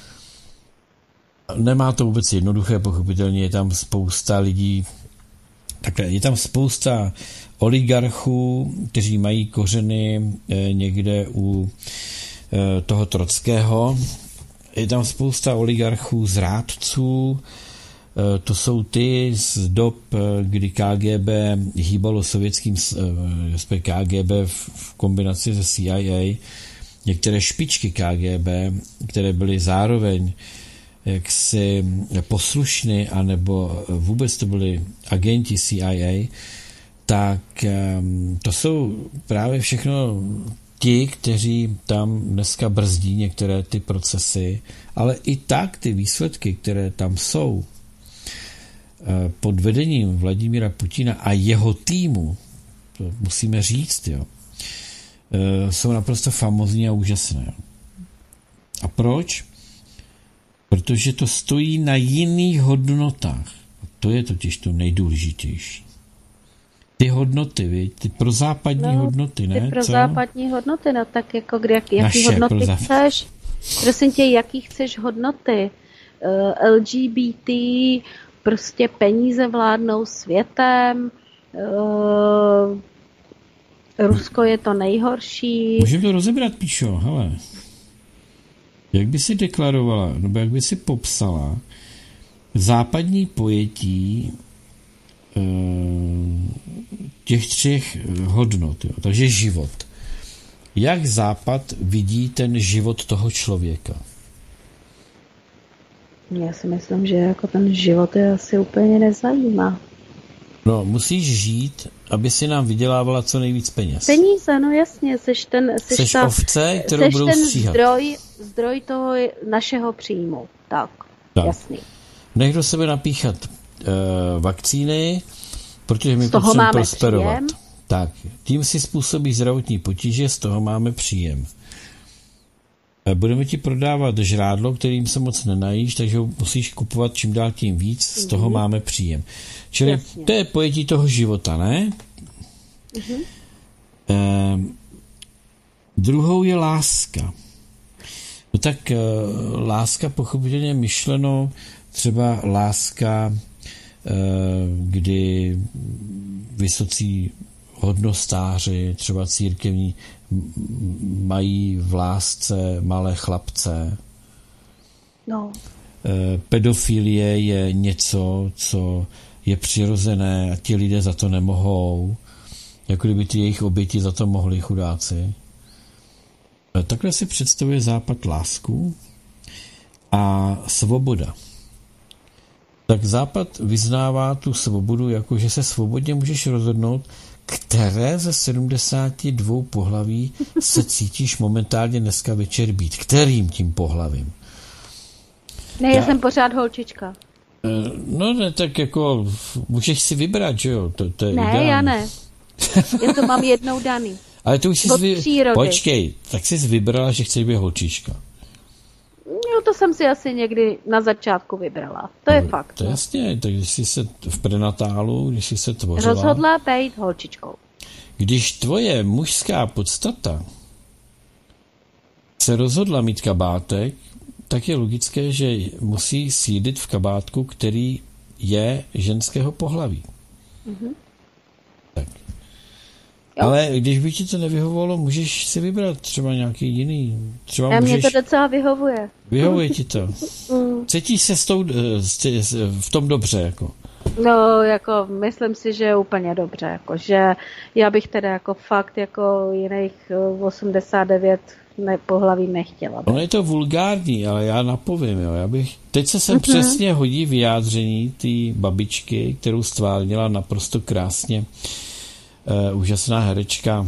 Nemá to vůbec jednoduché, pochopitelně je tam spousta lidí, takhle, je tam spousta oligarchů, kteří mají kořeny někde u toho Trockého. Je tam spousta oligarchů, zrádců, to jsou ty z dob, kdy KGB hýbalo sovětským, KGB v kombinaci se CIA, některé špičky KGB, které byly zároveň jaksi poslušní, anebo vůbec to byli agenti CIA, tak to jsou právě všechno ti, kteří tam dneska brzdí některé ty procesy, ale i tak ty výsledky, které tam jsou pod vedením Vladimíra Putina a jeho týmu, to musíme říct, jo, jsou naprosto famózní a úžasné. A proč? Protože to stojí na jiných hodnotách. A to je totiž to nejdůležitější. Ty hodnoty, ty prozápadní hodnoty, ne? Ty prozápadní hodnoty, no tak jako jaký hodnoty chceš? Prosím tě, jaký chceš hodnoty? LGBT, prostě peníze vládnou světem, Rusko je to nejhorší. Můžeme to rozebrat, Píšo, hele. Jak by si deklarovala, nebo jak by si popsala západní pojetí těch 3 hodnot. Jo? Takže život. Jak Západ vidí ten život toho člověka? Já si myslím, že jako ten život je asi úplně nezajímá. No, musíš žít, aby si nám vydělávala co nejvíc peněz. Peníze, no jasně, seš ovce, kterou budou stříhat. Zdroj toho našeho příjmu, tak. Jasný. Nech do sebe napíchat vakcíny, protože my potřebujeme prosperovat. Příjem. Tak, tím si způsobí zdravotní potíže, z toho máme příjem. Budeme ti prodávat žrádlo, kterým se moc nenajíš, takže ho musíš kupovat čím dál tím víc, z toho máme příjem. Čili jasně. To je pojetí toho života, ne? Druhou je láska. No tak láska pochopitelně myšleno, třeba láska, kdy vysocí hodnostáři, třeba církevní, mají v lásce malé chlapce. No. Pedofilie je něco, co je přirozené a ti lidé za to nemohou. Jako kdyby ty jejich oběti za to mohli, chudáci. Takhle si představuje Západ lásku a svoboda. Tak Západ vyznává tu svobodu, jako že se svobodně můžeš rozhodnout, které ze 72 pohlaví se cítíš momentálně dneska večer být. Kterým tím pohlavím? Ne, já jsem pořád holčička. No ne, tak jako můžeš si vybrat, že jo? To je ne, ideální. Já ne. Já to mám jednou daný. Ale to už jsi Počkej, tak jsi vybrala, že chceš být holčička. No to jsem si asi někdy na začátku vybrala. To je fakt. To je jasně, tak když jsi se v prenatálu, když jsi se tvořila... Rozhodla být holčičkou. Když tvoje mužská podstata se rozhodla mít kabátek, tak je logické, že musí sídlit v kabátku, který je ženského pohlaví. Tak. Jo. Ale když by ti to nevyhovovalo, můžeš si vybrat třeba nějaký jiný. Třeba mě to docela vyhovuje. Vyhovuje ti to? Cítíš se v tom dobře, jako? No, jako myslím si, že úplně dobře, jako, že já bych teda jako fakt jako jiných 89 pohlaví nechtěla. Ono je to vulgární, ale já napovím, jo. Teď se sem přesně hodí vyjádření té babičky, kterou stvárnila naprosto krásně úžasná herečka.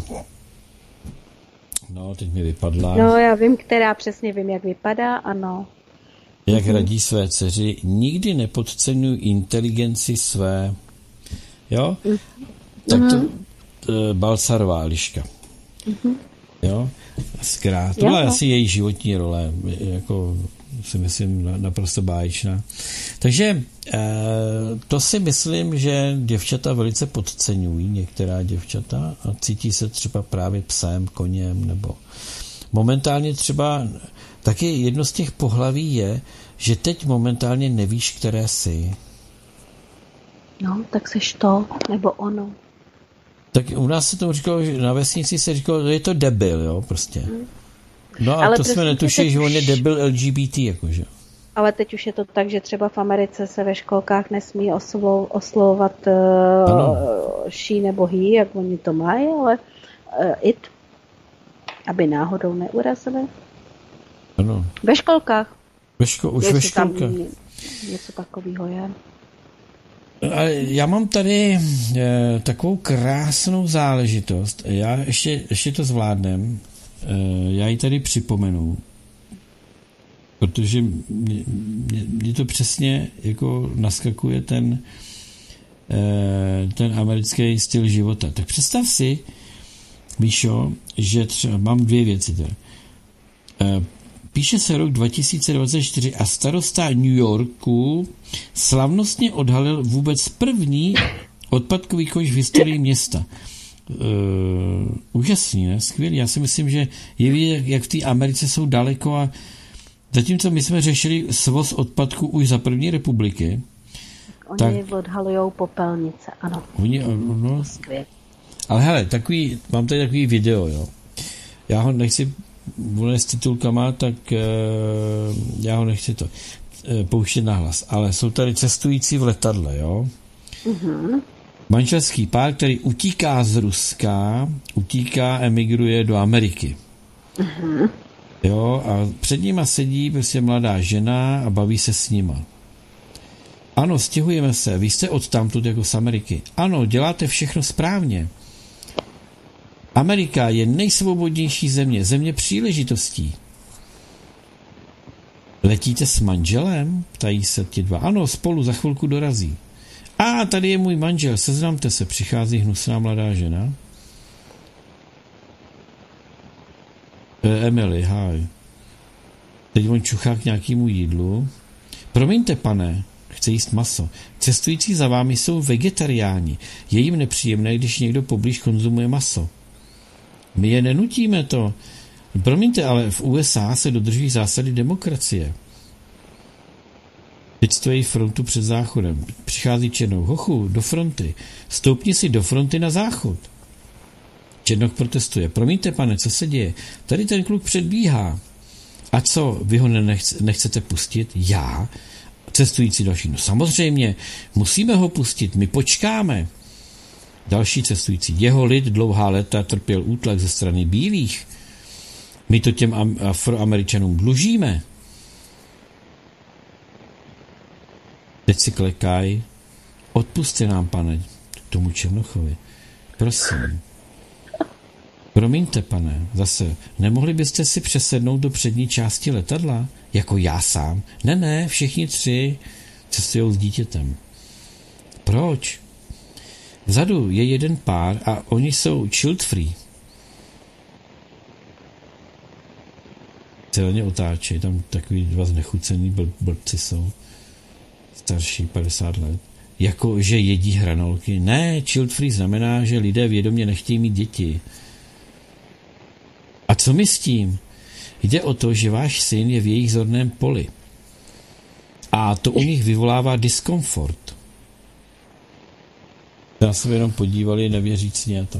No, teď mi vypadla. No, já vím, přesně vím, jak vypadá, ano. Jak radí své dceři, nikdy nepodceňuj inteligenci své. Jo? Tak to Balcarová Eliška. Jo? Tohle je asi její životní role, jako si myslím naprosto báječná. Takže to si myslím, že děvčata velice podceňují, některá děvčata, a cítí se třeba právě psem, koněm, nebo momentálně třeba taky jedno z těch pohlaví je, že teď momentálně nevíš, které jsi. No, tak seš to, nebo ono. Tak u nás se tomu říkalo, že na vesnici se říkalo, že je to debil, jo, prostě. No a ale to jsme netušili, že on je debil LGBT, jakože. Ale teď už je to tak, že třeba v Americe se ve školkách nesmí oslovovat she nebo he, jak oni to mají, ale it, aby náhodou neurazili. Ano. Ve školkách. Už ve školkách. Něco takového je. Ale já mám tady takovou krásnou záležitost. Já ještě to zvládnem. Já ji tady připomenu. Protože mě to přesně jako naskakuje ten americký styl života. Tak představ si, Míšo, že třeba mám dvě věci tady. Píše se rok 2024 a starosta New Yorku slavnostně odhalil vůbec první odpadkový koš v historii města. Úžasný, ne? Skvělý. Já si myslím, že je vidět, jak v té Americe jsou daleko a zatímco my jsme řešili svoz odpadku už za první republiky. Oni odhalujou popelnice, ano. Ale hele, mám tady takový video, jo. Já ho nechci volit s titulkama, tak já ho nechci to pouštět nahlas. Ale jsou tady cestující v letadle, jo. Manželský pár, který utíká z Ruska, emigruje do Ameriky. Jo, a před nima sedí prostě mladá žena a baví se s nima. Ano, stěhujeme se, vy jste odtamtud jako z Ameriky. Ano, děláte všechno správně. Amerika je nejsvobodnější země, země příležitostí. Letíte s manželem? Ptají se ti dva. Ano, spolu, za chvilku dorazí. A tady je můj manžel, seznamte se, přichází hnusná mladá žena. Emily, hi. Teď on čuchá k nějakému jídlu. Promiňte, pane, chce jíst maso. Cestující za vámi jsou vegetariáni. Je jim nepříjemné, když někdo poblíž konzumuje maso. My je nenutíme to. Promiňte, ale v USA se dodržují zásady demokracie. Teď stojí frontu před záchodem. Přichází Černoch. Hochu, do fronty. Stoupni si do fronty na záchod. Černoch protestuje. Promiňte, pane, co se děje? Tady ten kluk předbíhá. A co, vy ho nechcete pustit? Já? Cestující další. No samozřejmě, musíme ho pustit, my počkáme. Další cestující. Jeho lid dlouhá léta trpěl útlak ze strany bílých. My to těm Afroameričanům dlužíme. Teď si klekají. Odpusťte nám, pane, tomu Černochovi. Prosím. Promiňte, pane, zase, nemohli byste si přesednout do přední části letadla? Jako já sám? Ne, všichni tři cestujou s dítětem. Proč? Vzadu je jeden pár a oni jsou child free. Celně otáčejí, tam takový dva znechucený blbci jsou. Starší, 50 let. Jako, že jedí hranolky. Ne, child free znamená, že lidé vědomě nechtějí mít děti. A co mi s tím? Jde o to, že váš syn je v jejich zorném poli. A to u nich vyvolává diskomfort. Já se jenom podívali, nevěřícně na to.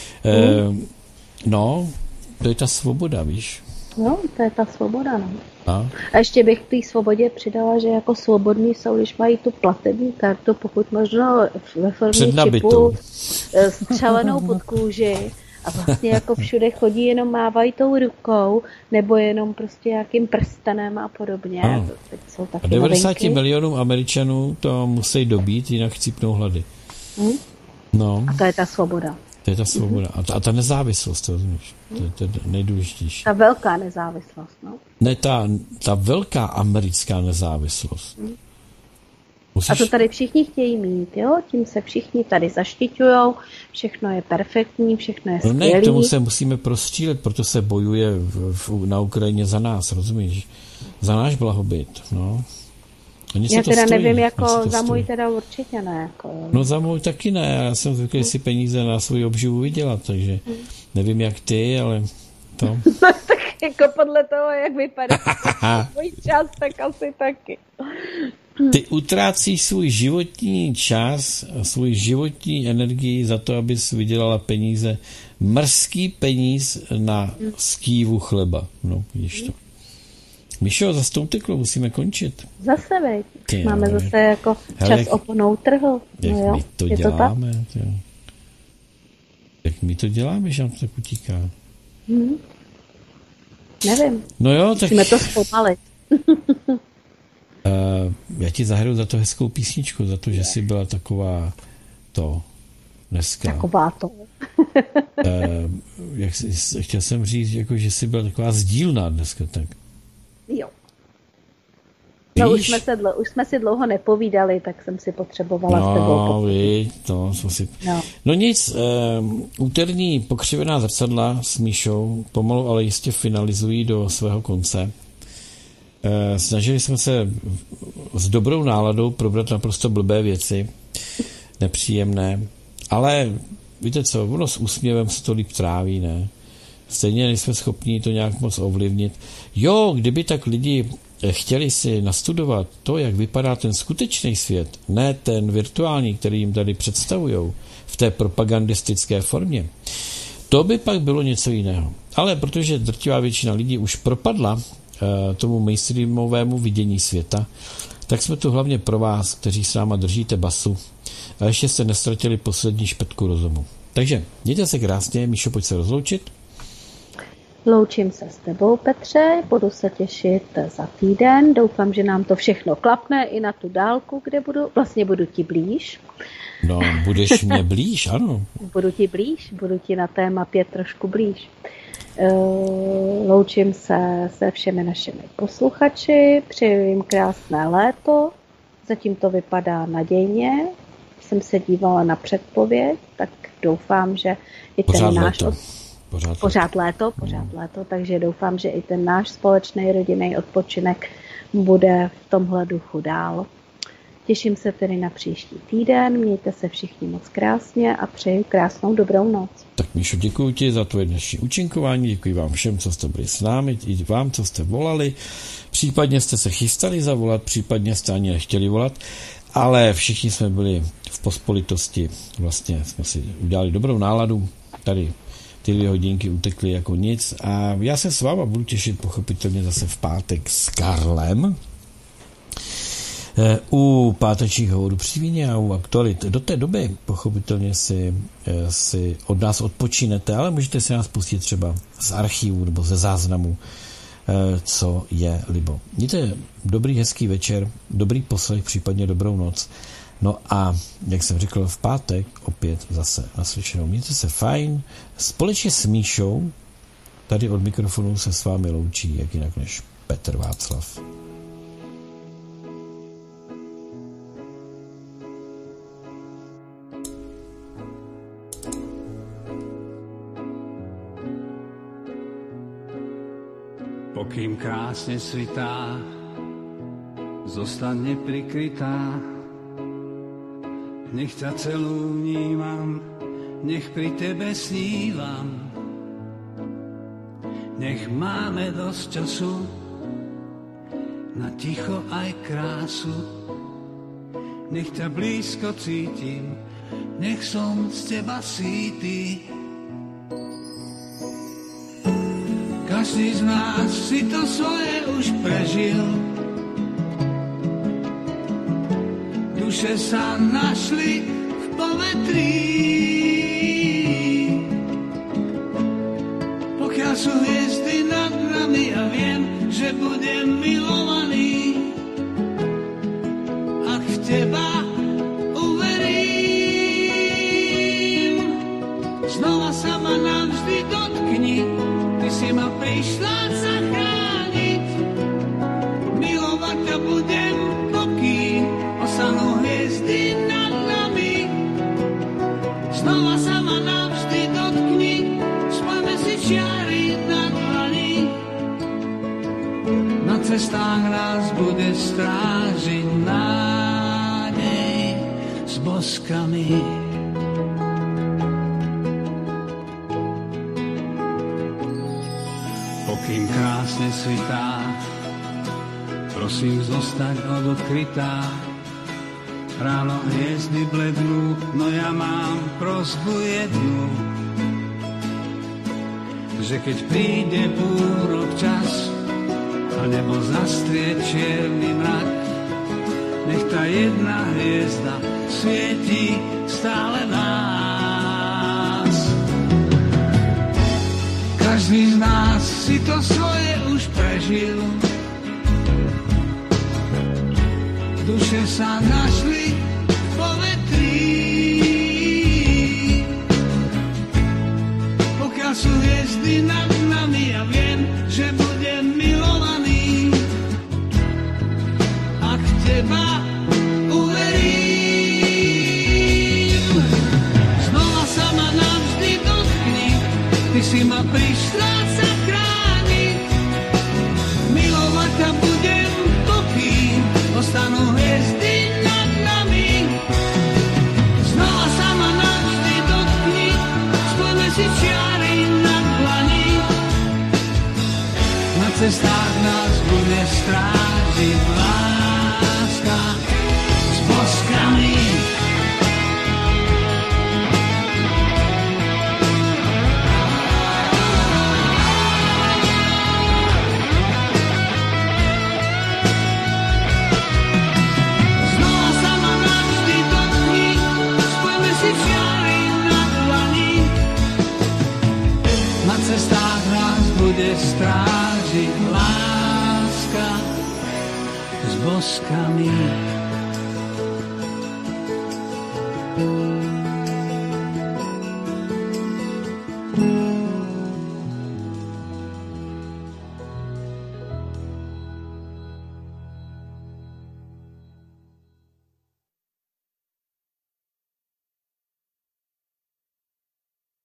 No, to je ta svoboda, víš? No, to je ta svoboda, no. A ještě bych k té svobodě přidala, že jako svobodní jsou, když mají tu platební kartu, pokud možno ve formě čipu, střelenou pod kůži a vlastně jako všude chodí, jenom mávají tou rukou, nebo jenom prostě nějakým prstenem a podobně. Jsou taky a 90 novinky. milionům Američanů to musí dobít, jinak chcípnou hlady. No. A to je ta svoboda. To je ta svoboda. A ta nezávislost, to rozumíš? To je nejdůležitější. Ta velká nezávislost, no. Ne, ta velká americká nezávislost. A to tady všichni chtějí mít, jo? Tím se všichni tady zaštiťujou, všechno je perfektní, všechno je skvělý. No ne, k tomu se musíme prostřílet, proto se bojuje na Ukrajině za nás, rozumíš? Za náš blahobyt, no. Já teda nevím, jako za můj teda určitě ne. Jako... No za můj taky ne, já jsem zvyklý si peníze na svou obživu vydělat, takže nevím jak ty, ale to... No tak jako podle toho, jak vypadá můj čas, tak asi taky. Ty utrácíš svůj životní čas a svůj životní energii za to, abys vydělala peníze, mrzký peníz na skývu chleba. No, vidíš to. Míšo, zase to uteklo, musíme končit. Zase, veď. Máme zase jako čas oponou trhu. Jak no my to děláme? Jak my to děláme, že nám to tak utíká? Nevím. No jo, tak... Musíme to zpomalit. Já ti zahraju za to hezkou písničku, za to, že jsi byla taková to dneska. Taková to. Chtěl jsem říct, jako, že jsi byla taková sdílná dneska, tak. Jo. No, už jsme si dlouho nepovídali, tak jsem si potřebovala s tebou povídat. No nic, úterní pokřivená zrcadla s Míšou pomalu, ale jistě finalizují do svého konce. Snažili jsme se s dobrou náladou probrat naprosto blbé věci, nepříjemné, ale víte co, ono s úsměvem se to líp tráví, ne? Stejně nejsme schopni to nějak moc ovlivnit. Jo, kdyby tak lidi chtěli si nastudovat to, jak vypadá ten skutečný svět, ne ten virtuální, který jim tady představujou v té propagandistické formě, to by pak bylo něco jiného. Ale protože drtivá většina lidí už propadla tomu mainstreamovému vidění světa, tak jsme tu hlavně pro vás, kteří s náma držíte basu a ještě jste nestratili poslední špetku rozumu. Takže mějte se krásně, Míšo, pojď se rozloučit. Loučím se s tebou, Petře, budu se těšit za týden, doufám, že nám to všechno klapne i na tu dálku, kde budu ti blíž. No, budeš mě blíž, ano. Budu ti na téma 5 trošku blíž. Loučím se všemi našimi posluchači, přeju jim krásné léto, zatím to vypadá nadějně, jsem se dívala na předpověď, tak doufám, že i ten náš... Pořád léto, takže doufám, že i ten náš společný rodinný odpočinek bude v tomhle duchu dál. Těším se tedy na příští týden, mějte se všichni moc krásně a přeju krásnou dobrou noc. Tak Míšo, děkuji ti za tvoje dnešní účinkování, děkuji vám všem, co jste byli s námi, i vám, co jste volali, případně jste se chystali zavolat, případně jste ani nechtěli volat, ale všichni jsme byli v pospolitosti, vlastně jsme si udělali dobrou náladu, tady ty 2 hodinky utekly jako nic a já se s váma budu těšit pochopitelně zase v pátek s Karlem u pátečních hovorů při víně a u aktualit. Do té doby pochopitelně si od nás odpočinete, ale můžete si nás pustit třeba z archivu nebo ze záznamu, co je libo. Mějte dobrý, hezký večer, dobrý poslech, případně dobrou noc. No a, jak jsem řekl, v pátek opět zase naslyšenou. Mějte se fajn. Společně s Míšou tady od mikrofonu se s vámi loučí, jak jinak než Petr Václav. Pokým krásne svitá, zostane prikrytá. Nech ťa celú vnímam, nech pri tebe snívam. Nech máme dosť času na ticho aj krásu. Nech ťa blízko cítim, nech som z teba sýty. Každý z nás si to svoje už prežil. Duše sa našli v povetrí. Pokiaľ sú hviezdy nad nami a viem, že budem milovaný, ak v teba uverím, znova sa ma navždy dotkni. Ty si ma prišla zachrániť, milovať ťa budem, pokým ostanú hviezdy nad nami. Znova sa ma navždy dotkni, spojme si čiary na dlani. Na cestách nás bude strážiť nádej s boskami. Pokým krásne svitá, prosím zostať odkrytá. Ráno hviezdy blednú, no ja mám prosbu jednu, že keď príde búrok čas a nebo zastrie čierny mrak, nech tá jedna hviezda svieti stále nás. Každý z nás si to svoje už prežil. Duše sa našli v povetrí. Pokiaľ sú hviezdy nad nami, ja viem, že budem milovaný. Ak v teba uverím, znova sa ma navždy dotkni. Ty si ma prišla zachrániť, milovať ťa budem, pokým ostanú hviezdy nad nami. Znova sa ma navždy dotkni, spojme si čiary na dlani. Na cestách nás bude strážiť láska s boskami. Na cestách nás bude bude strážit láska s boskami.